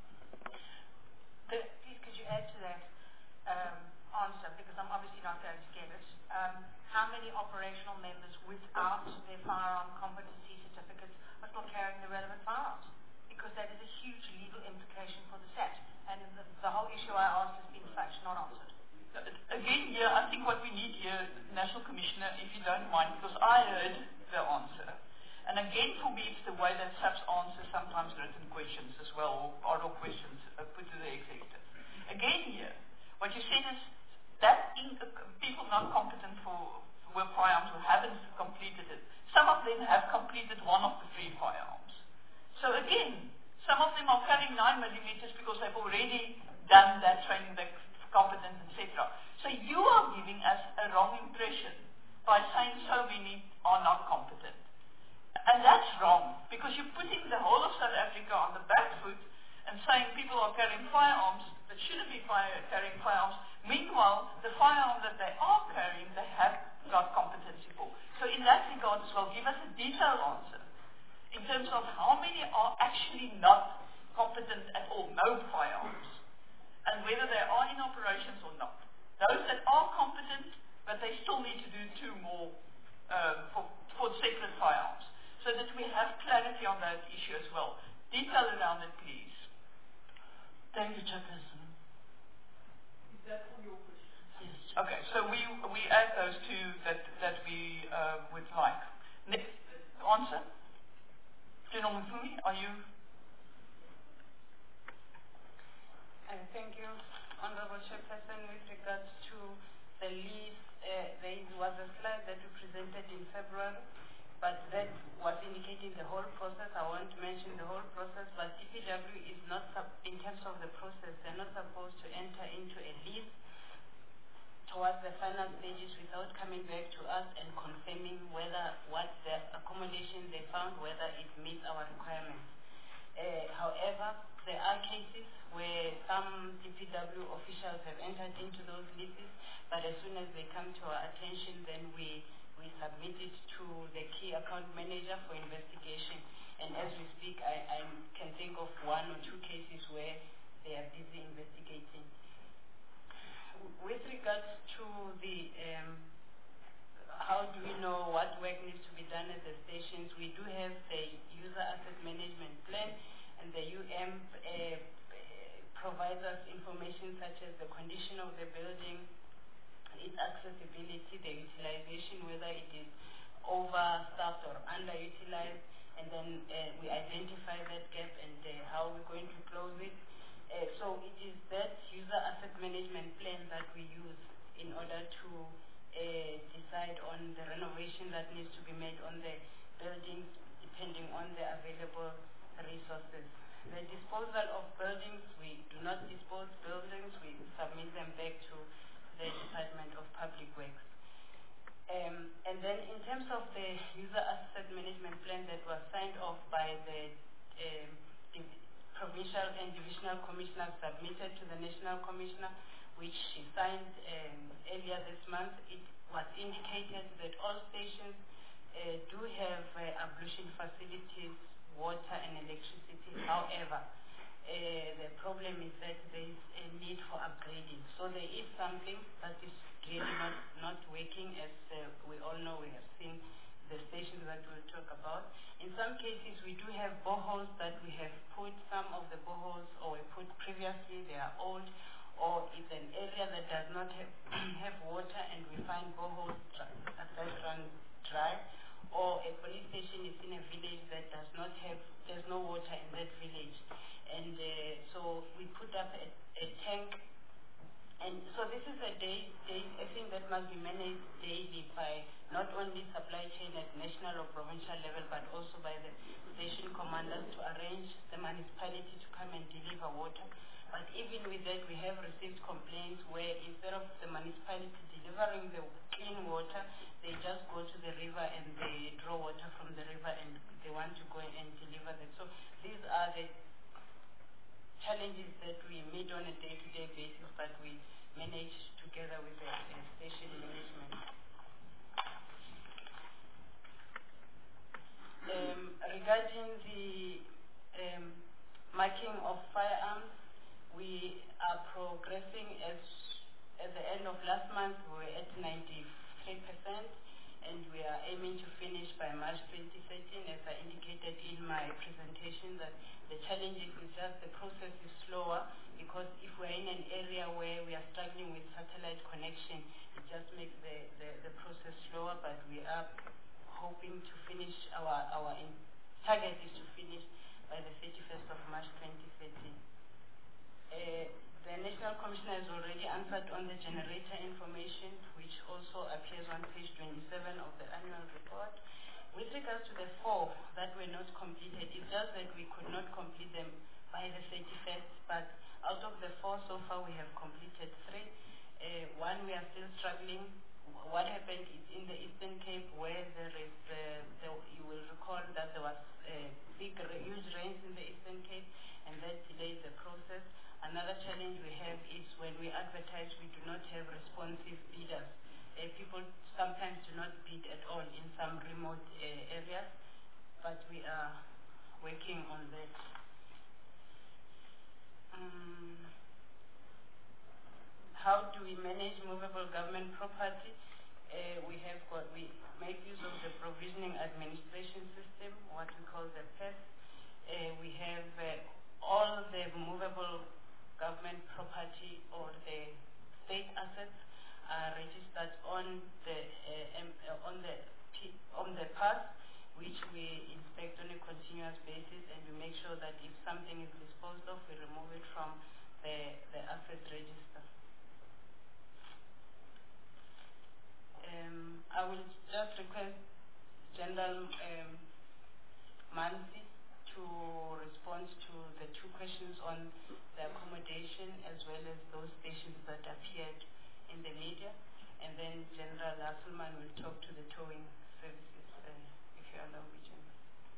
Please could you add to that answer, because I'm obviously not going to get it. How many operational members without their firearm competency certificates are still carrying the relevant firearms? Because that is a huge legal implication for the SAT. And the whole issue I asked has been such not answered. Again, here, I think what we need here, National Commissioner, if you don't mind, because I heard the answer. And again, for me, it's the way that SAPS answers sometimes written questions as well, or oral questions put to the executive. Again, here, what you said is that people not competent with firearms who haven't completed it, some of them have completed one of the 3 firearms. So again, some of them are carrying 9mm because they've already done that training, they're competent, etc. So you are giving us a wrong impression by saying so many are not competent. And that's wrong, because you're putting the whole of South Africa on the back foot and saying people are carrying firearms that shouldn't be carrying firearms. Meanwhile, the firearm that they are carrying, they have got competency for. So in that regard as well, give us a detailed answer in terms of how many are actually not competent at all, no firearms, and whether they are in operations or not. Those that are competent, but they still need to do 2 more for separate firearms, so that we have clarity on that issue as well. Detail around it, please. Thank you, Chairperson. Is that for your question? Yes. Okay, so we add those 2 that we would like. Next answer. General Mufumi, are you? Thank you, Honorable Chairperson. With regards to the lease, there was a slide that we presented in February, but that was indicating the whole process. I won't mention the whole process, but DPW is not, in terms of the process, they're not supposed to enter into a lease towards the final stages without coming back to us and confirming whether what the accommodation they found, whether it meets our requirements. However, there are cases where some DPW officials have entered into those leases, but as soon as they come to our attention, then we submit it to the key account manager for investigation. And as we speak, I can think of 1 or 2 cases where they are busy investigating. With regards to the how do we know what work needs to be done at the stations, we do have the user asset management plan, and the UM provides us information such as the condition of the building, its accessibility, the utilization, whether it is overstaffed or underutilized, and then we identify that gap and how we're going to close it. So it is that user asset management plan that we use in order to decide on the renovation that needs to be made on the buildings depending on the available resources. The disposal of buildings, we do not dispose buildings, we submit them back to the Department of Public Works. And then in terms of the user asset management plan that was signed off by the provincial and divisional commissioner, submitted to the national commissioner, which she signed earlier this month, it was indicated that all stations do have ablution facilities, water and electricity. However, the problem is that there is a need for upgrading. So there is something that is really not working, as we all know. We have seen the stations that we'll talk about. In some cases, we do have boreholes that we have put. Some of the boreholes, or we put previously, they are old, or it's an area that does not have water, and we find boreholes that run dry, or a police station is in a village that does not have, there's no water in that village. And so we put up a tank. And so this is a thing that must be managed daily by not only supply chain at national or provincial level, but also by the station commanders to arrange the municipality to come and deliver water. But even with that, we have received complaints where instead of the municipality delivering the clean water, they just go to the river and they draw water from the river and they want to go and deliver that. So these are the challenges that we meet on a day-to-day basis, but we manage together with the station management. Regarding the marking of firearms, we are progressing. As at the end of last month, we were at 93%, and we are aiming to finish by March 2013. As I indicated in my presentation, that the challenge is just the process is slower, because if we're in an area where we are struggling with satellite connection, it just makes the process slower, but we are hoping to finish our target is to finish by the 31st of March 2013. The National Commissioner has already answered on the generator information, which also appears on page 27 of the annual report. With regards to the 4 that were not completed, it's just that we could not complete them by the 31st, but out of the 4 so far we have completed 3. One we are still struggling. What happened is in the Eastern Cape, where there is, you will recall that there was huge rains in the Eastern Cape, and that delayed the process. Another challenge we have is when we advertise, we do not have responsive bidders. People sometimes do not bid at all in some remote areas, but we are working on that. How do we manage movable government property? We make use of the provisioning administration system, what we call the PES. We have all the movable government property or the state assets are registered on the PAS, which we inspect on a continuous basis, and we make sure that if something is disposed of, we remove it from the asset register. I will just request General Mansi to respond to the 2 questions on the accommodation as well as those stations that appeared in the media, and then General Hasselman will talk to the towing services, if you allow me, General.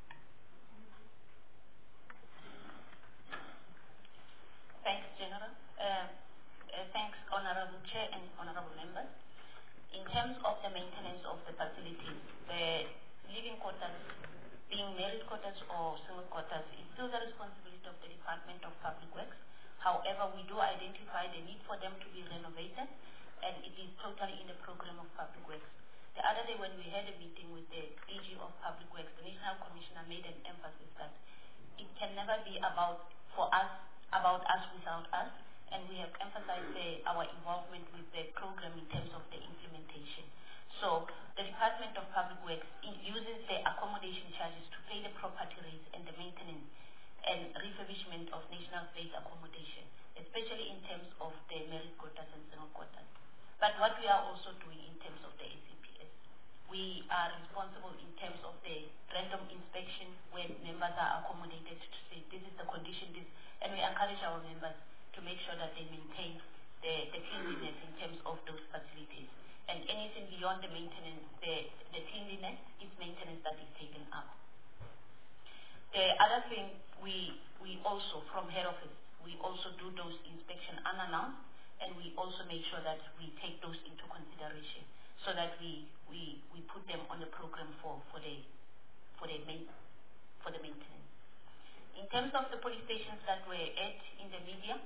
Thanks, General. Thanks, Honorable Chair and Honorable Members. In terms of the maintenance of the facilities, the living quarters, being married quarters or single quarters, is still the responsibility of the Department of Public Works. However, we do identify the need for them to be renovated, and it is totally in the program of Public Works. The other day when we had a meeting with the DG of Public Works, the National Commissioner made an emphasis that it can never be about us without us, and we have emphasized our involvement with the program in terms of the implementation. So the Department of Public Works uses the accommodation charges to pay the property rates and the maintenance and refurbishment of national state accommodation, especially in terms of the married quarters and single quarters. But what we are also doing in terms of the ACPS, we are responsible in terms of the random inspection when members are accommodated to say this is the condition, and we encourage our members to make sure that they maintain the cleanliness in terms of those facilities. And anything beyond the maintenance, the cleanliness is maintenance that is taken up. The other thing, we also, from head office, we also do those inspection unannounced, and we also make sure that we take those into consideration so that we put them on the program for the maintenance. In terms of the police stations that were at in the media,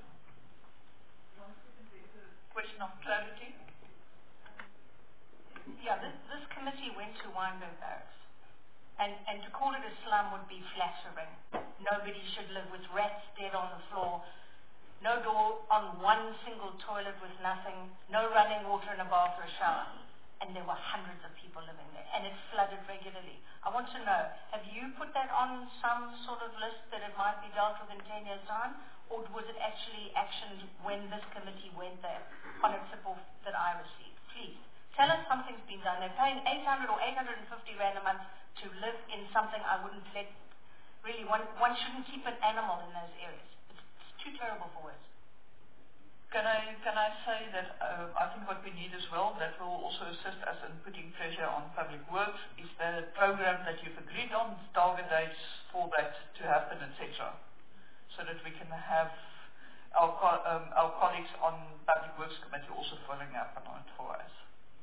question of clarity. Yeah, this committee went to Wynberg Barracks, and to call it a slum would be flattering. Nobody should live with rats dead on the floor, no door on one single toilet with nothing, no running water in a bath or a shower. and there were hundreds of people living there, and it flooded regularly. I want to know, have you put that on some sort of list that it might be dealt with in 10 years' time, or was it actually actioned when this committee went there on a tip-off that I received? Please, tell us something's been done. They're paying 800 or 850 rand a month to live in something I wouldn't let. Really, one shouldn't keep an animal in those areas. It's too terrible for words. Can I say that I think what we need as well, that will also assist us in putting pressure on Public Works, is the program that you've agreed on, target dates for that to happen, etc., so that we can have our colleagues on Public Works Committee also following up on it for us.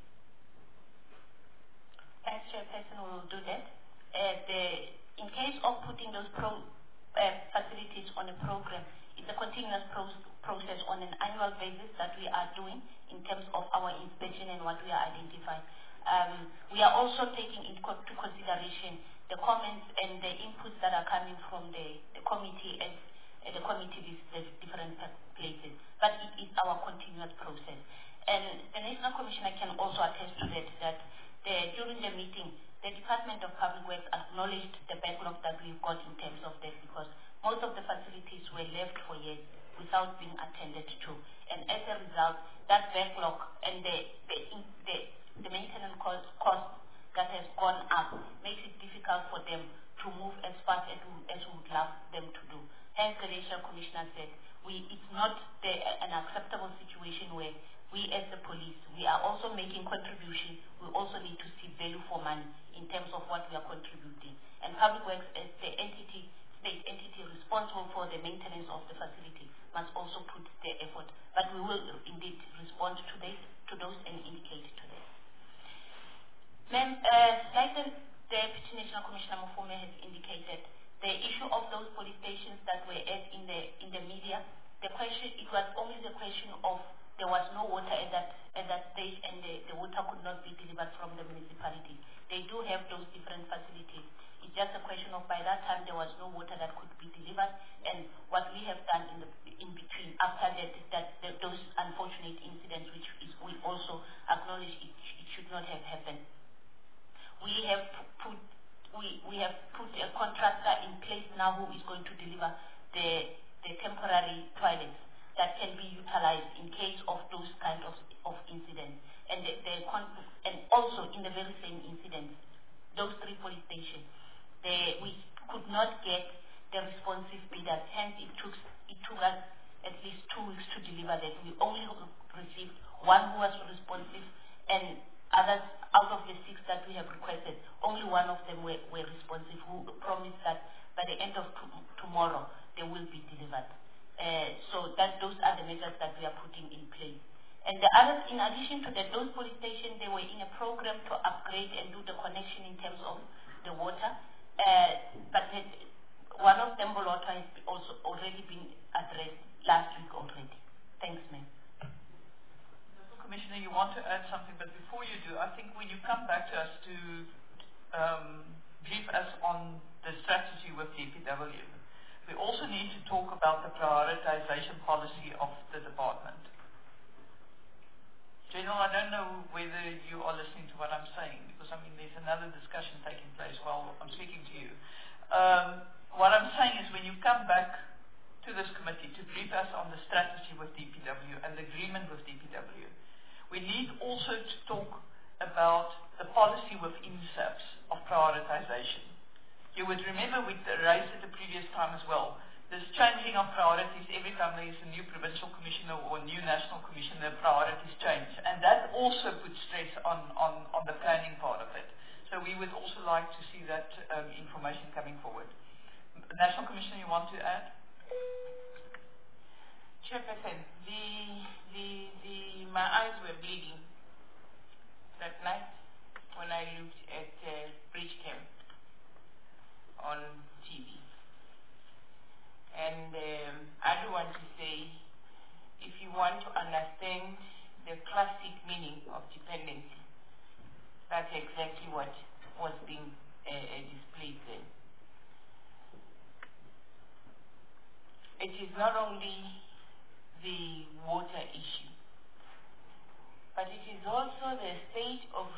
Thanks, Chairperson. We will do that. In case of putting those facilities on a program, it's a continuous process on an annual basis that we are doing in terms of our inspection and what we are identifying. We are also taking into consideration the comments and the inputs that are coming from the committee and the committee the different places. But it is our continuous process. And the National Commissioner can also attest to that during the meeting, the Department of Public Works acknowledged the backlog that we've got in terms of that, because most of the facilities were left for years without being attended to. And as a result, that backlog and the maintenance cost that has gone up makes it difficult for them to move as fast as we would love them to do. Hence, the National Commissioner said, it's not an acceptable situation where we as the police, we are also making contribution. We also need to see value for money in terms of what we are contributing. And Public Works, as the state entity responsible for the maintenance of the facility, must also put their effort. But we will indeed respond to those and indicate to them. Ma'am, like the Deputy National Commissioner Mufome has indicated, the issue of those police stations that were in the media, it was only the question of there was no water at that stage, and the water could not be delivered from the municipality. They do have those different facilities. It's just a question of by that time there was no water that could be delivered, and what we have done in between after those unfortunate incidents, which we also acknowledge it should not have happened. We have put a contractor in place now who is going to deliver the temporary toilets that can be utilized in case of those kind of incidents. And also in the very same incidents, those 3 police stations, we could not get the responsive bidders. Hence, it took us at least 2 weeks to deliver that. We only received 1 who was responsive, and others, out of the 6 that we have requested, only 1 of them were responsive, who promised that by the end of tomorrow they will be delivered. So those are the measures that we are putting in place. And the others, in addition to that, those police stations, they were in a program to upgrade and do the connection in terms of the water. But one of them, Bolotwa, has also already been addressed last week already. Thanks, ma'am. Commissioner, you want to add something, but before you do, I think when you come back to us to brief us on the strategy with DPW, we also need to talk about the prioritization policy of the department. General, I don't know whether you are listening to what I'm saying, because there's another discussion taking place while I'm speaking to you. What I'm saying is when you come back to this committee to brief us on the strategy with DPW and the agreement with DPW, we need also to talk about the policy within SAPS of prioritization. You would remember we raised it the previous time as well. This changing of priorities every time there is a new provincial commissioner or a new national commissioner, priorities change. And that also puts stress on the planning part of it. So we would also like to see that information coming forward. National Commissioner, you want to add? Chairperson, my eyes were bleeding that night when I looked at Bridge Camp on TV. And I do want to say, if you want to understand the classic meaning of dependency, that's exactly what was being displayed then. It is not only the water issue, but it is also the state of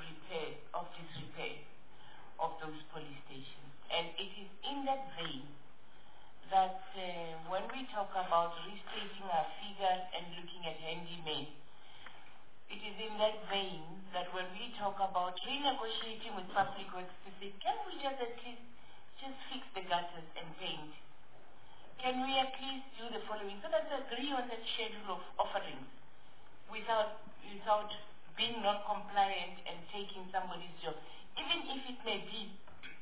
builders and looking at handymen. It is in that vein that when we talk about renegotiating with public works to say, can we just at least just fix the gutters and paint? Can we at least do the following? So let's agree on that schedule of offerings without being not compliant and taking somebody's job, even if it may be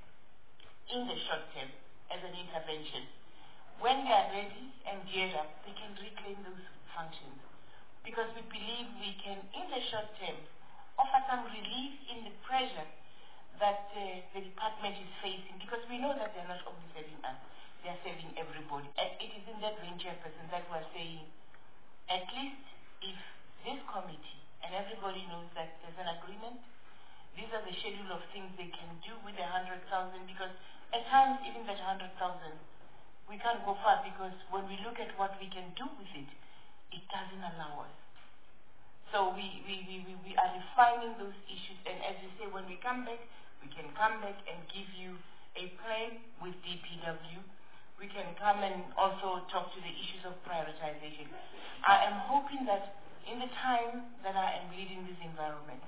in the short term as an intervention. When they are ready and geared up, they can reclaim those functions. Because we believe we can, in the short term, offer some relief in the pressure that the department is facing, because we know that they're not only serving us, they are serving everybody. And it is in that vein, Chairperson, that we're saying, at least if this committee and everybody knows that there's an agreement, these are the schedule of things they can do with the 100,000, because at times even that 100,000, we can't go far, because when we look at what we can do with it, it doesn't allow us. So we are refining those issues, and as you say, when we come back, we can come back and give you a plan with DPW. We can come and also talk to the issues of prioritization. I am hoping that in the time that I am leading this environment,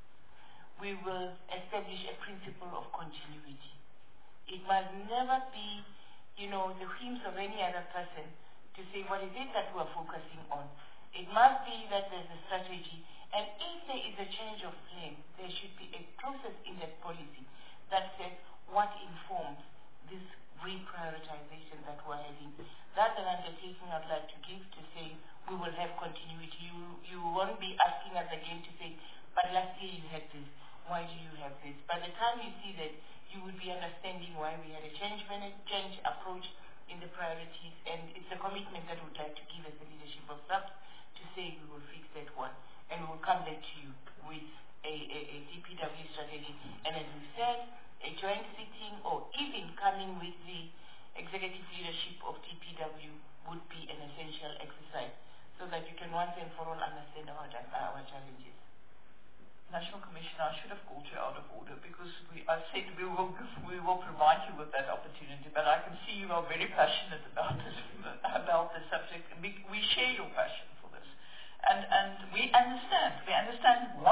we will establish a principle of continuity. It must never be, the whims of any other person to say what is it that we're focusing on. It must be that there's a strategy, and if there is a change of plan, there should be a process in that policy that says what informs this reprioritization that we're having. That's an undertaking I'd like to give, to say we will have continuity. You won't be asking us again to say, but last year you had this, why do you have this? By the time you see that, you would be understanding why we had a change approach in the priorities, and it's a commitment that we'd like to give as the leadership of SAPS to say we will fix that one, and we will come back to you with a DPW strategy. And as we said, a joint sitting or even coming with the executive leadership of DPW would be an essential exercise, so that you can once and for all understand our challenges. National Commissioner, I should have called you out of order, because I said we will provide you with that opportunity, but I can see you are very passionate about the subject, and we share your passion for this. And we understand 100%.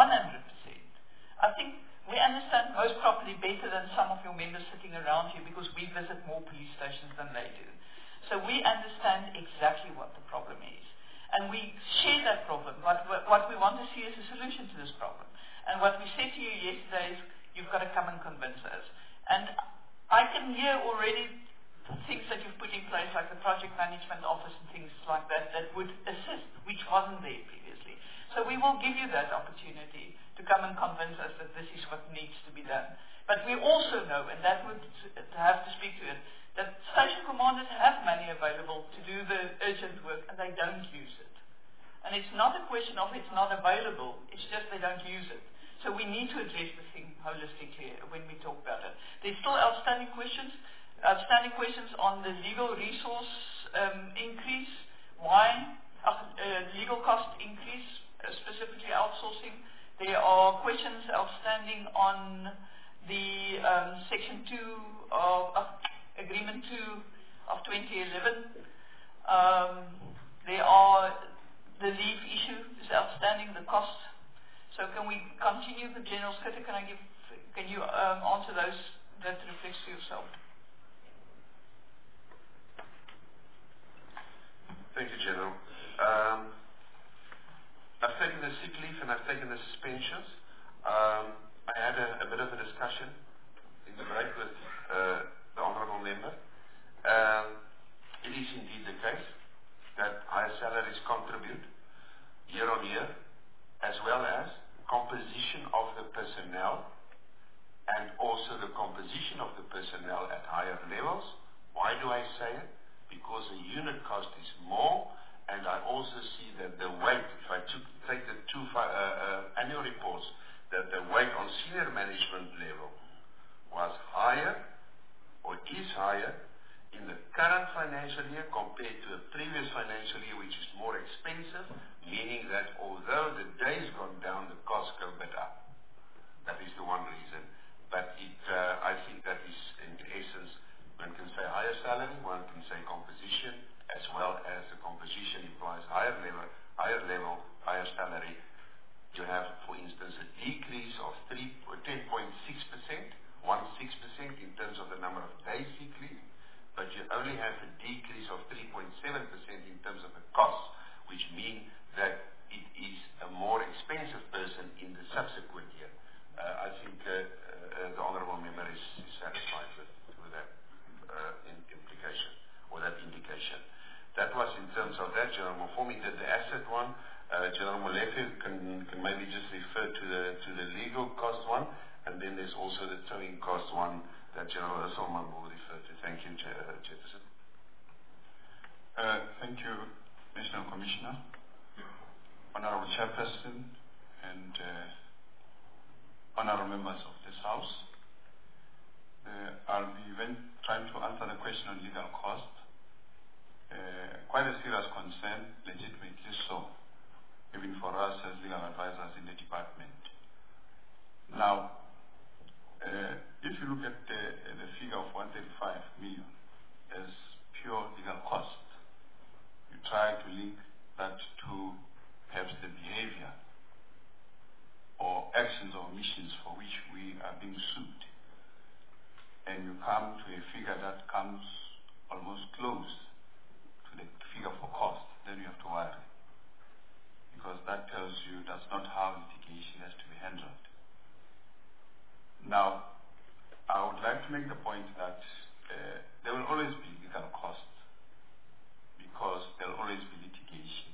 I think we understand most probably better than some of your members sitting around here, because we visit more police stations than they do. So we understand exactly what the problem is. And we share that problem, but what we want to see is a solution to this problem. And what we said to you yesterday is, you've got to come and convince us. And I can hear already things that you've put in place, like the project management office and things like that, that would assist, which wasn't there previously. So we will give you that opportunity to come and convince us that this is what needs to be done. But we also know, and that would have to speak to it, that station commanders have money available to do the urgent work, and they don't use it. And it's not a question of it's not available, it's just they don't use it. So we need to address the thing holistically when we talk about it. There's still outstanding questions on the legal resource increase. Why? Legal cost increase, specifically outsourcing. There are questions outstanding on the Section 2 of Agreement 2 of 2011. There are the leave issue is outstanding, the cost. So can we continue the General Secretary? Can you answer those that reflects to yourself? Thank you, General. I've taken the sick leave and I've taken the suspensions. I had a bit of a discussion in the break with the Honourable Member. It is indeed the case that higher salaries contribute year on year, as well as composition of the personnel and also the composition of the personnel at higher levels. Why do I say it? Because the unit cost is more, and I also see that the weight, if I take the two annual reports, that the weight on senior management level was higher, or is higher, in the current financial year compared to the previous financial year, which is more expensive, meaning that although the days gone down, the costs go a bit up. That is the one reason. But I think that is, in essence, one can say higher salary, one can say composition, as well as the composition implies higher level Mofomi did the asset one. General Molefe can maybe just refer to the legal cost one, and then there's also the towing cost one that General Esselman will refer to. Thank you, Chairperson. Thank you, National Commissioner, Honorable Chairperson, and honorable members of this House. I'll be trying to answer the question on legal cost. Quite a serious concern, legitimately so, even for us as legal advisors in the department. Now, if you look at the figure of 135 million as pure legal cost, you try to link that to perhaps the behavior or actions or omissions for which we are being sued, and you come to a figure that comes almost close to the figure for cost, then you have to worry, because that tells you that's not how litigation has to be handled. Now, I would like to make the point that there will always be legal costs, because there will always be litigation.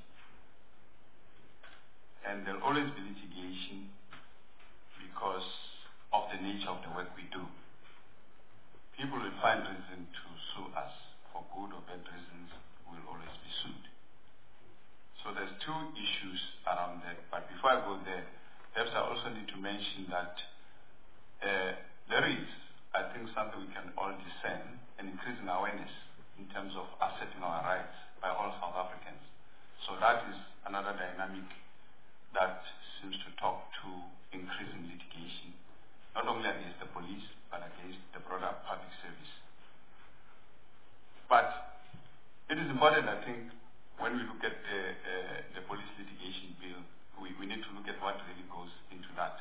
And there will always be litigation because of the nature of the work we do. People will find reason to sue us. For good or bad reasons, we will always be sued. So there's two issues around that. But before I go there, perhaps I also need to mention that there is, I think, something we can all discern, an increasing awareness in terms of asserting our rights by all South Africans. So that is another dynamic that seems to talk to increasing litigation, not only against the police, but against the broader public service. But it is important, I think, when we look at the police litigation bill, we need to look at what really goes into that.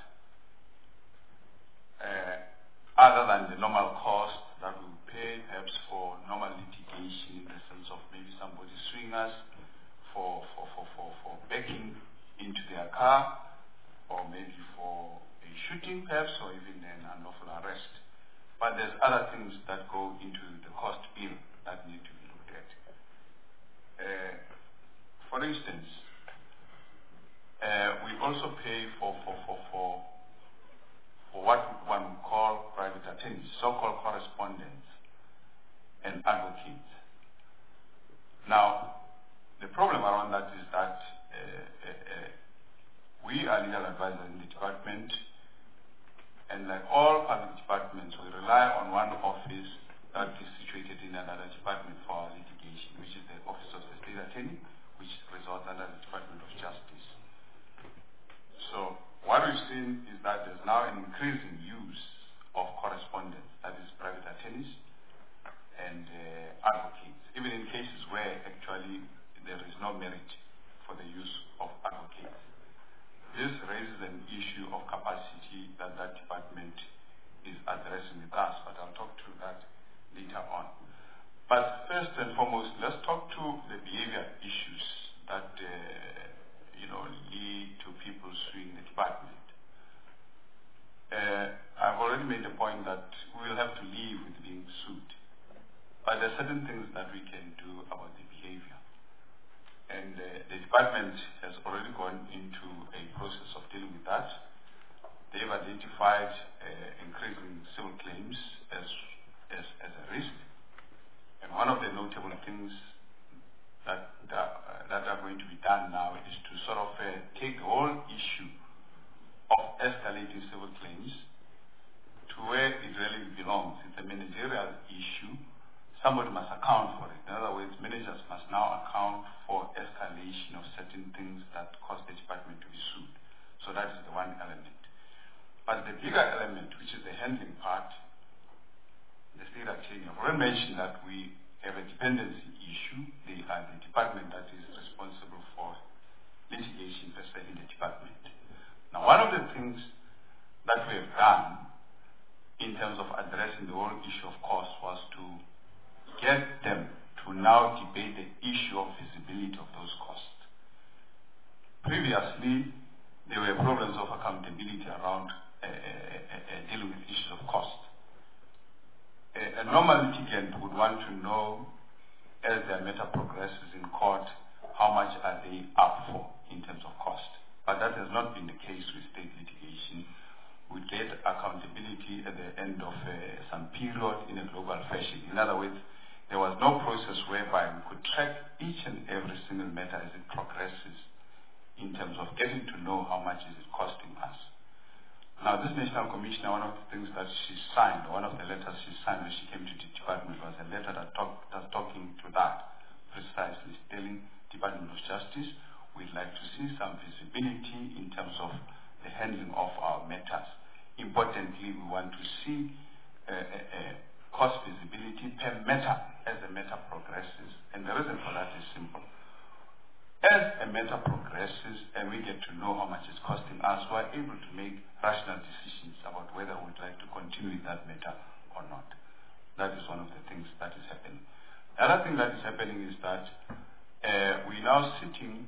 Other than the normal cost that we pay, perhaps for normal litigation, in the sense of maybe somebody suing us for backing into their car, or maybe for a shooting perhaps, or even an unlawful arrest. But there's other things that go into the cost bill that need to be looked at. For instance, we also pay for what one would call private attorneys, so-called correspondents and advocates. Now, the problem around that is that we are legal advisors in the department, and like all public departments, we rely on one office that is situated in another department for our litigation, which is the Office of the State Attorney, which resides under the Department of Justice. So what we've seen is that there's now an increasing use of correspondence, that is private attorneys and advocates, even in cases where actually there is no merit for the use of advocates. This raises an issue of capacity that that department is addressing with us, but I'll talk to that later on. But first and foremost, let's talk to the behavior issues that lead to people suing the department. I've already made the point that we will have to live with being sued, but there are certain things that we can do about the behavior. And the department has already gone into a process of dealing with that. They've identified increasing civil claims as a risk. And one of the notable things that are going to be done now is to sort of take the whole issue of escalating civil claims to where it really belongs. It's a managerial issue. Somebody must account for it. In other words, managers must now account for escalation of certain things that cause the department to be sued. So that is the one element. But the bigger element, which is the handling part, the state attorney, I've already mentioned that we have a dependency issue. They are the department that is responsible for litigation per se in the department. Now, one of the things that we have done in terms of addressing the whole issue of cost was to get them to now debate the issue of visibility of those costs. Previously, there were problems of accountability around dealing with issues of cost. A normal litigant would want to know, as their matter progresses in court, how much are they up for in terms of cost. But that has not been the case with state litigation. We get accountability at the end of some period in a global fashion. In other words, there was no process whereby we could track each and every single matter as it progresses in terms of getting to know how much is it costing us. Now, this National Commissioner, one of the things that she signed, one of the letters she signed when she came to the department was a letter that's talking to that, precisely telling Department of Justice, we'd like to see some visibility in terms of the handling of our matters. Importantly, we want to see cost visibility per matter as the matter progresses. And the reason for that is simple. As a matter progresses and we get to know how much it's costing us, we are able to make rational decisions about whether we'd like to continue with that matter or not. That is one of the things that is happening. The other thing that is happening is that we're now sitting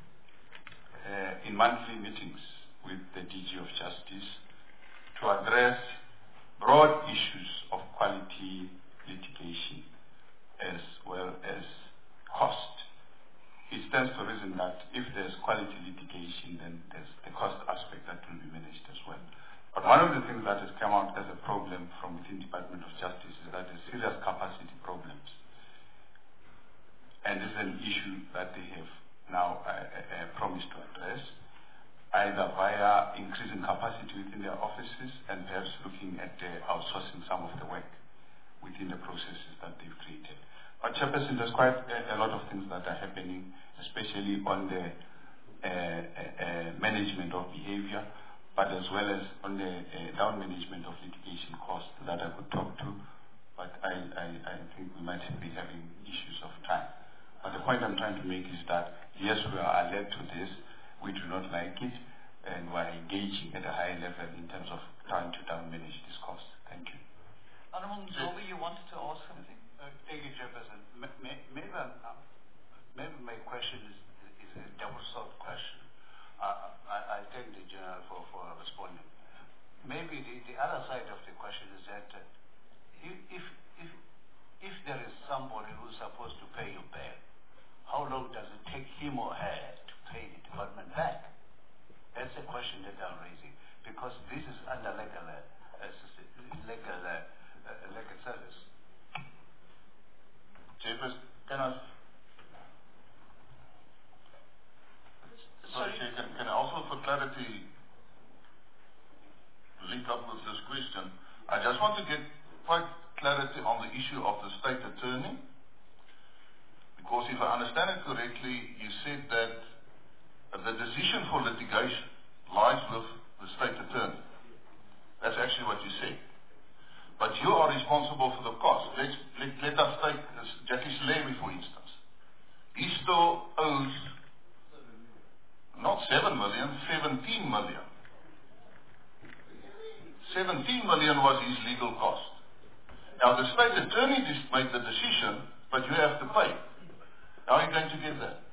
in monthly meetings with the DG of Justice to address broad issues of quality litigation as well as cost. It stands to reason that if there's quality litigation, then there's the cost aspect that will be managed as well. But one of the things that has come out as a problem from within Department of Justice is that there's serious capacity problems. And this is an issue that they have now promised to address, either via increasing capacity within their offices and perhaps looking at outsourcing some of the work within the processes that they've created. But Chairperson, there's quite a lot of things that are happening, especially on the management of behavior, but as well as on the down management of litigation costs that I could talk to. But I think we might be having issues of time. But the point I'm trying to make is that, yes, we are alert to this, we do not like it, and we are engaging at a high level in terms of trying to down manage this cost. Thank you. Honourable Mzobi, you wanted to ask something? Thank you, Chairperson. Maybe my question is a double-solved question. I thank the General for responding. Maybe the other side of the question is that if there is somebody who's supposed to pay you back, how long does it take him or her to pay the department back? That's the question that I'm raising, because this is under legal service. Chairperson, can I also, for clarity, link up with this question? I just want to get quite clarity on the issue of the state attorney, because if I understand it correctly, you said that the decision for litigation lies with the state attorney. That's actually what you said. But you are responsible for the cost. Let us take Jackie Slewy, for instance. He still owes not 7 million, 17 million. 17 million was his legal cost. Now the state attorney just made the decision, but you have to pay. How are you going to get that?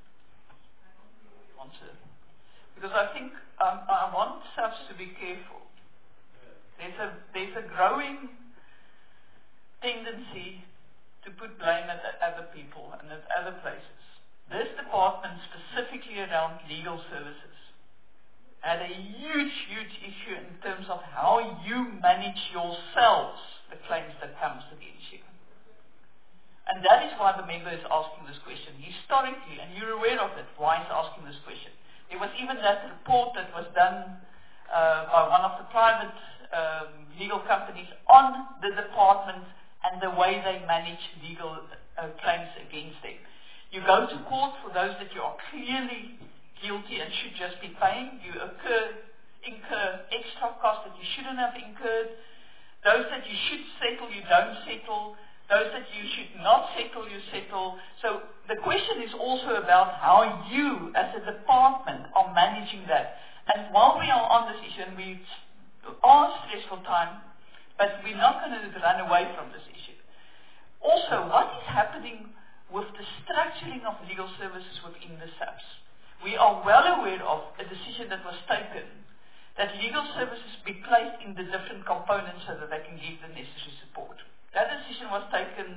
Because I think I want SAPS to be careful. There's a growing tendency to put blame at other people and at other places. This department, specifically around legal services, had a huge issue in terms of how you manage yourselves the claims that comes against you. And that is why the member is asking this question. Historically, and you're aware of it, why he's asking this question. There was even that report that was done by one of the private legal companies on the department and the way they manage legal claims against them. You go to court for those that you are clearly guilty and should just be paying. You incur extra costs that you shouldn't have incurred. Those that you should settle, you don't settle. Those that you should not settle, you settle. So the question is also about how you, as a department, are managing that. And while we are on this issue, and we are a stressful time, but we're not going to run away from this issue. Also, what is happening with the structuring of legal services within the SAPS? We are well aware of a decision that was taken that legal services be placed in the different components so that they can give the necessary support. That decision was taken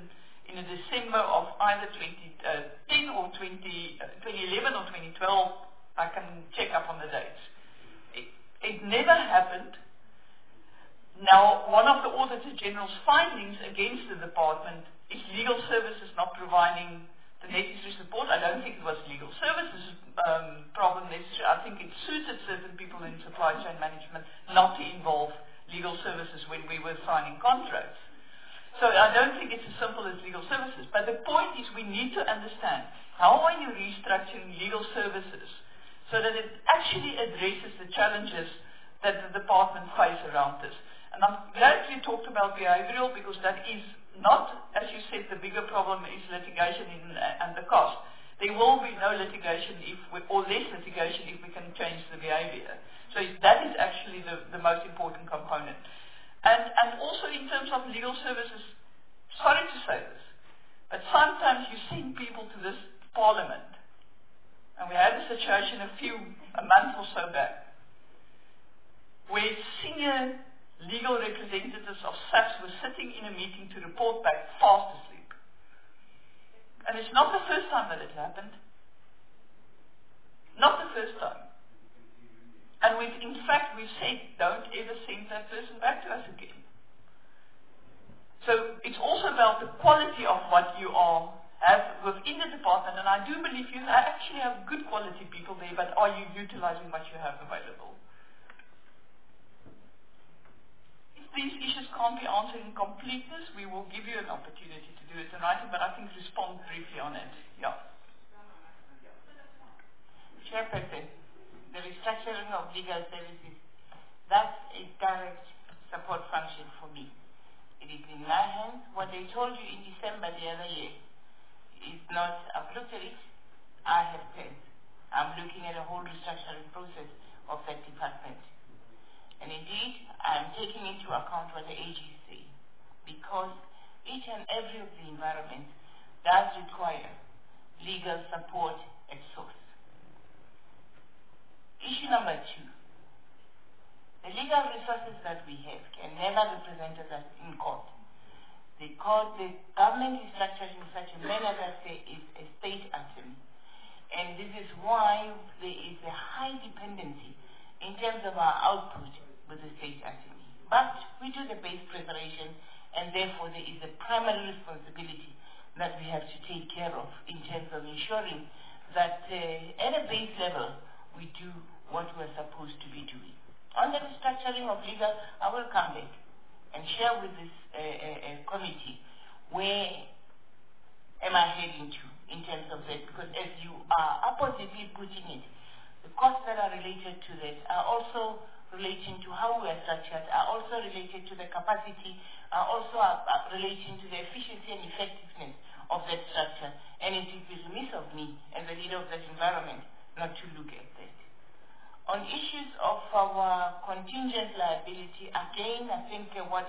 in the December of either 2010 or 2011 or 2012. I can check up on the dates. It never happened. Now, one of the Auditor General's findings against the department is legal services not providing the necessary support. I don't think it was legal services problem necessarily. I think it suited certain people in supply chain management not to involve legal services when we were signing contracts. So I don't think it's as simple as legal services. But the point is we need to understand how are you restructuring legal services so that it actually addresses the challenges that the department face around this. And I'm glad you talked about behavioral because that is not, as you said, the bigger problem is litigation and the cost. There will be no litigation or less litigation if we can change the behavior. So that is actually the most important component. And also in terms of legal services, sorry to say this, but sometimes you send people to this parliament, and we had a situation a month or so back, where senior legal representatives of SAPS were sitting in a meeting to report back fast asleep. And it's not the first time that it happened. Not the first time. And in fact, we've said, don't ever send that person back to us again. So it's also about the quality of what you have within the department, and I do believe you actually have good quality people there, but are you utilizing what you have available? If these issues can't be answered in completeness, we will give you an opportunity to do it tonight, but I think respond briefly on it. Yeah. Chairperson, the restructuring of legal services, that's a direct support function for me. It is in my hands. What I told you in December the other year is not, I've looked at it, I have plans. I'm looking at a whole restructuring process of that department. And indeed, I'm taking into account what the AG is saying, because each and every of the environments does require legal support at source. Issue number 2. The legal resources that we have can never represent us in court. The government is structured in such a manner that there is a state attorney. And this is why there is a high dependency in terms of our output with the state attorney. But we do the base preparation, and therefore there is a primary responsibility that we have to take care of in terms of ensuring that at a base level we do what we're supposed to be doing. On the restructuring of legal, I will come back and share with this committee where am I heading to in terms of that, because as you are oppositely putting it, the costs that are related to that are also relating to how we are structured, are also related to the capacity, are also relating to the efficiency and effectiveness of that structure. And it would be remiss of me as a leader of that environment not to look at that. On issues of our contingent liability, again, I think what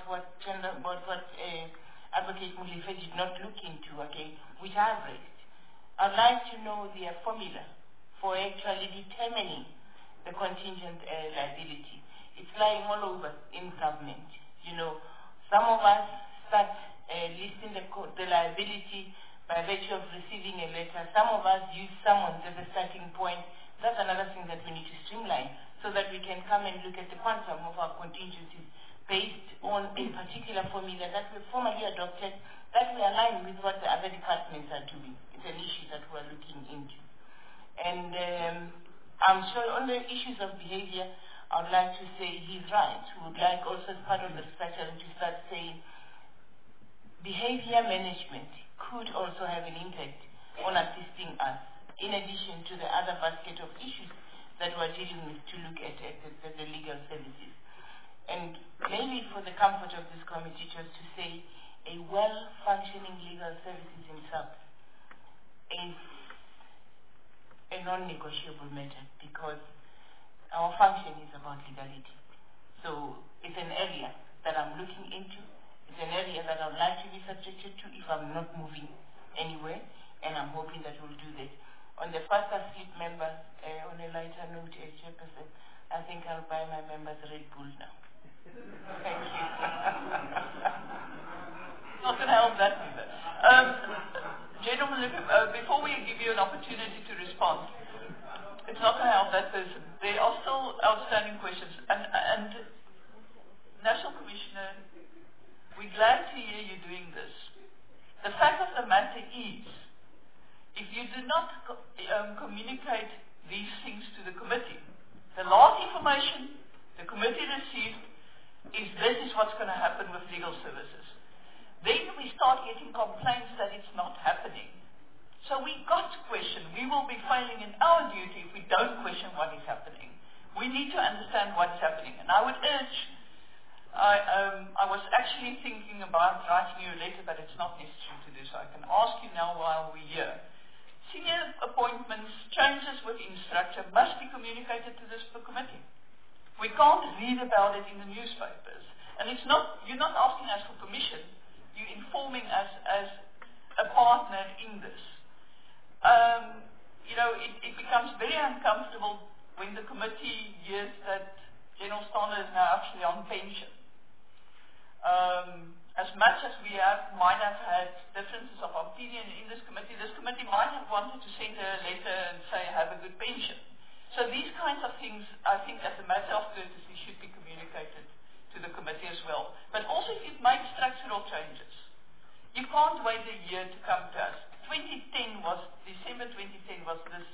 Advocate Mulife did not look into, again, which I've raised. I'd like to know their formula for actually determining the contingent liability. It's lying all over in government. You know, some of us start listing the liability by virtue of receiving a letter. Some of us use summons as a starting point. That's another thing that we need to streamline so that we can come and look at the quantum of our contingencies based on a particular formula that we formally adopted, that we align with what the other departments are doing. It's an issue that we're looking into. And I'm sure on the issues of behavior, I would like to say he's right. We would like also as part of the structure to start saying behavior management could also have an impact on assisting us, in addition to the other basket of issues that we're dealing with to look at the legal services. And maybe for the comfort of this committee, just to say a well-functioning legal services in SAPS is a non-negotiable matter, because our function is about legality. So it's an area that I'm looking into. It's an area that I would like to be subjected to if I'm not moving anywhere, and I'm hoping that we'll do that. On the fast asleep members, on a lighter note, Chairperson, I think I'll buy my members Red Bull now. Thank you. Not going to help that either. it's not going to help that person. There are still outstanding questions. And National Commissioner, we're glad to hear you doing this. The fact of the matter is, if you do not communicate these things to the committee, the last information the committee received is this is what's going to happen with legal services. Then we start getting complaints that it's not happening. So we got to question. We will be failing in our duty if we don't question what is happening. We need to understand what is happening. And I would urge, I was actually thinking about writing you a letter, but it's not necessary to do so. I can ask you now while we're here. Senior appointments, changes within structure must be communicated to this committee. We can't read about it in the newspapers. And it's not, you're not asking us for permission. You're informing us as a partner in this. It becomes very uncomfortable when the committee hears that General Stander is now actually on pension. As much as we might have had differences of opinion in this committee might have wanted to send her a letter and say, have a good pension. So these kinds of things, I think, as a matter of courtesy, should be communicated to the committee as well. But also if you've made structural changes, you can't wait a year to come to us. December 2010 was this,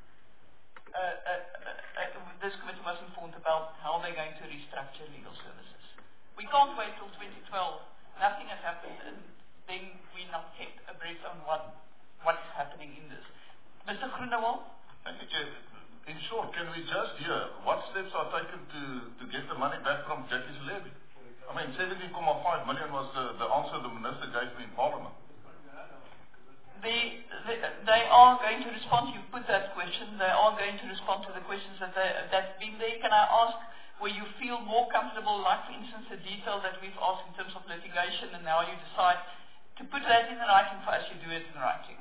this committee was informed about how they're going to restructure legal services. We can't wait till 2012. Nothing has happened, and then we're not kept abreast on what is happening in this. Mr. Groenewald? Thank you, in short, can we just hear what steps are taken to get the money back from Jackie's levy? I mean, 17.5 million was the answer the minister gave me in Parliament. They are going to respond. You put that question. They are going to respond to the questions that's been there. Can I ask where you feel more comfortable, like for instance the detail that we've asked in terms of litigation, and now you decide to put that in writing for us, you do it in writing?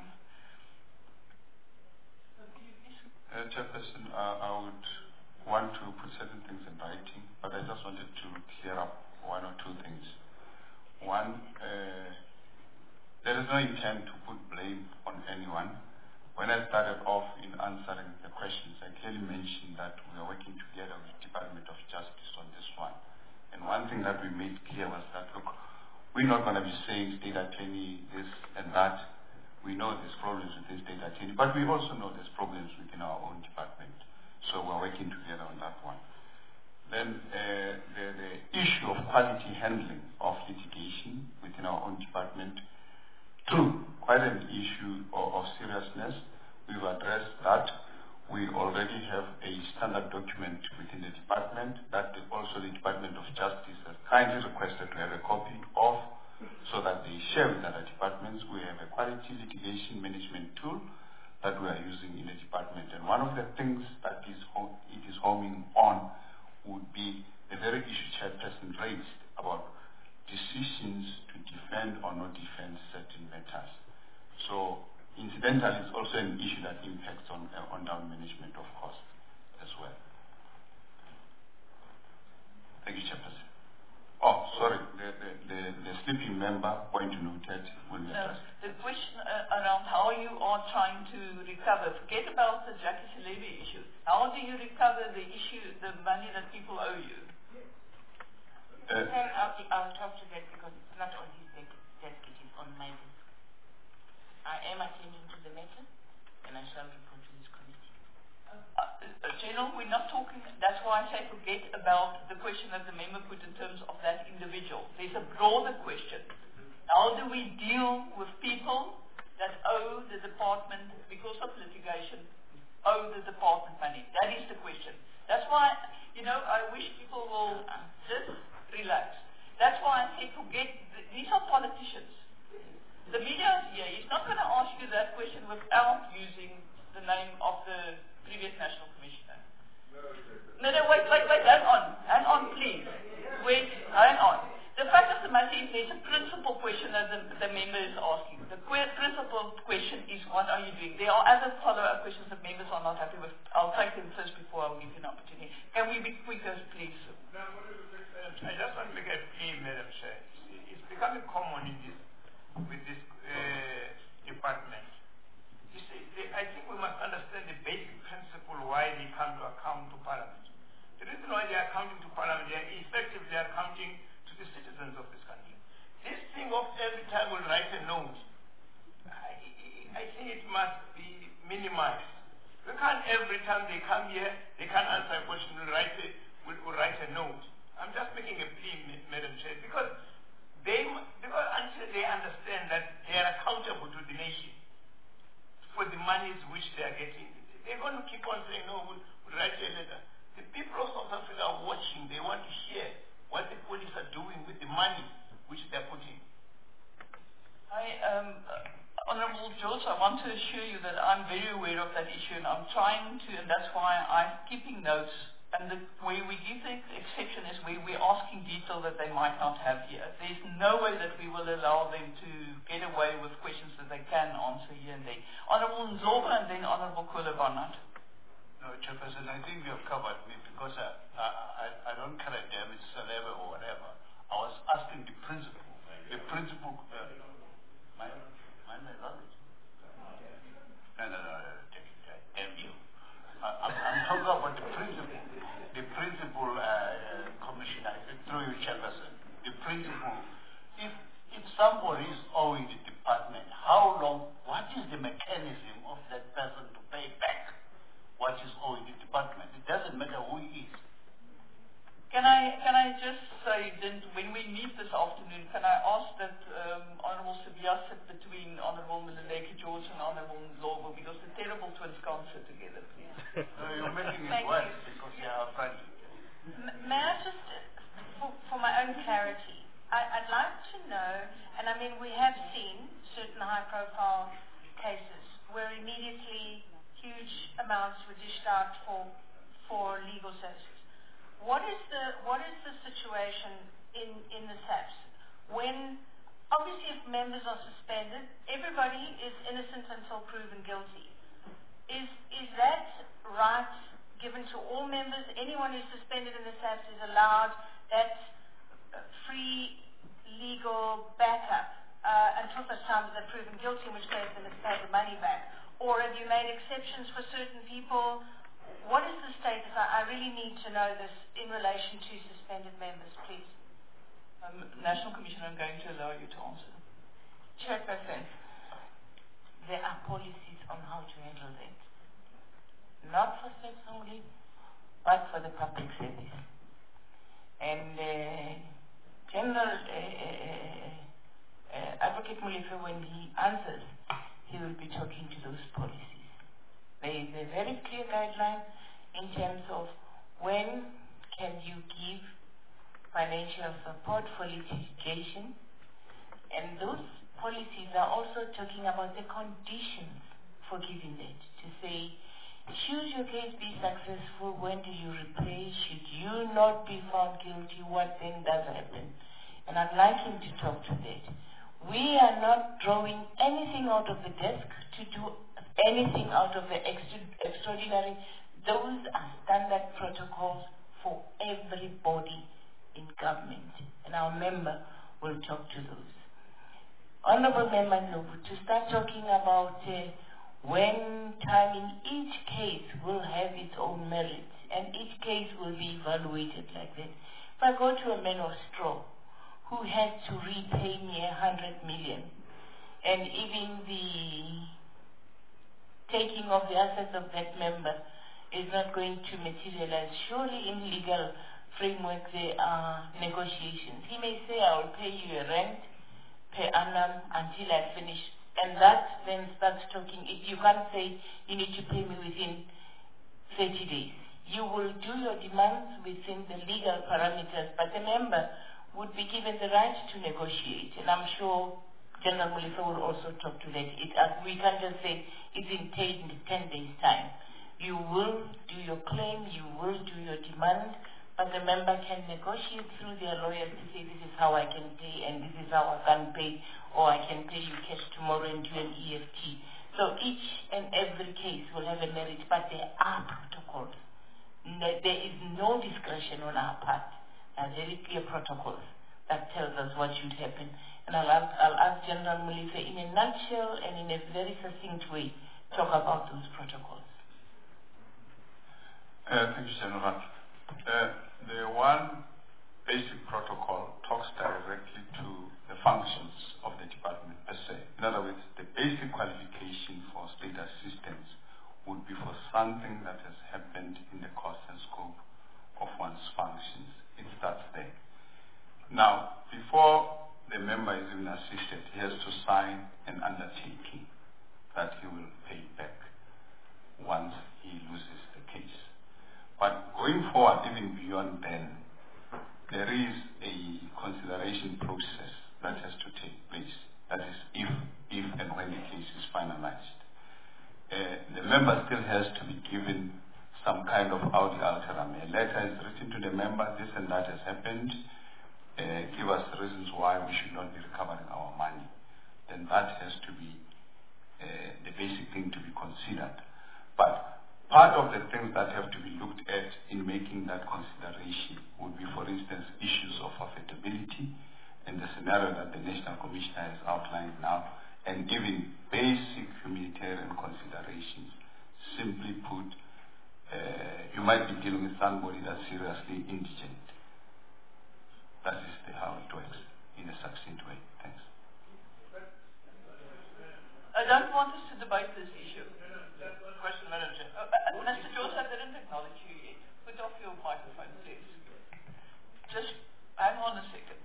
Chairperson, I would want to put certain things in writing, but I just wanted to clear up one or two things. One, there is no intent to put blame on anyone. When I started off in answering the questions, I clearly mentioned that we are working together with the Department of Justice on this one. And one thing that we made clear was that, look, we're not going to be saying state attorney this and that. We know there's problems with this state attorney, but we also know there's problems within our own department. So we're working together on that one. Then the issue of quality handling of litigation within our own department, true, quite an issue of seriousness. We've addressed that. We already have a standard document within the department that also the Department of Justice has kindly requested to have a copy of, so that they share with other departments. We have a quality litigation management tool that we are using in the department. And one of the things that it is homing on would be the very issue Chairperson raised about decisions to defend or not defend certain matters. So incidentally, it's also an issue that impacts on down management of costs as well. Thank you, Chairperson. Oh, sorry, the sleeping member, point noted, will be addressed. The question around how you are trying to recover, forget about the Jackie levy issue. How do you recover the money that people owe you? I'll talk to that because it's not on his desk, it is on my desk. I am attending to the matter and I shall report to this committee. General, we're not talking, that's why I say forget about the question that the member put in terms of that individual. There's a broader question. How do we deal with people that owe the department, because of litigation, owe the department money? That is the question. That's why, I wish people will just relax. That's why I say forget, these are politicians. The media is here. He's not going to ask you that question without using the name of the previous National Commissioner. No, wait, hang on, please. Wait, hang on. The fact of the matter is there's a principal question that the member is asking. The principal question is, what are you doing? There are other follow-up questions that members are not happy with. I'll take them first before I'll give you an opportunity. Can we be quicker, please? I just want to make a plea, Madam Chair. It's becoming common with this department. You see, I think we must understand the basic principle why the account to Parliament. The reason why they are accounting to Parliament, they are effectively accounting to the citizens of this country. This thing of every time we'll write a note, I think it must be minimized. We can't every time they come here, they can't answer a question, we'll write a note. I'm just making a plea, Madam Chair, because until they understand that they are accountable to the nation for the monies which they are getting, they're going to keep on saying, no, we'll write a letter. The people of South Africa are watching, they want to hear what the police are doing with the money which they're putting. Honourable George, I want to assure you that I'm very aware of that issue, and I'm trying to, and that's why I'm keeping notes. And where we give the exception is where we're asking detail that they might not have here. There's no way that we will allow them to get away with questions that they can answer here and there. Honourable Nzoba and then Honourable Kula-Barnard. No, Chairperson, I think you have covered me because I don't care a damn it's Saleva or whatever. I was asking the principle. The principle. My knowledge. No, damn you. I'm talking about the principle. The principle, Commissioner, through you, Chairperson. The principle. If somebody is owing the department, how long? What is the mechanism of that person to pay back what is owing the department? It doesn't matter who he is. Can I just say, then, when we meet this afternoon, can I ask that Honourable Sibiya sit between Honourable Maluleke George and Honourable Nzoba, because the terrible twins can't sit together, please. You're making it worse because you are friendly. May I just, for my own clarity, I'd like to know, and I mean we have seen certain high-profile cases where immediately huge amounts were dished out for legal services. What is the situation in the SAPS when, obviously, if members are suspended, everybody is innocent until proven guilty. Is that right given to all members? Anyone who's suspended in the SAPS is allowed that free legal backup until such time as they're proven guilty, in which case they must pay the money back? Or have you made exceptions for certain people? What is the status? I really need to know this in relation to suspended members, please. National Commissioner, I'm going to allow you to answer. Chairperson, there are policies on how to handle that. Not for sex only, but for the public service. And General Advocate Molefe, when he answers, he will be talking to those policies. There is a very clear guideline in terms of when can you give financial support for litigation, and those policies are also talking about the conditions for giving that, to say, should your case be successful, when do you repay? Should you not be found guilty, what then does happen? And I'd like him to talk to that. We are not drawing anything out of the desk to do anything out of the extraordinary. Those are standard protocols for everybody in government, and our member will talk to those. Honourable Member Ndlovu, to start talking about when time in each case will have its own merits, and each case will be evaluated like that. If I go to a man of straw who had to repay me 100 million, and even the taking of the assets of that member is not going to materialize. Surely in legal framework there are negotiations. He may say, I will pay you a rent per annum until I finish. And that then starts talking. You can't say you need to pay me within 30 days. You will do your demands within the legal parameters, but the member would be given the right to negotiate. And I'm sure General Molefe will also talk to that. We can't just say it's in 10 days' time. You will do your claim, you will do your demand, but the member can negotiate through their lawyers to say this is how I can pay and this is how I can pay, or I can pay you cash tomorrow and do an EFT. So each and every case will have a merit, but there are protocols. There is no discretion on our part. There are very clear protocols that tells us what should happen. And I'll ask General Molefe in a nutshell and in a very succinct way talk about those protocols. Thank you, General. The one basic protocol talks directly to the functions of the department per se. In other words, the basic qualification for state assistance would be for something that has happened in the course and scope of one's functions. It starts there. Now, before the member is even assisted, he has to sign an undertaking that he will pay back once he loses the case. But going forward, even beyond then, there is a consideration process that has to take place. That is, if and when the case is finalized. The member still has to be given some kind of audi alteram. A letter is written to the member, this and that has happened. Give us reasons why we should not be recovering our money. Then that has to be the basic thing to be considered. But part of the things that have to be looked at in making that consideration would be, for instance, issues of affordability and the scenario that the National Commissioner has outlined now, and even basic humanitarian considerations. Simply put, you might be dealing with somebody that's seriously indigent. That is how it works in a succinct way. Thanks. I don't want us to debate this issue. Question, Madam Chair. Mr. George, I didn't acknowledge you yet. Put off your microphone, please. Just hang on a second.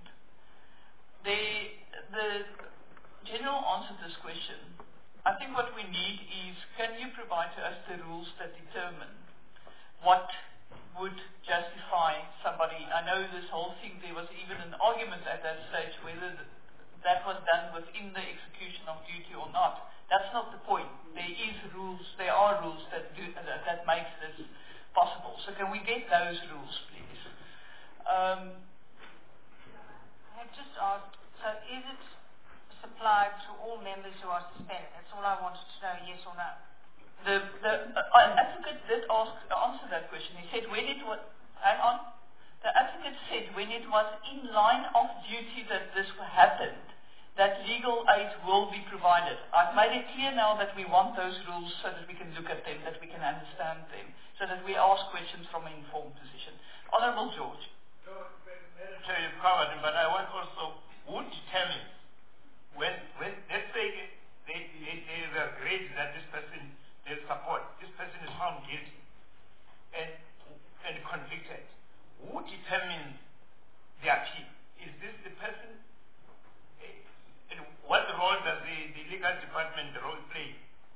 The general answer to this question, I think what we need is, can you provide to us the rules that determine what would justify somebody? I know this whole thing, there was even an argument at that stage whether that was done within the execution of duty or not. That's not the point. There are rules that makes this possible. So can we get those rules, please? I have just asked, so is it supplied to all members who are suspended? That's all I wanted to know, yes or no. The advocate did answer that question. He said when it was, hang on, the advocate said when it was in line of duty that this happened, that legal aid will be provided. I've made it clear now that we want those rules so that we can look at them, that we can understand them, so that we ask questions from an informed position. Honourable George. Madam Chair, you've covered it, but I want also, who determines when let's say they were agreed that this person is support, this person is found guilty and convicted. Who determines the appeal? Is this the person? And what role does the legal department play?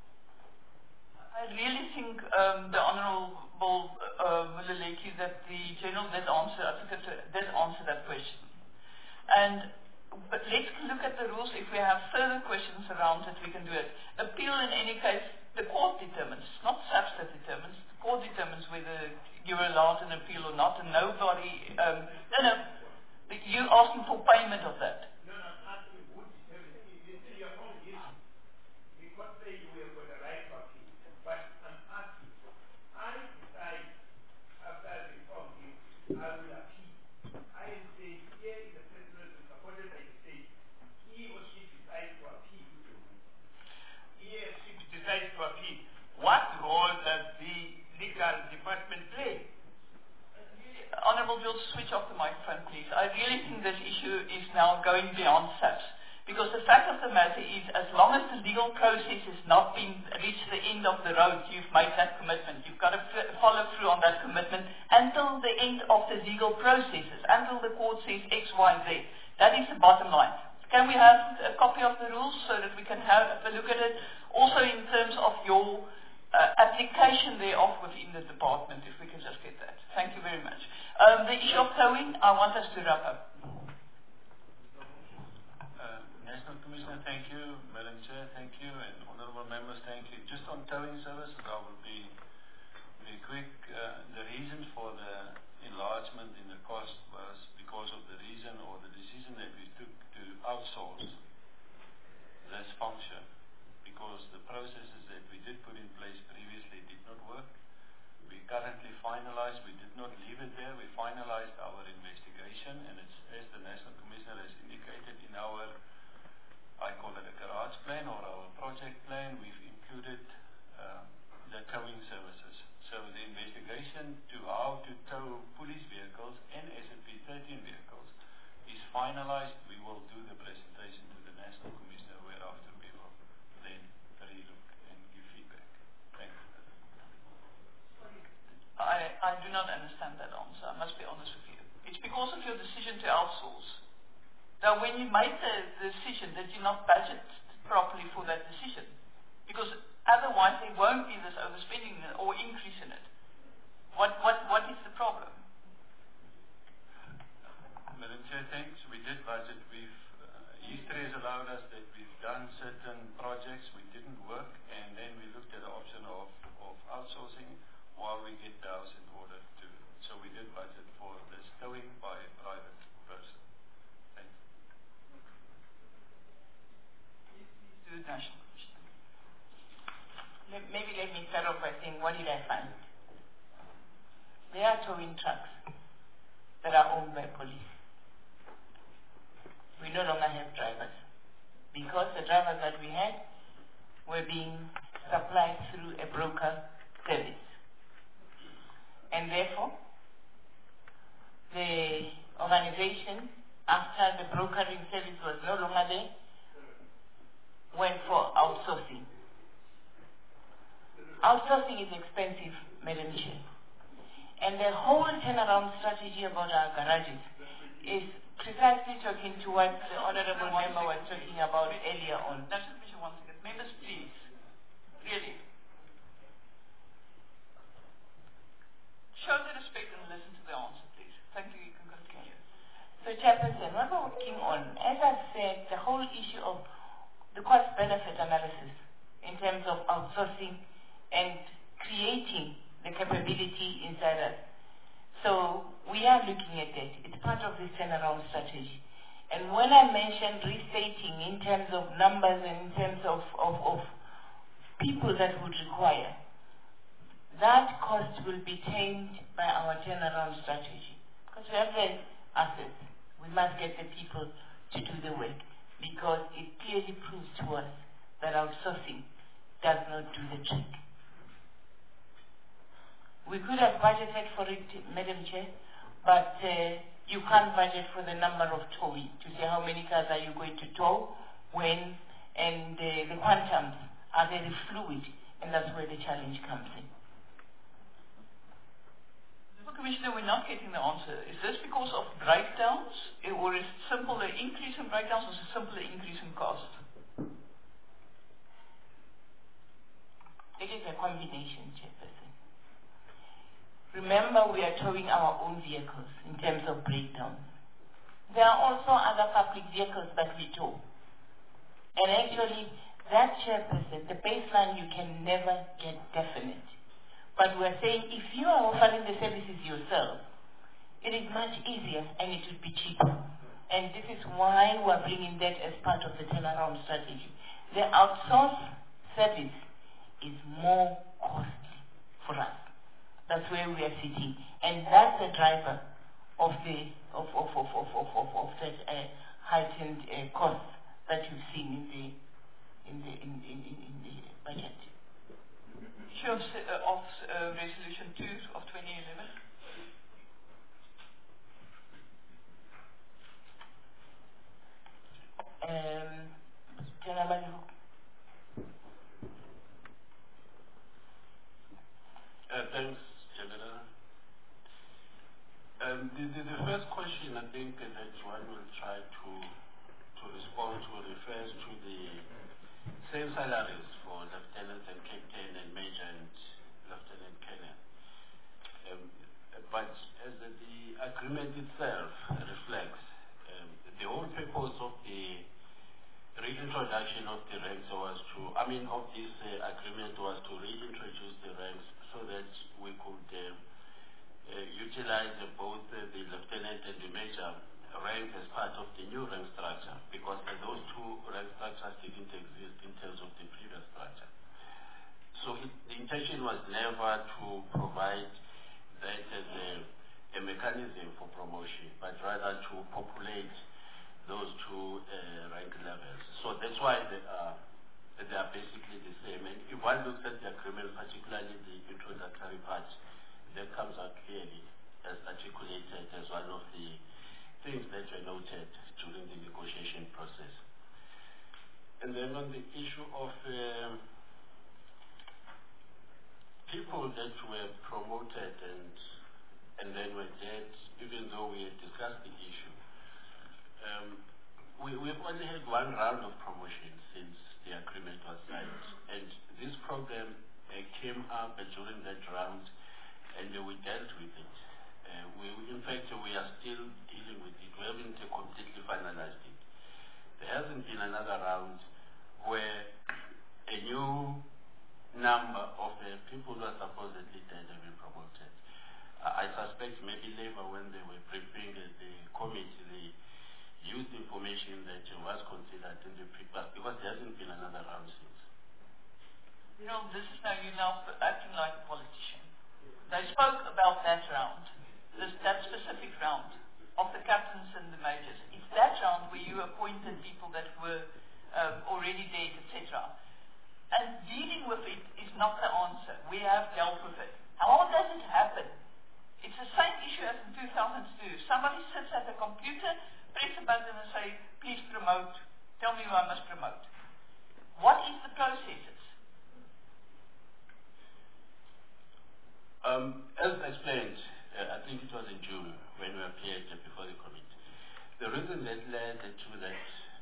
I really think the Honourable Muleleki that the General did answer that question. But let's look at the rules. If we have further questions around it, we can do it. Appeal, in any case, the court determines. It's not SAPS that determines. The court determines whether you're allowed an appeal or not, and nobody... you're asking for payment of that. No, I'm asking who determines. In your own history, you can't say you have got a right to appeal. But I'm asking, I decide after the reform, I will appeal. I am saying here is a person who is supported by the state. He or she decides to appeal. He or she decides to appeal. What role does the legal department play? Honourable George, switch off the microphone, please. I really think this issue is now going beyond SAPS. Because the fact of the matter is, as long as the legal process has not been reached the end of the road, you've made that commitment. You've got to follow through on that commitment until the end of the legal processes, until the court says X, Y, Z. That is the bottom line. Can we have a copy of the rules so that we can have a look at it? Also in terms of your application thereof within the department, if we can just get that. Thank you very much. The issue of towing, I want us to wrap up. National Commissioner, thank you. Madam Chair, thank you. And honourable members, thank you. Just on towing services, I will be very quick. The reason for the enlargement in the cost was because of the reason or the decision that we took to outsource this function, because the processes that we did put in place previously did not work. We currently finalized, we did not leave it there, we finalized our investigation, and it's, as the National Commissioner has indicated, in our, I call it a garage plan or our project plan, we've included the towing presentation to how to tow police vehicles and SAP-13 vehicles is finalized, we will do the presentation to the National Commissioner, whereafter we will then relook and give feedback. Thank you. I do not understand that answer. I must be honest with you. It's because of your decision to outsource. Now, when you made the decision, did you not budget properly for that decision? Because otherwise there won't be this overspending or increase in it. What is the problem? Madam Chair, thanks. We did budget. History has allowed us that we've done certain projects which didn't work, and then we looked at the option of outsourcing while we get the house in order to. So we did budget for this towing by a private person. Thank you. To the National Commission. Maybe let me start off by saying, what did I find? There are towing trucks that are owned by police. We no longer have drivers because the drivers that we had were being supplied through a broker service. And therefore, the organization, after the brokering service was no longer there, went for outsourcing. Outsourcing is expensive, Madam Chair. And the whole turnaround strategy about our garages is precisely talking to what the Honorable Member was talking about earlier on. National Commission once again. Members, please. Really. Show the respect and listen to the answer, please. Thank you. You can continue. So, Chairperson, what we're working on, as I said, the whole issue of the cost-benefit analysis in terms of outsourcing and creating the capability inside us. So we are looking at that. It's part of this turnaround strategy. And when I mentioned restating in terms of numbers and in terms of people that would require, that cost will be tamed by our turnaround strategy. Because we have the assets. We must get the people to do the work because it clearly proves to us that outsourcing does not do the trick. We could have budgeted for it, Madam Chair, but you can't budget for the number of towing to say how many cars are you going to tow, when, and the quantums are very fluid, and that's where the challenge comes in. Commissioner, we're not getting the answer. Is this because of breakdowns, or is it simple an increase in breakdowns, or is it simply an increase in cost? It is a combination, Chairperson. Remember, we are towing our own vehicles in terms of breakdowns. There are also other public vehicles that we tow. And actually, that, Chairperson, the baseline you can never get definite. But we're saying if you are offering the services yourself, it is much easier and it would be cheaper. And this is why we're bringing that as part of the turnaround strategy. The outsourced service is more costly for us. That's where we are sitting, and that's the driver of the that heightened cost that you've seen in the budget. Issue of Resolution 2 of 2011. Thanks, General. The first question, I think, that one will try to respond to refers to the same salaries for lieutenants and captain and major and lieutenant colonel. But as the agreement itself reflects, the whole purpose of the reintroduction of the ranks was to, of this agreement was to reintroduce the ranks so that we could utilize both the lieutenant and the major rank as part of the new rank structure, because those two rank structures didn't exist in terms of the previous structure. So the intention was never to provide that as a mechanism for promotion, but rather to populate those two rank levels. So that's why they are basically the same. And if one looks at the agreement, particularly the introductory part, that comes out clearly as articulated as one of the things that were noted during the negotiation process. And then on the issue of people that were promoted and then were dead, even though we had discussed the issue, we've only had one round of promotion since the agreement was signed. And this program came up during that round, and we dealt with it. In fact, we are still dealing with it. We haven't completely finalized it. There hasn't been another round where a new number of people who are supposedly dead have been promoted. I suspect maybe Labour, when they were briefing the committee, they used information that was considered in the previous, because there hasn't been another round since. You know, this is now, you're now acting like a politician. They spoke about that round, that specific round of the captains and the majors. It's that round where you appointed people that were already dead, etc. And dealing with it is not the answer. We have dealt with it. How does it happen? It's the same issue as in 2002. Somebody sits at a computer, press a button and say, please promote. Tell me who I must promote. What is the processes? As explained, I think it was in June when we appeared before the committee. The reason that led to that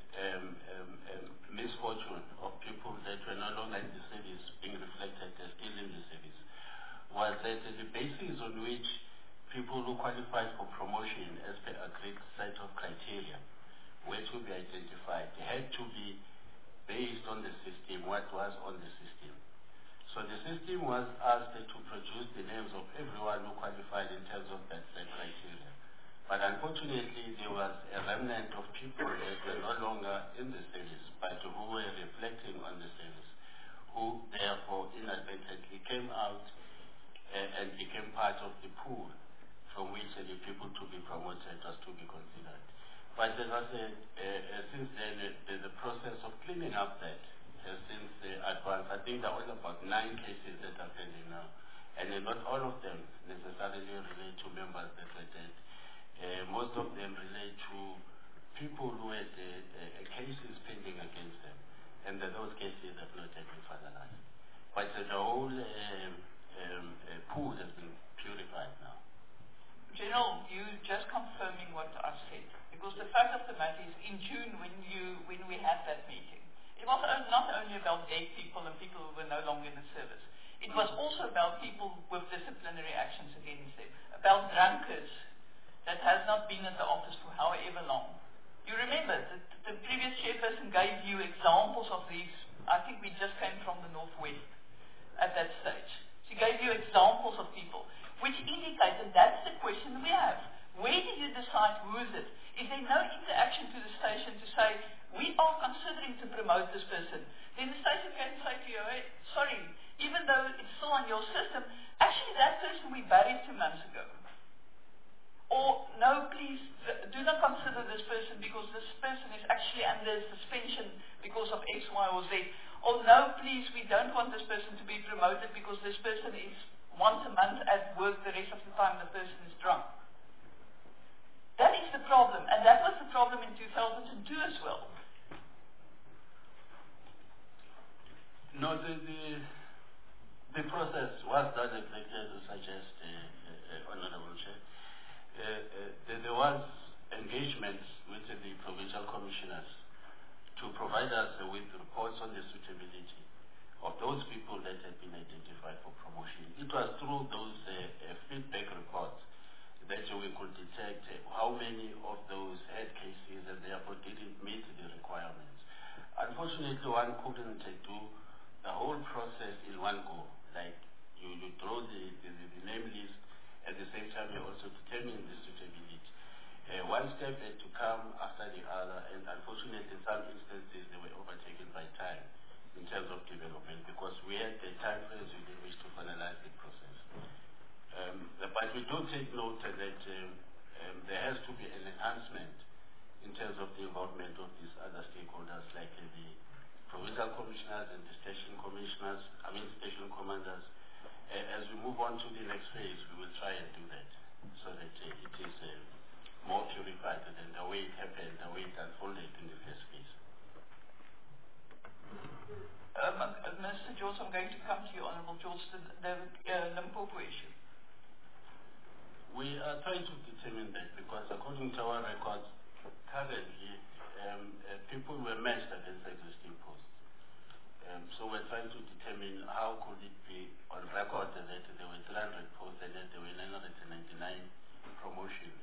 misfortune of people that were no longer in the service being reflected as still in the service was that the basis on which people who qualified for promotion as per agreed set of criteria were to be identified. They had to be based on the system, what was on the system. So the system was asked to produce the names of everyone who qualified in terms of that set criteria. But unfortunately, there was a remnant of people that were no longer in the service, but who were reflecting on the service, who therefore inadvertently came out and became part of the pool from which the people to be promoted was to be considered. But as I said, since then, the process of cleaning up that has since advanced. I think there are only about 9 cases that are pending now, and not all of them necessarily relate to members that were dead. Most of them relate to people who had cases pending against them, and those cases have not yet been finalized. But the whole pool has been purified now. General, you just confirming what I said, because the fact of the matter is, in June when we had that meeting, it was not only about dead people and people who were no longer in the service. It was also about people with disciplinary actions against them, about drunkards that has not been at the office for however long. You remember that the previous chairperson gave you examples of these. I think we just came from the Northwest at that stage. She gave you examples of people, which indicated that's the question we have. Where do you decide who is it? Is there no interaction to the station to say, we are considering to promote this person? Then the station can say to you, hey, sorry, even though it's still on your system, actually that person we buried 2 months ago. Or, no, please, do not consider this person because this person is actually under suspension because of X, Y, or Z. Or, no, please, we don't want this person to be promoted because this person is once a month at work, the rest of the time the person is drunk. That is the problem, and that was the problem in 2002 as well. No, the process was done exactly as you suggest, Honorable Chair. There was engagement with the provincial commissioners to provide us with reports on the suitability of those people that had been identified for promotion. It was through those feedback reports that we could detect how many of those had cases and therefore didn't meet the requirements. Unfortunately, one couldn't do the whole process in one go. Like you draw the name list, at the same time you also determine the suitability. One step had to come after the other, and unfortunately in some instances they were overtaken by time in terms of development because we had the time frames within which to finalize the process. But we do take note that there has to be an enhancement in terms of the involvement of these other stakeholders like the provincial commissioners and the station commissioners, station commanders, as we move on to the next phase, we will try and do that so that it is more purified than the way it happened, the way it unfolded in the first phase. Mr. George, I'm going to come to you, Honourable George, the Limpopo issue. We are trying to determine that because according to our records, currently people were matched against existing posts. So we're trying to determine how could it be on record that there were 300 posts and that there were 999 promotions.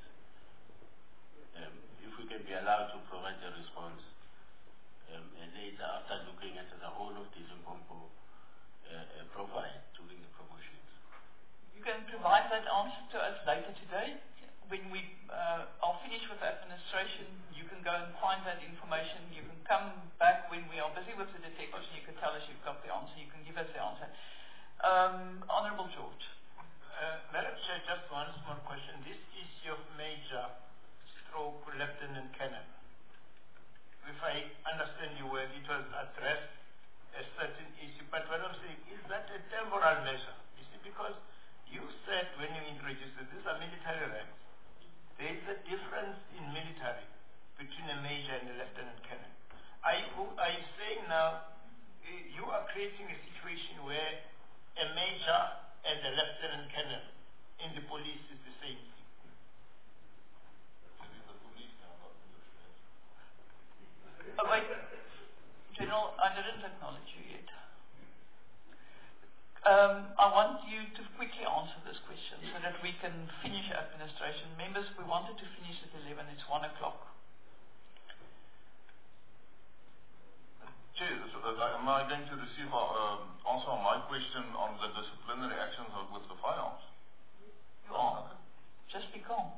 If we can be allowed to provide a response later after looking at the whole of the Limpopo profile during the promotions. You can provide that answer to us later today. When we are finished with administration, you can go and find that information. You can come back when we are busy with the detectives and you can tell us you've got the answer. You can give us the answer. Honourable George. Madam Chair, just one small question. This issue of Major stroke Lieutenant Colonel, if I understand you well, it was addressed a certain issue, but what I'm saying, is that a temporal measure? You see, because you said when you introduced it, these are military ranks. There is a difference in military between a major and a lieutenant colonel. Are you saying now you are creating a situation where a major and a lieutenant colonel in the police is the same thing? Oh, wait, General, I didn't acknowledge you yet. I want you to quickly answer this question so that we can finish administration. Members, we wanted to finish at 11. It's 1 o'clock. Chair, am I going to receive answer on my question on the disciplinary actions with the firearms? You are. Just be calm.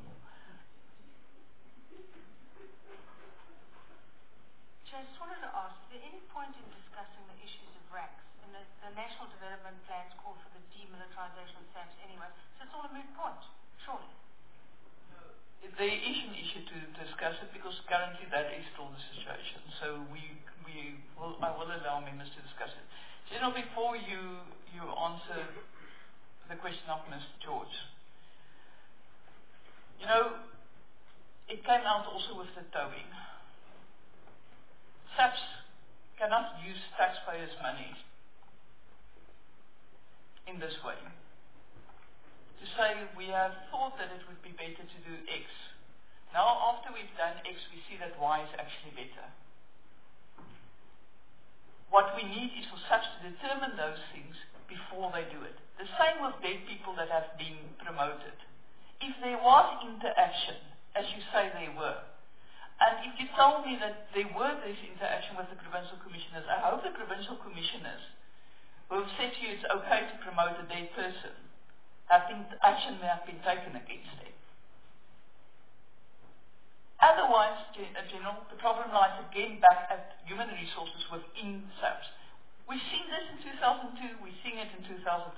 Chair, I just wanted to ask, is there any point in discussing the issues of ranks? And the National Development Plans call for the demilitarization of SAPS anyway, so it's all a moot point, surely. There is an issue to discuss it because currently that is still the situation. So I will allow members to discuss it. General, before you answer the question of Mr. George, you know, it came out also with the towing. SAPS cannot use taxpayers' money in this way. To say we have thought that it would be better to do X. Now after we've done X, we see that Y is actually better. What we need is for SAPS to determine those things before they do it. The same with dead people that have been promoted. If there was interaction, as you say there were, and if you told me that there were this interaction with the provincial commissioners, I hope the provincial commissioners who have said to you it's okay to promote a dead person, action may have been taken against them. Otherwise, General, the problem lies again back at human resources within SAPS. We've seen this in 2002, we're seeing it in 2012.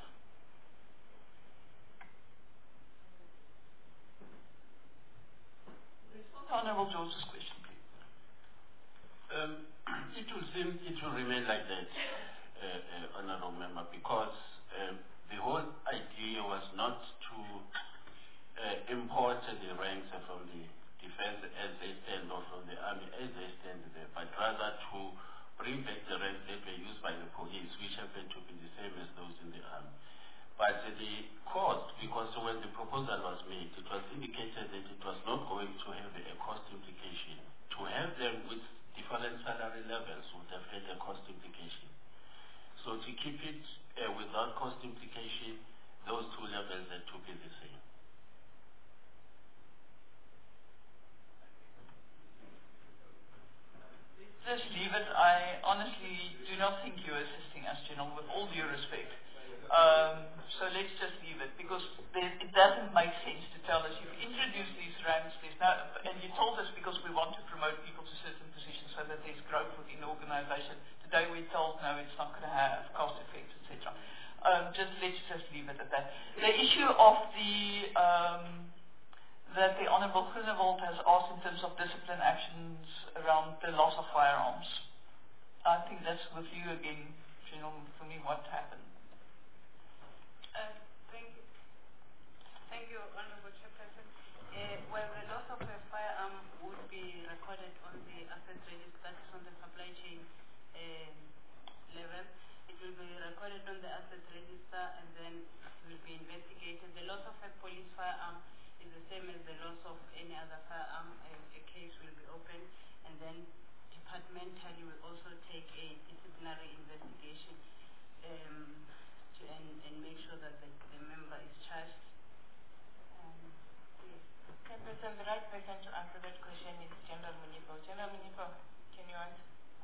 Honourable George's question, please. It will remain like that, Honourable Member, because the whole idea was not to import the ranks from the defence as they stand or from the army as they stand there, but rather to bring back the ranks that were used by the police, which happen to be the same as those in the army. But the cost, because when the proposal was made, it was indicated that it was not going to have a cost implication. To have them with different salary levels would have had a cost implication. So to keep it without cost implication, those two levels had to be the same. Just leave it. I honestly do not think you're assisting us, General, with all due respect. So let's just leave it, because it doesn't make sense to tell us you've introduced these ranks, and you told us because we want to promote people to certain positions so that there's growth within the organisation. Today we're told, no, it's not going to have cost effects, etc. Let's just leave it at that. The issue of that the Honourable Groenewald has asked in terms of discipline actions around the loss of firearms, I think that's with you again, General, for me, what happened. another firearm, a case will be opened, and then departmentally will also take a disciplinary investigation and make sure that the member is charged. Chairperson, the right person to answer that question is General Munipo. General Munipo, can you answer?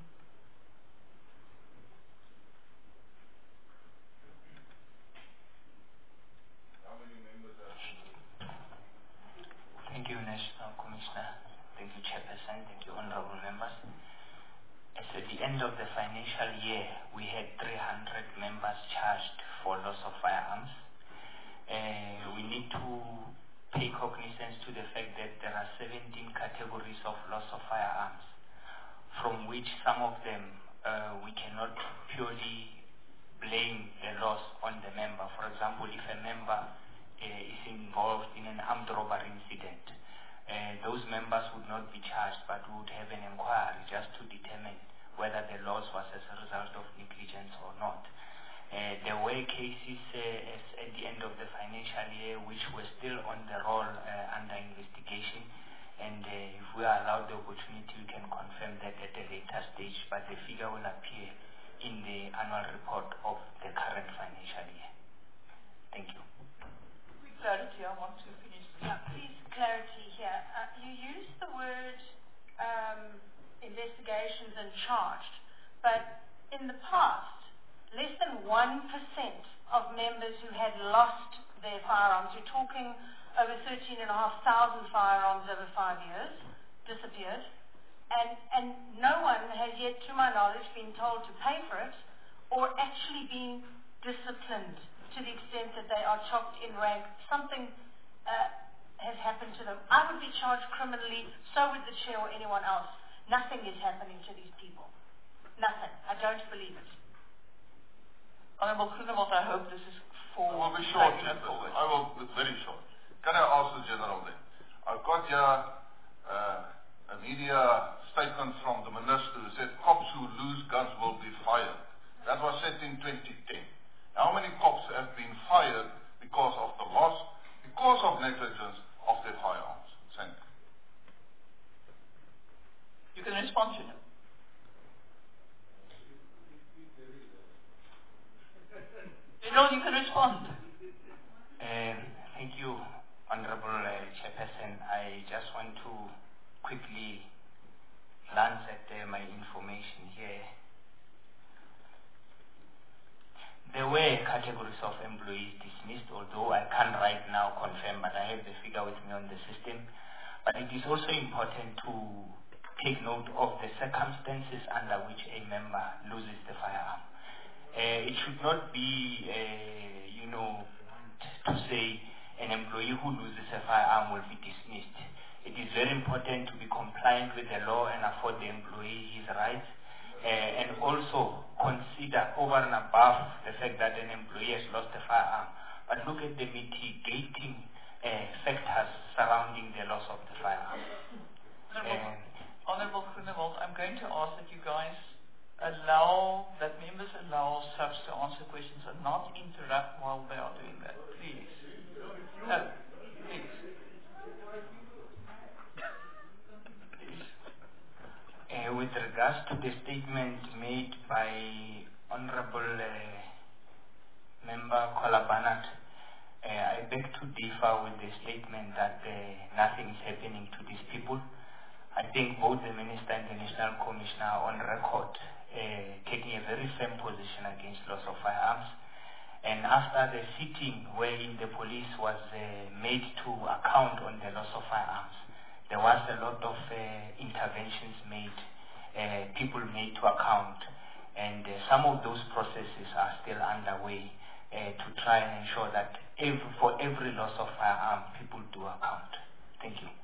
Thank you, National Commissioner. Thank you, Chairperson. Thank you, honorable members. As at the end of the financial year, we had 300 members charged for loss of firearms. We need to pay cognizance to the fact that there are 17 categories of loss of firearms, from which some of them we cannot purely blame the loss on the member. For example, if a member is involved in an armed robbery incident, those members would not be charged, but would have an inquiry just to determine whether the loss was as a result of negligence or not. There were cases at the end of the financial year which were still on the roll under investigation, and if we are allowed the opportunity, we can confirm that at a later stage, but the figure will appear in the annual report of the current financial year. Thank you. Quick clarity, I want to finish. Yeah, please, clarity here. You used the word investigations and charged, but in the past, less than 1% of members who had lost their firearms, you're talking over 13,500 firearms over 5 years, disappeared, and no one has yet, to my knowledge, been told to pay for it or actually been disciplined to the extent that they are chopped in rank. Something has happened to them. I would be charged criminally, so would the chair or anyone else. Nothing is happening to these people. Nothing. I don't believe it. Honourable Groenewald, I hope this is for... I will be short, Chairperson. I will be very short. Can I ask the General then? I've got here a media statement from the Minister who said cops who lose guns will be fired. That was said in 2010. How many cops have been fired because of the loss, because of negligence of their firearms? Thank you. You can respond to him. No, you can respond. Thank you, Honorable Chairperson. I just want to quickly glance at my information here. There were categories of employees dismissed, although I can't right now confirm, but I have the figure with me on the system. But it is also important to take note of the circumstances under which a member loses the firearm. It should not be, to say an employee who loses a firearm will be dismissed. It is very important to be compliant with the law and afford the employee his rights, and also consider over and above the fact that an employee has lost a firearm, but look at the mitigating factors surrounding the loss of the firearm. Honourable Groenewald, I'm going to ask that you guys members allow subs to answer questions and not interrupt while they are doing that. Please. Please. With regards to the statement made by Honourable Member Kolabanat, I beg to differ with the statement that nothing is happening to these people. I think both the Minister and the National Commissioner are on record taking a very firm position against loss of firearms. And after the sitting wherein the police was made to account on the loss of firearms, there was a lot of interventions made, people made to account, and some of those processes are still underway to try and ensure that for every loss of firearm, people do account. Thank you.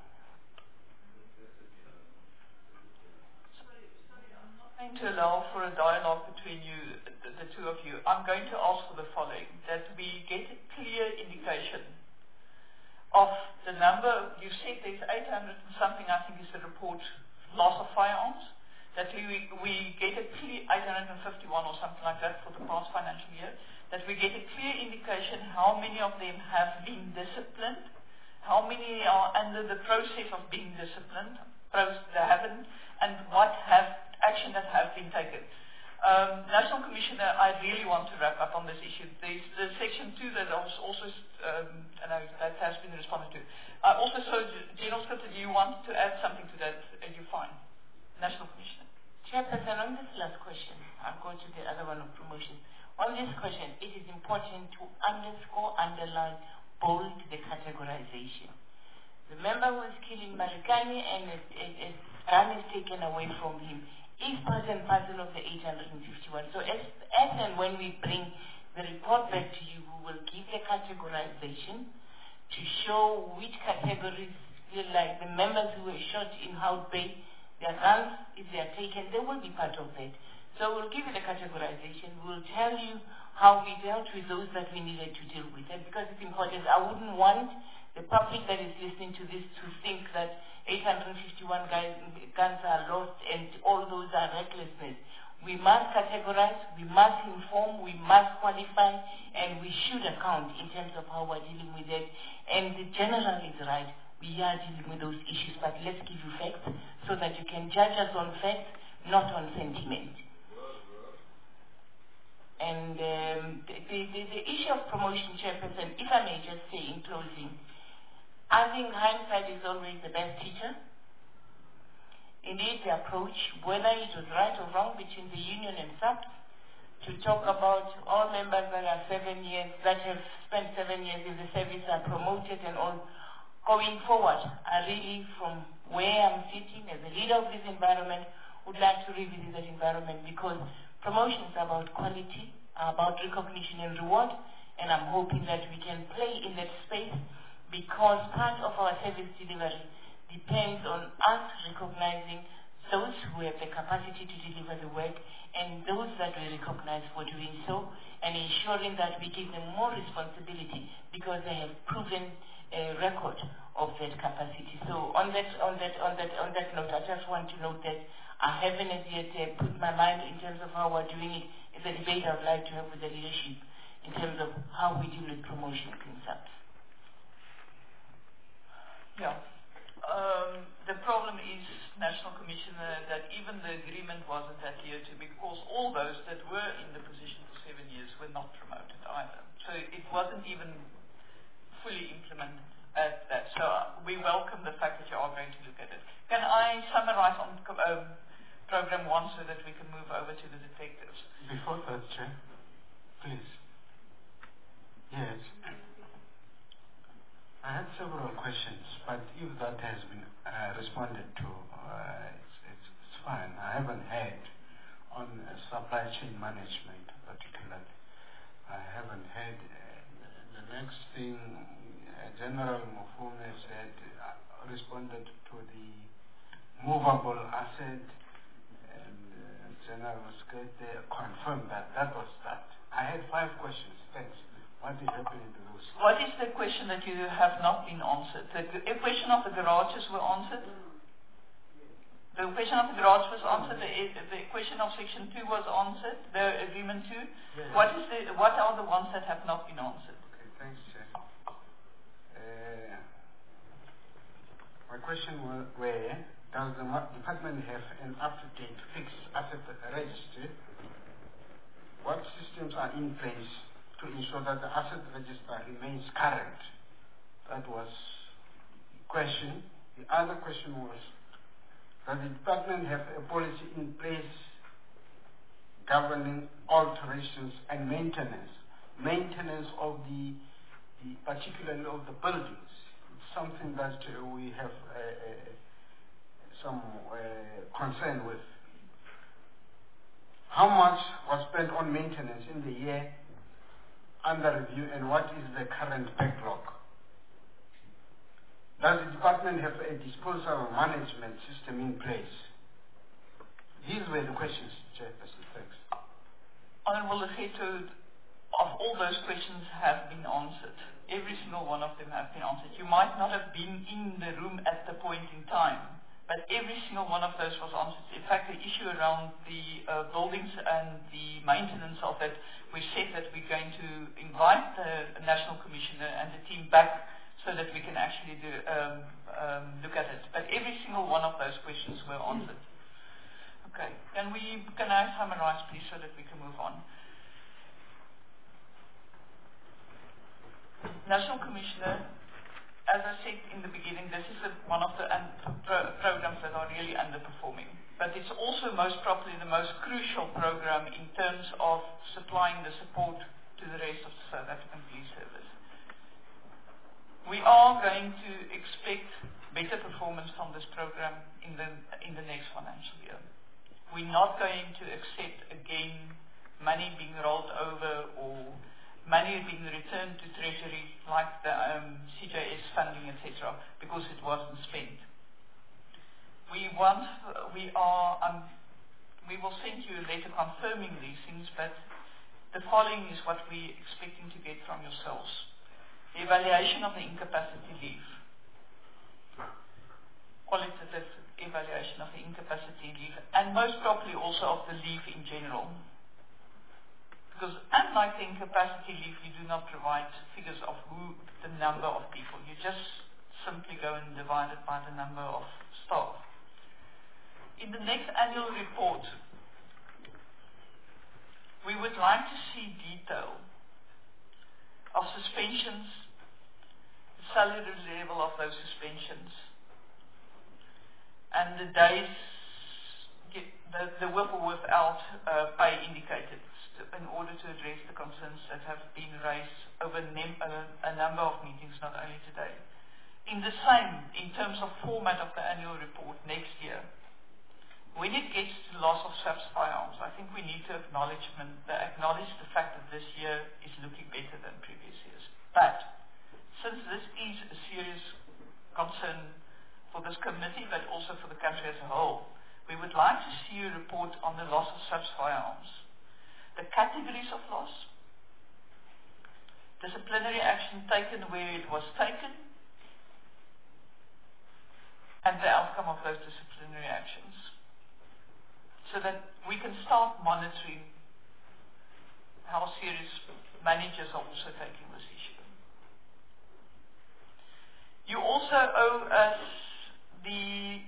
I'm going to allow for a dialogue between you, the two of you. I'm going to ask for the following, that we get a clear indication of the number. You said there's 800 and something, I think is the report, loss of firearms, that we get a clear 851 or something like that for the past financial year, that we get a clear indication how many of them have been disciplined How many are under the process of being disciplined? They haven't, and what action that have been taken? National Commissioner, I really want to wrap up on this issue. There's the Section 2 that also that has been responded to. Also, so General Scripter, do you want to add something to that? You're fine. National Commissioner. Chairperson, on this last question, I'll go to the other one of promotion. On this question, it is important to underscore, underline, bold the categorization. The member who is killing Marikani and his gun is taken away from him is part and parcel of the 851. So as and when we bring the report back to you, we will give the categorization to show which categories feel like the members who were shot in Hout Bay, their guns, if they are taken, they will be part of that. So we'll give you the categorization. We'll tell you how we dealt with those that we needed to deal with. And because it's important, I wouldn't want the public that is listening to this to think that 851 guns are lost and all those are recklessness. We must categorize, we must inform, we must qualify, and we should account in terms of how we're dealing with it. And the general is right. We are dealing with those issues, but let's give you facts so that you can judge us on facts, not on sentiment. And the issue of promotion, Chairperson, if I may just say in closing, I think hindsight is always the best teacher. Indeed, the approach, whether it was right or wrong between the union and SAPS, to talk about all members that are 7 years, that have spent 7 years in the service are promoted and all going forward. I really, from where I'm sitting as a leader of this environment, would like to revisit that environment because promotion is about quality, about recognition and reward, and I'm hoping that we can play in that space because part of our service delivery depends on us recognizing those who have the capacity to deliver the work and those that we recognize for doing so and ensuring that we give them more responsibility because they have proven a record of that capacity. So on that note, I just want to note that I haven't as yet put my mind in terms of how we're doing it. It's a debate I would like to have with the leadership in terms of how we deal with promotion concepts. Yeah. The problem is, National Commissioner, that even the agreement wasn't adhered to because all those that were in the position for 7 years were not promoted either. So it wasn't even fully implemented at that. So we welcome the fact that you are going to look at it. Can I summarize on Program 1 so that we can move over to the detectives? Before that, Chair, please. Yes. I had several questions, but if that has been responded to, it's fine. I haven't heard on supply chain management particularly. I haven't heard. The next thing, General Mufune said, responded to the movable asset, and General Muskete confirmed that that was that. I had 5 questions. Thanks. What is happening to those? What is the question that you have not been answered? The question of the garages were answered? The question of the garage was answered. The question of Section 2 was answered. The Agreement 2. Yes. What are the ones that have not been answered? Okay, thanks, Chair. My question was, does the department have an up-to-date fixed asset registry? What systems are in place to ensure that the asset register remains current? That was the question. The other question was, does the department have a policy in place governing alterations and maintenance of particularly of the buildings? It's something that we have some concern with. How much was spent on maintenance in the year under review, and what is the current backlog? Does the department have a disposal management system in place? These were the questions, Chairperson. Thanks. Honourable Legato, of all those questions have been answered. Every single one of them have been answered. You might not have been in the room at the point in time, but every single one of those was answered. In fact, the issue around the buildings and the maintenance of it, we said that we're going to invite the National Commissioner and the team back so so that we can actually look at it. But every single one of those questions were answered. Okay, can I summarize, please, so that we can move on? National Commissioner, as I said in the beginning, this is one of the programs that are really underperforming. But it's also most probably the most crucial program in terms of supplying the support to the rest of the South African Police Service. We are going to expect better performance from this program in the next financial year. We're not going to accept again money being rolled over or money being returned to Treasury like the CJS funding, etc., because it wasn't spent. We will send you a letter confirming these things, but the following is what we're expecting to get from yourselves. The evaluation of the incapacity leave. Qualitative evaluation of the incapacity leave, and most probably also of the leave in general. Because unlike the incapacity leave, you do not provide figures of the number of people. You just simply go and divide it by the number of staff. In the next annual report, we would like to see detail of suspensions, the salary level of those suspensions, and the days, the with or without pay indicated, in order to address the concerns that have been raised over a number of meetings, not only today. In terms of format of the annual report next year, when it gets to loss of SAPS firearms, I think we need to acknowledge the fact that this year is looking better than previous years. But since this is a serious concern for this committee, but also for the country as a whole, we would like to see a report on the loss of SAPS firearms, the categories of loss, disciplinary action taken where it was taken, and the outcome of those disciplinary actions, so that we can start monitoring how serious managers are also taking this issue. You also owe us the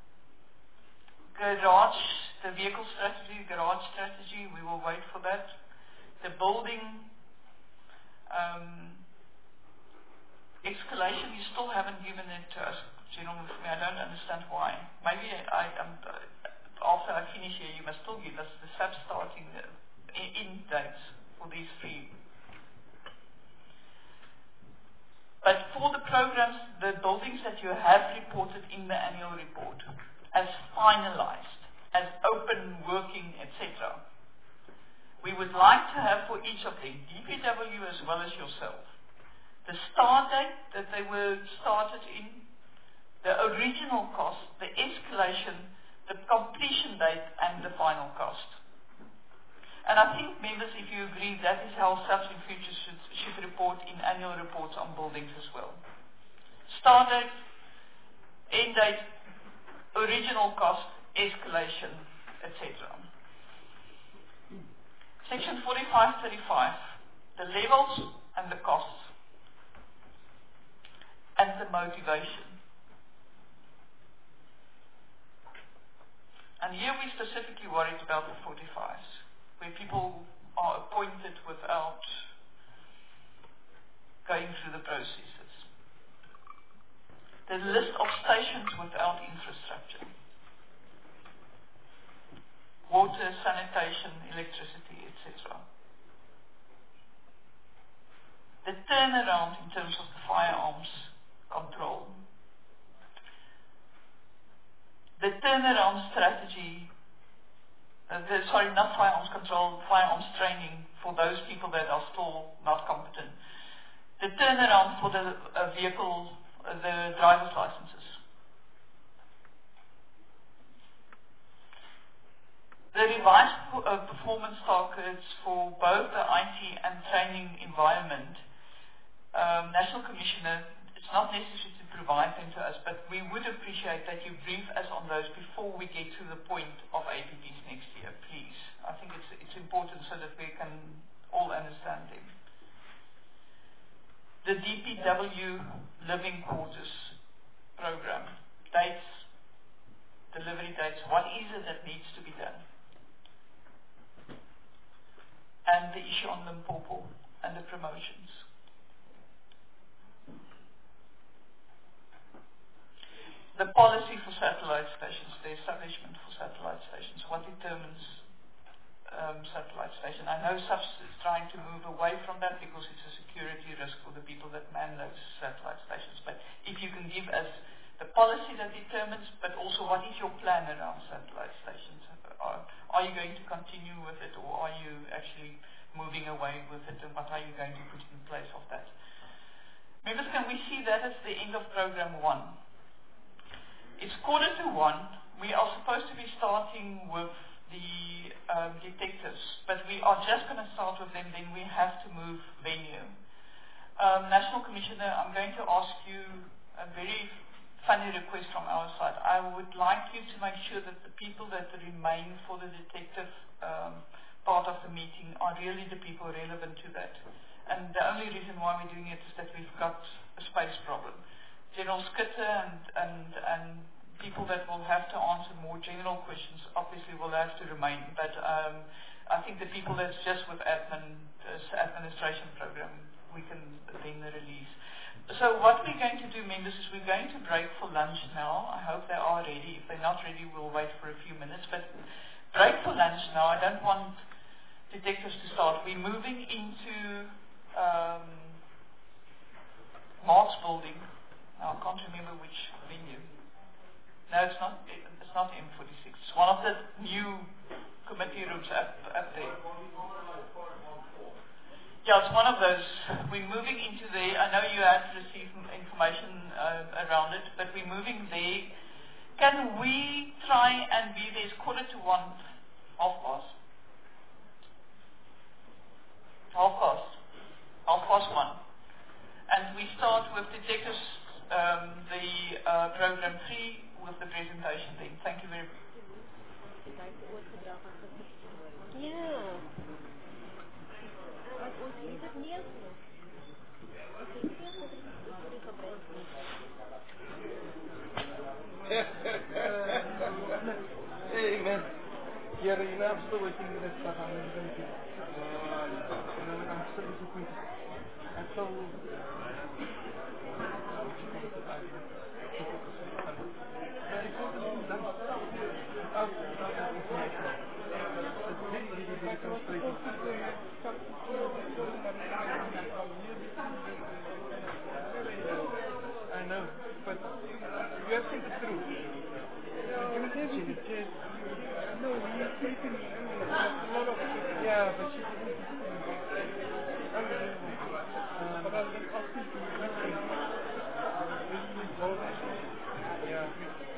vehicle strategy, garage strategy. We will wait for that. The building escalation, you still haven't given it to us, General Mufumi. I don't understand why. Maybe after I finish here, you must still give us the SAP starting in dates for these three. But for the programs, the buildings that you have reported in the annual report as finalized, as open, working, etc., we would like to have for each of them, DPW as well as yourself, the start date that they were started in, the original cost, the escalation, the completion date, and the final cost. And I think, members, if you agree, that is how SAPS in future should report in annual reports on buildings as well. Start date, end date, original cost, escalation, etc. Section 4535, the levels and the costs, and the motivation. And here we specifically worried about the 45s, where people are appointed without going through the processes. The list of stations without infrastructure. Water, sanitation, electricity, etc. The turnaround in terms of the firearms control. The turnaround strategy, not firearms control, firearms training for those people that are still not competent. The turnaround for the vehicle, the driver's licenses. The revised performance targets for both the IT and training environment. National Commissioner, it's not necessary to provide them to us, but we would appreciate that you brief us on those before we get to the point of APPs next year, please. I think it's important so that we can all understand them. the DPW living quarters program, dates, delivery dates, what is it that needs to be done? And the issue on Limpopo and the promotions. The policy for satellite stations, the establishment for satellite stations, what determines satellite station? I know SAFS is trying to move away from that because it's a security risk for the people that man those satellite stations. But if you can give us the policy that determines, but also what is your plan around satellite stations? Are you going to continue with it, or are you actually moving away with it, and what are you going to put in place of that? Members, can we see that as the end of program 1? It's 1:45. We are supposed to be starting with the detectives, but we are just going to start with them, then we have to move venue. National Commissioner, I'm going to ask you a very funny request from our side. I would like you to make sure that the people that remain for the detective part of the meeting are really the people relevant to that. And the only reason why we're doing it is that we've got a space problem. General Skitter and people that will have to answer more general questions obviously will have to remain. But I think the people that's just with administration program, we can then release. So what we're going to do, members, is we're going to break for lunch now. I hope they are ready. If they're not ready, we'll wait for a few minutes. But break for lunch now. I don't want detectives to start. We're moving into Mark's building. Now, I can't remember which venue. No, it's not M46. It's one of the new committee rooms up there. Yeah, it's one of those. We're moving into there. I know you had received information around it, but we're moving there. Can we try and be there? It's 1:45, 1:30. And we start with detectives, the program 3 with the presentation then. Thank you very much. Yeah. Hey man, yeah, you know, I'm still waiting for that stuff. I'm so disappointed. I'm so... I know, but you have to think it through. No, he's sleeping. Yeah, but she didn't. Unbelievable. But I've been asking to yeah.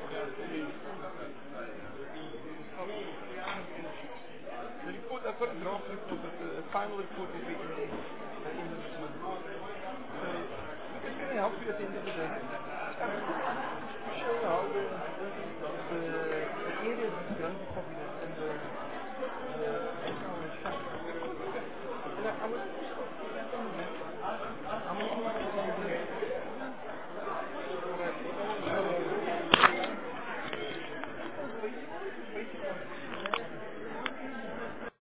The report, I've got a draft report, but the final report will be in the end of this month. So, it's going to help you at the end of the day. To show how the areas is going to be populated.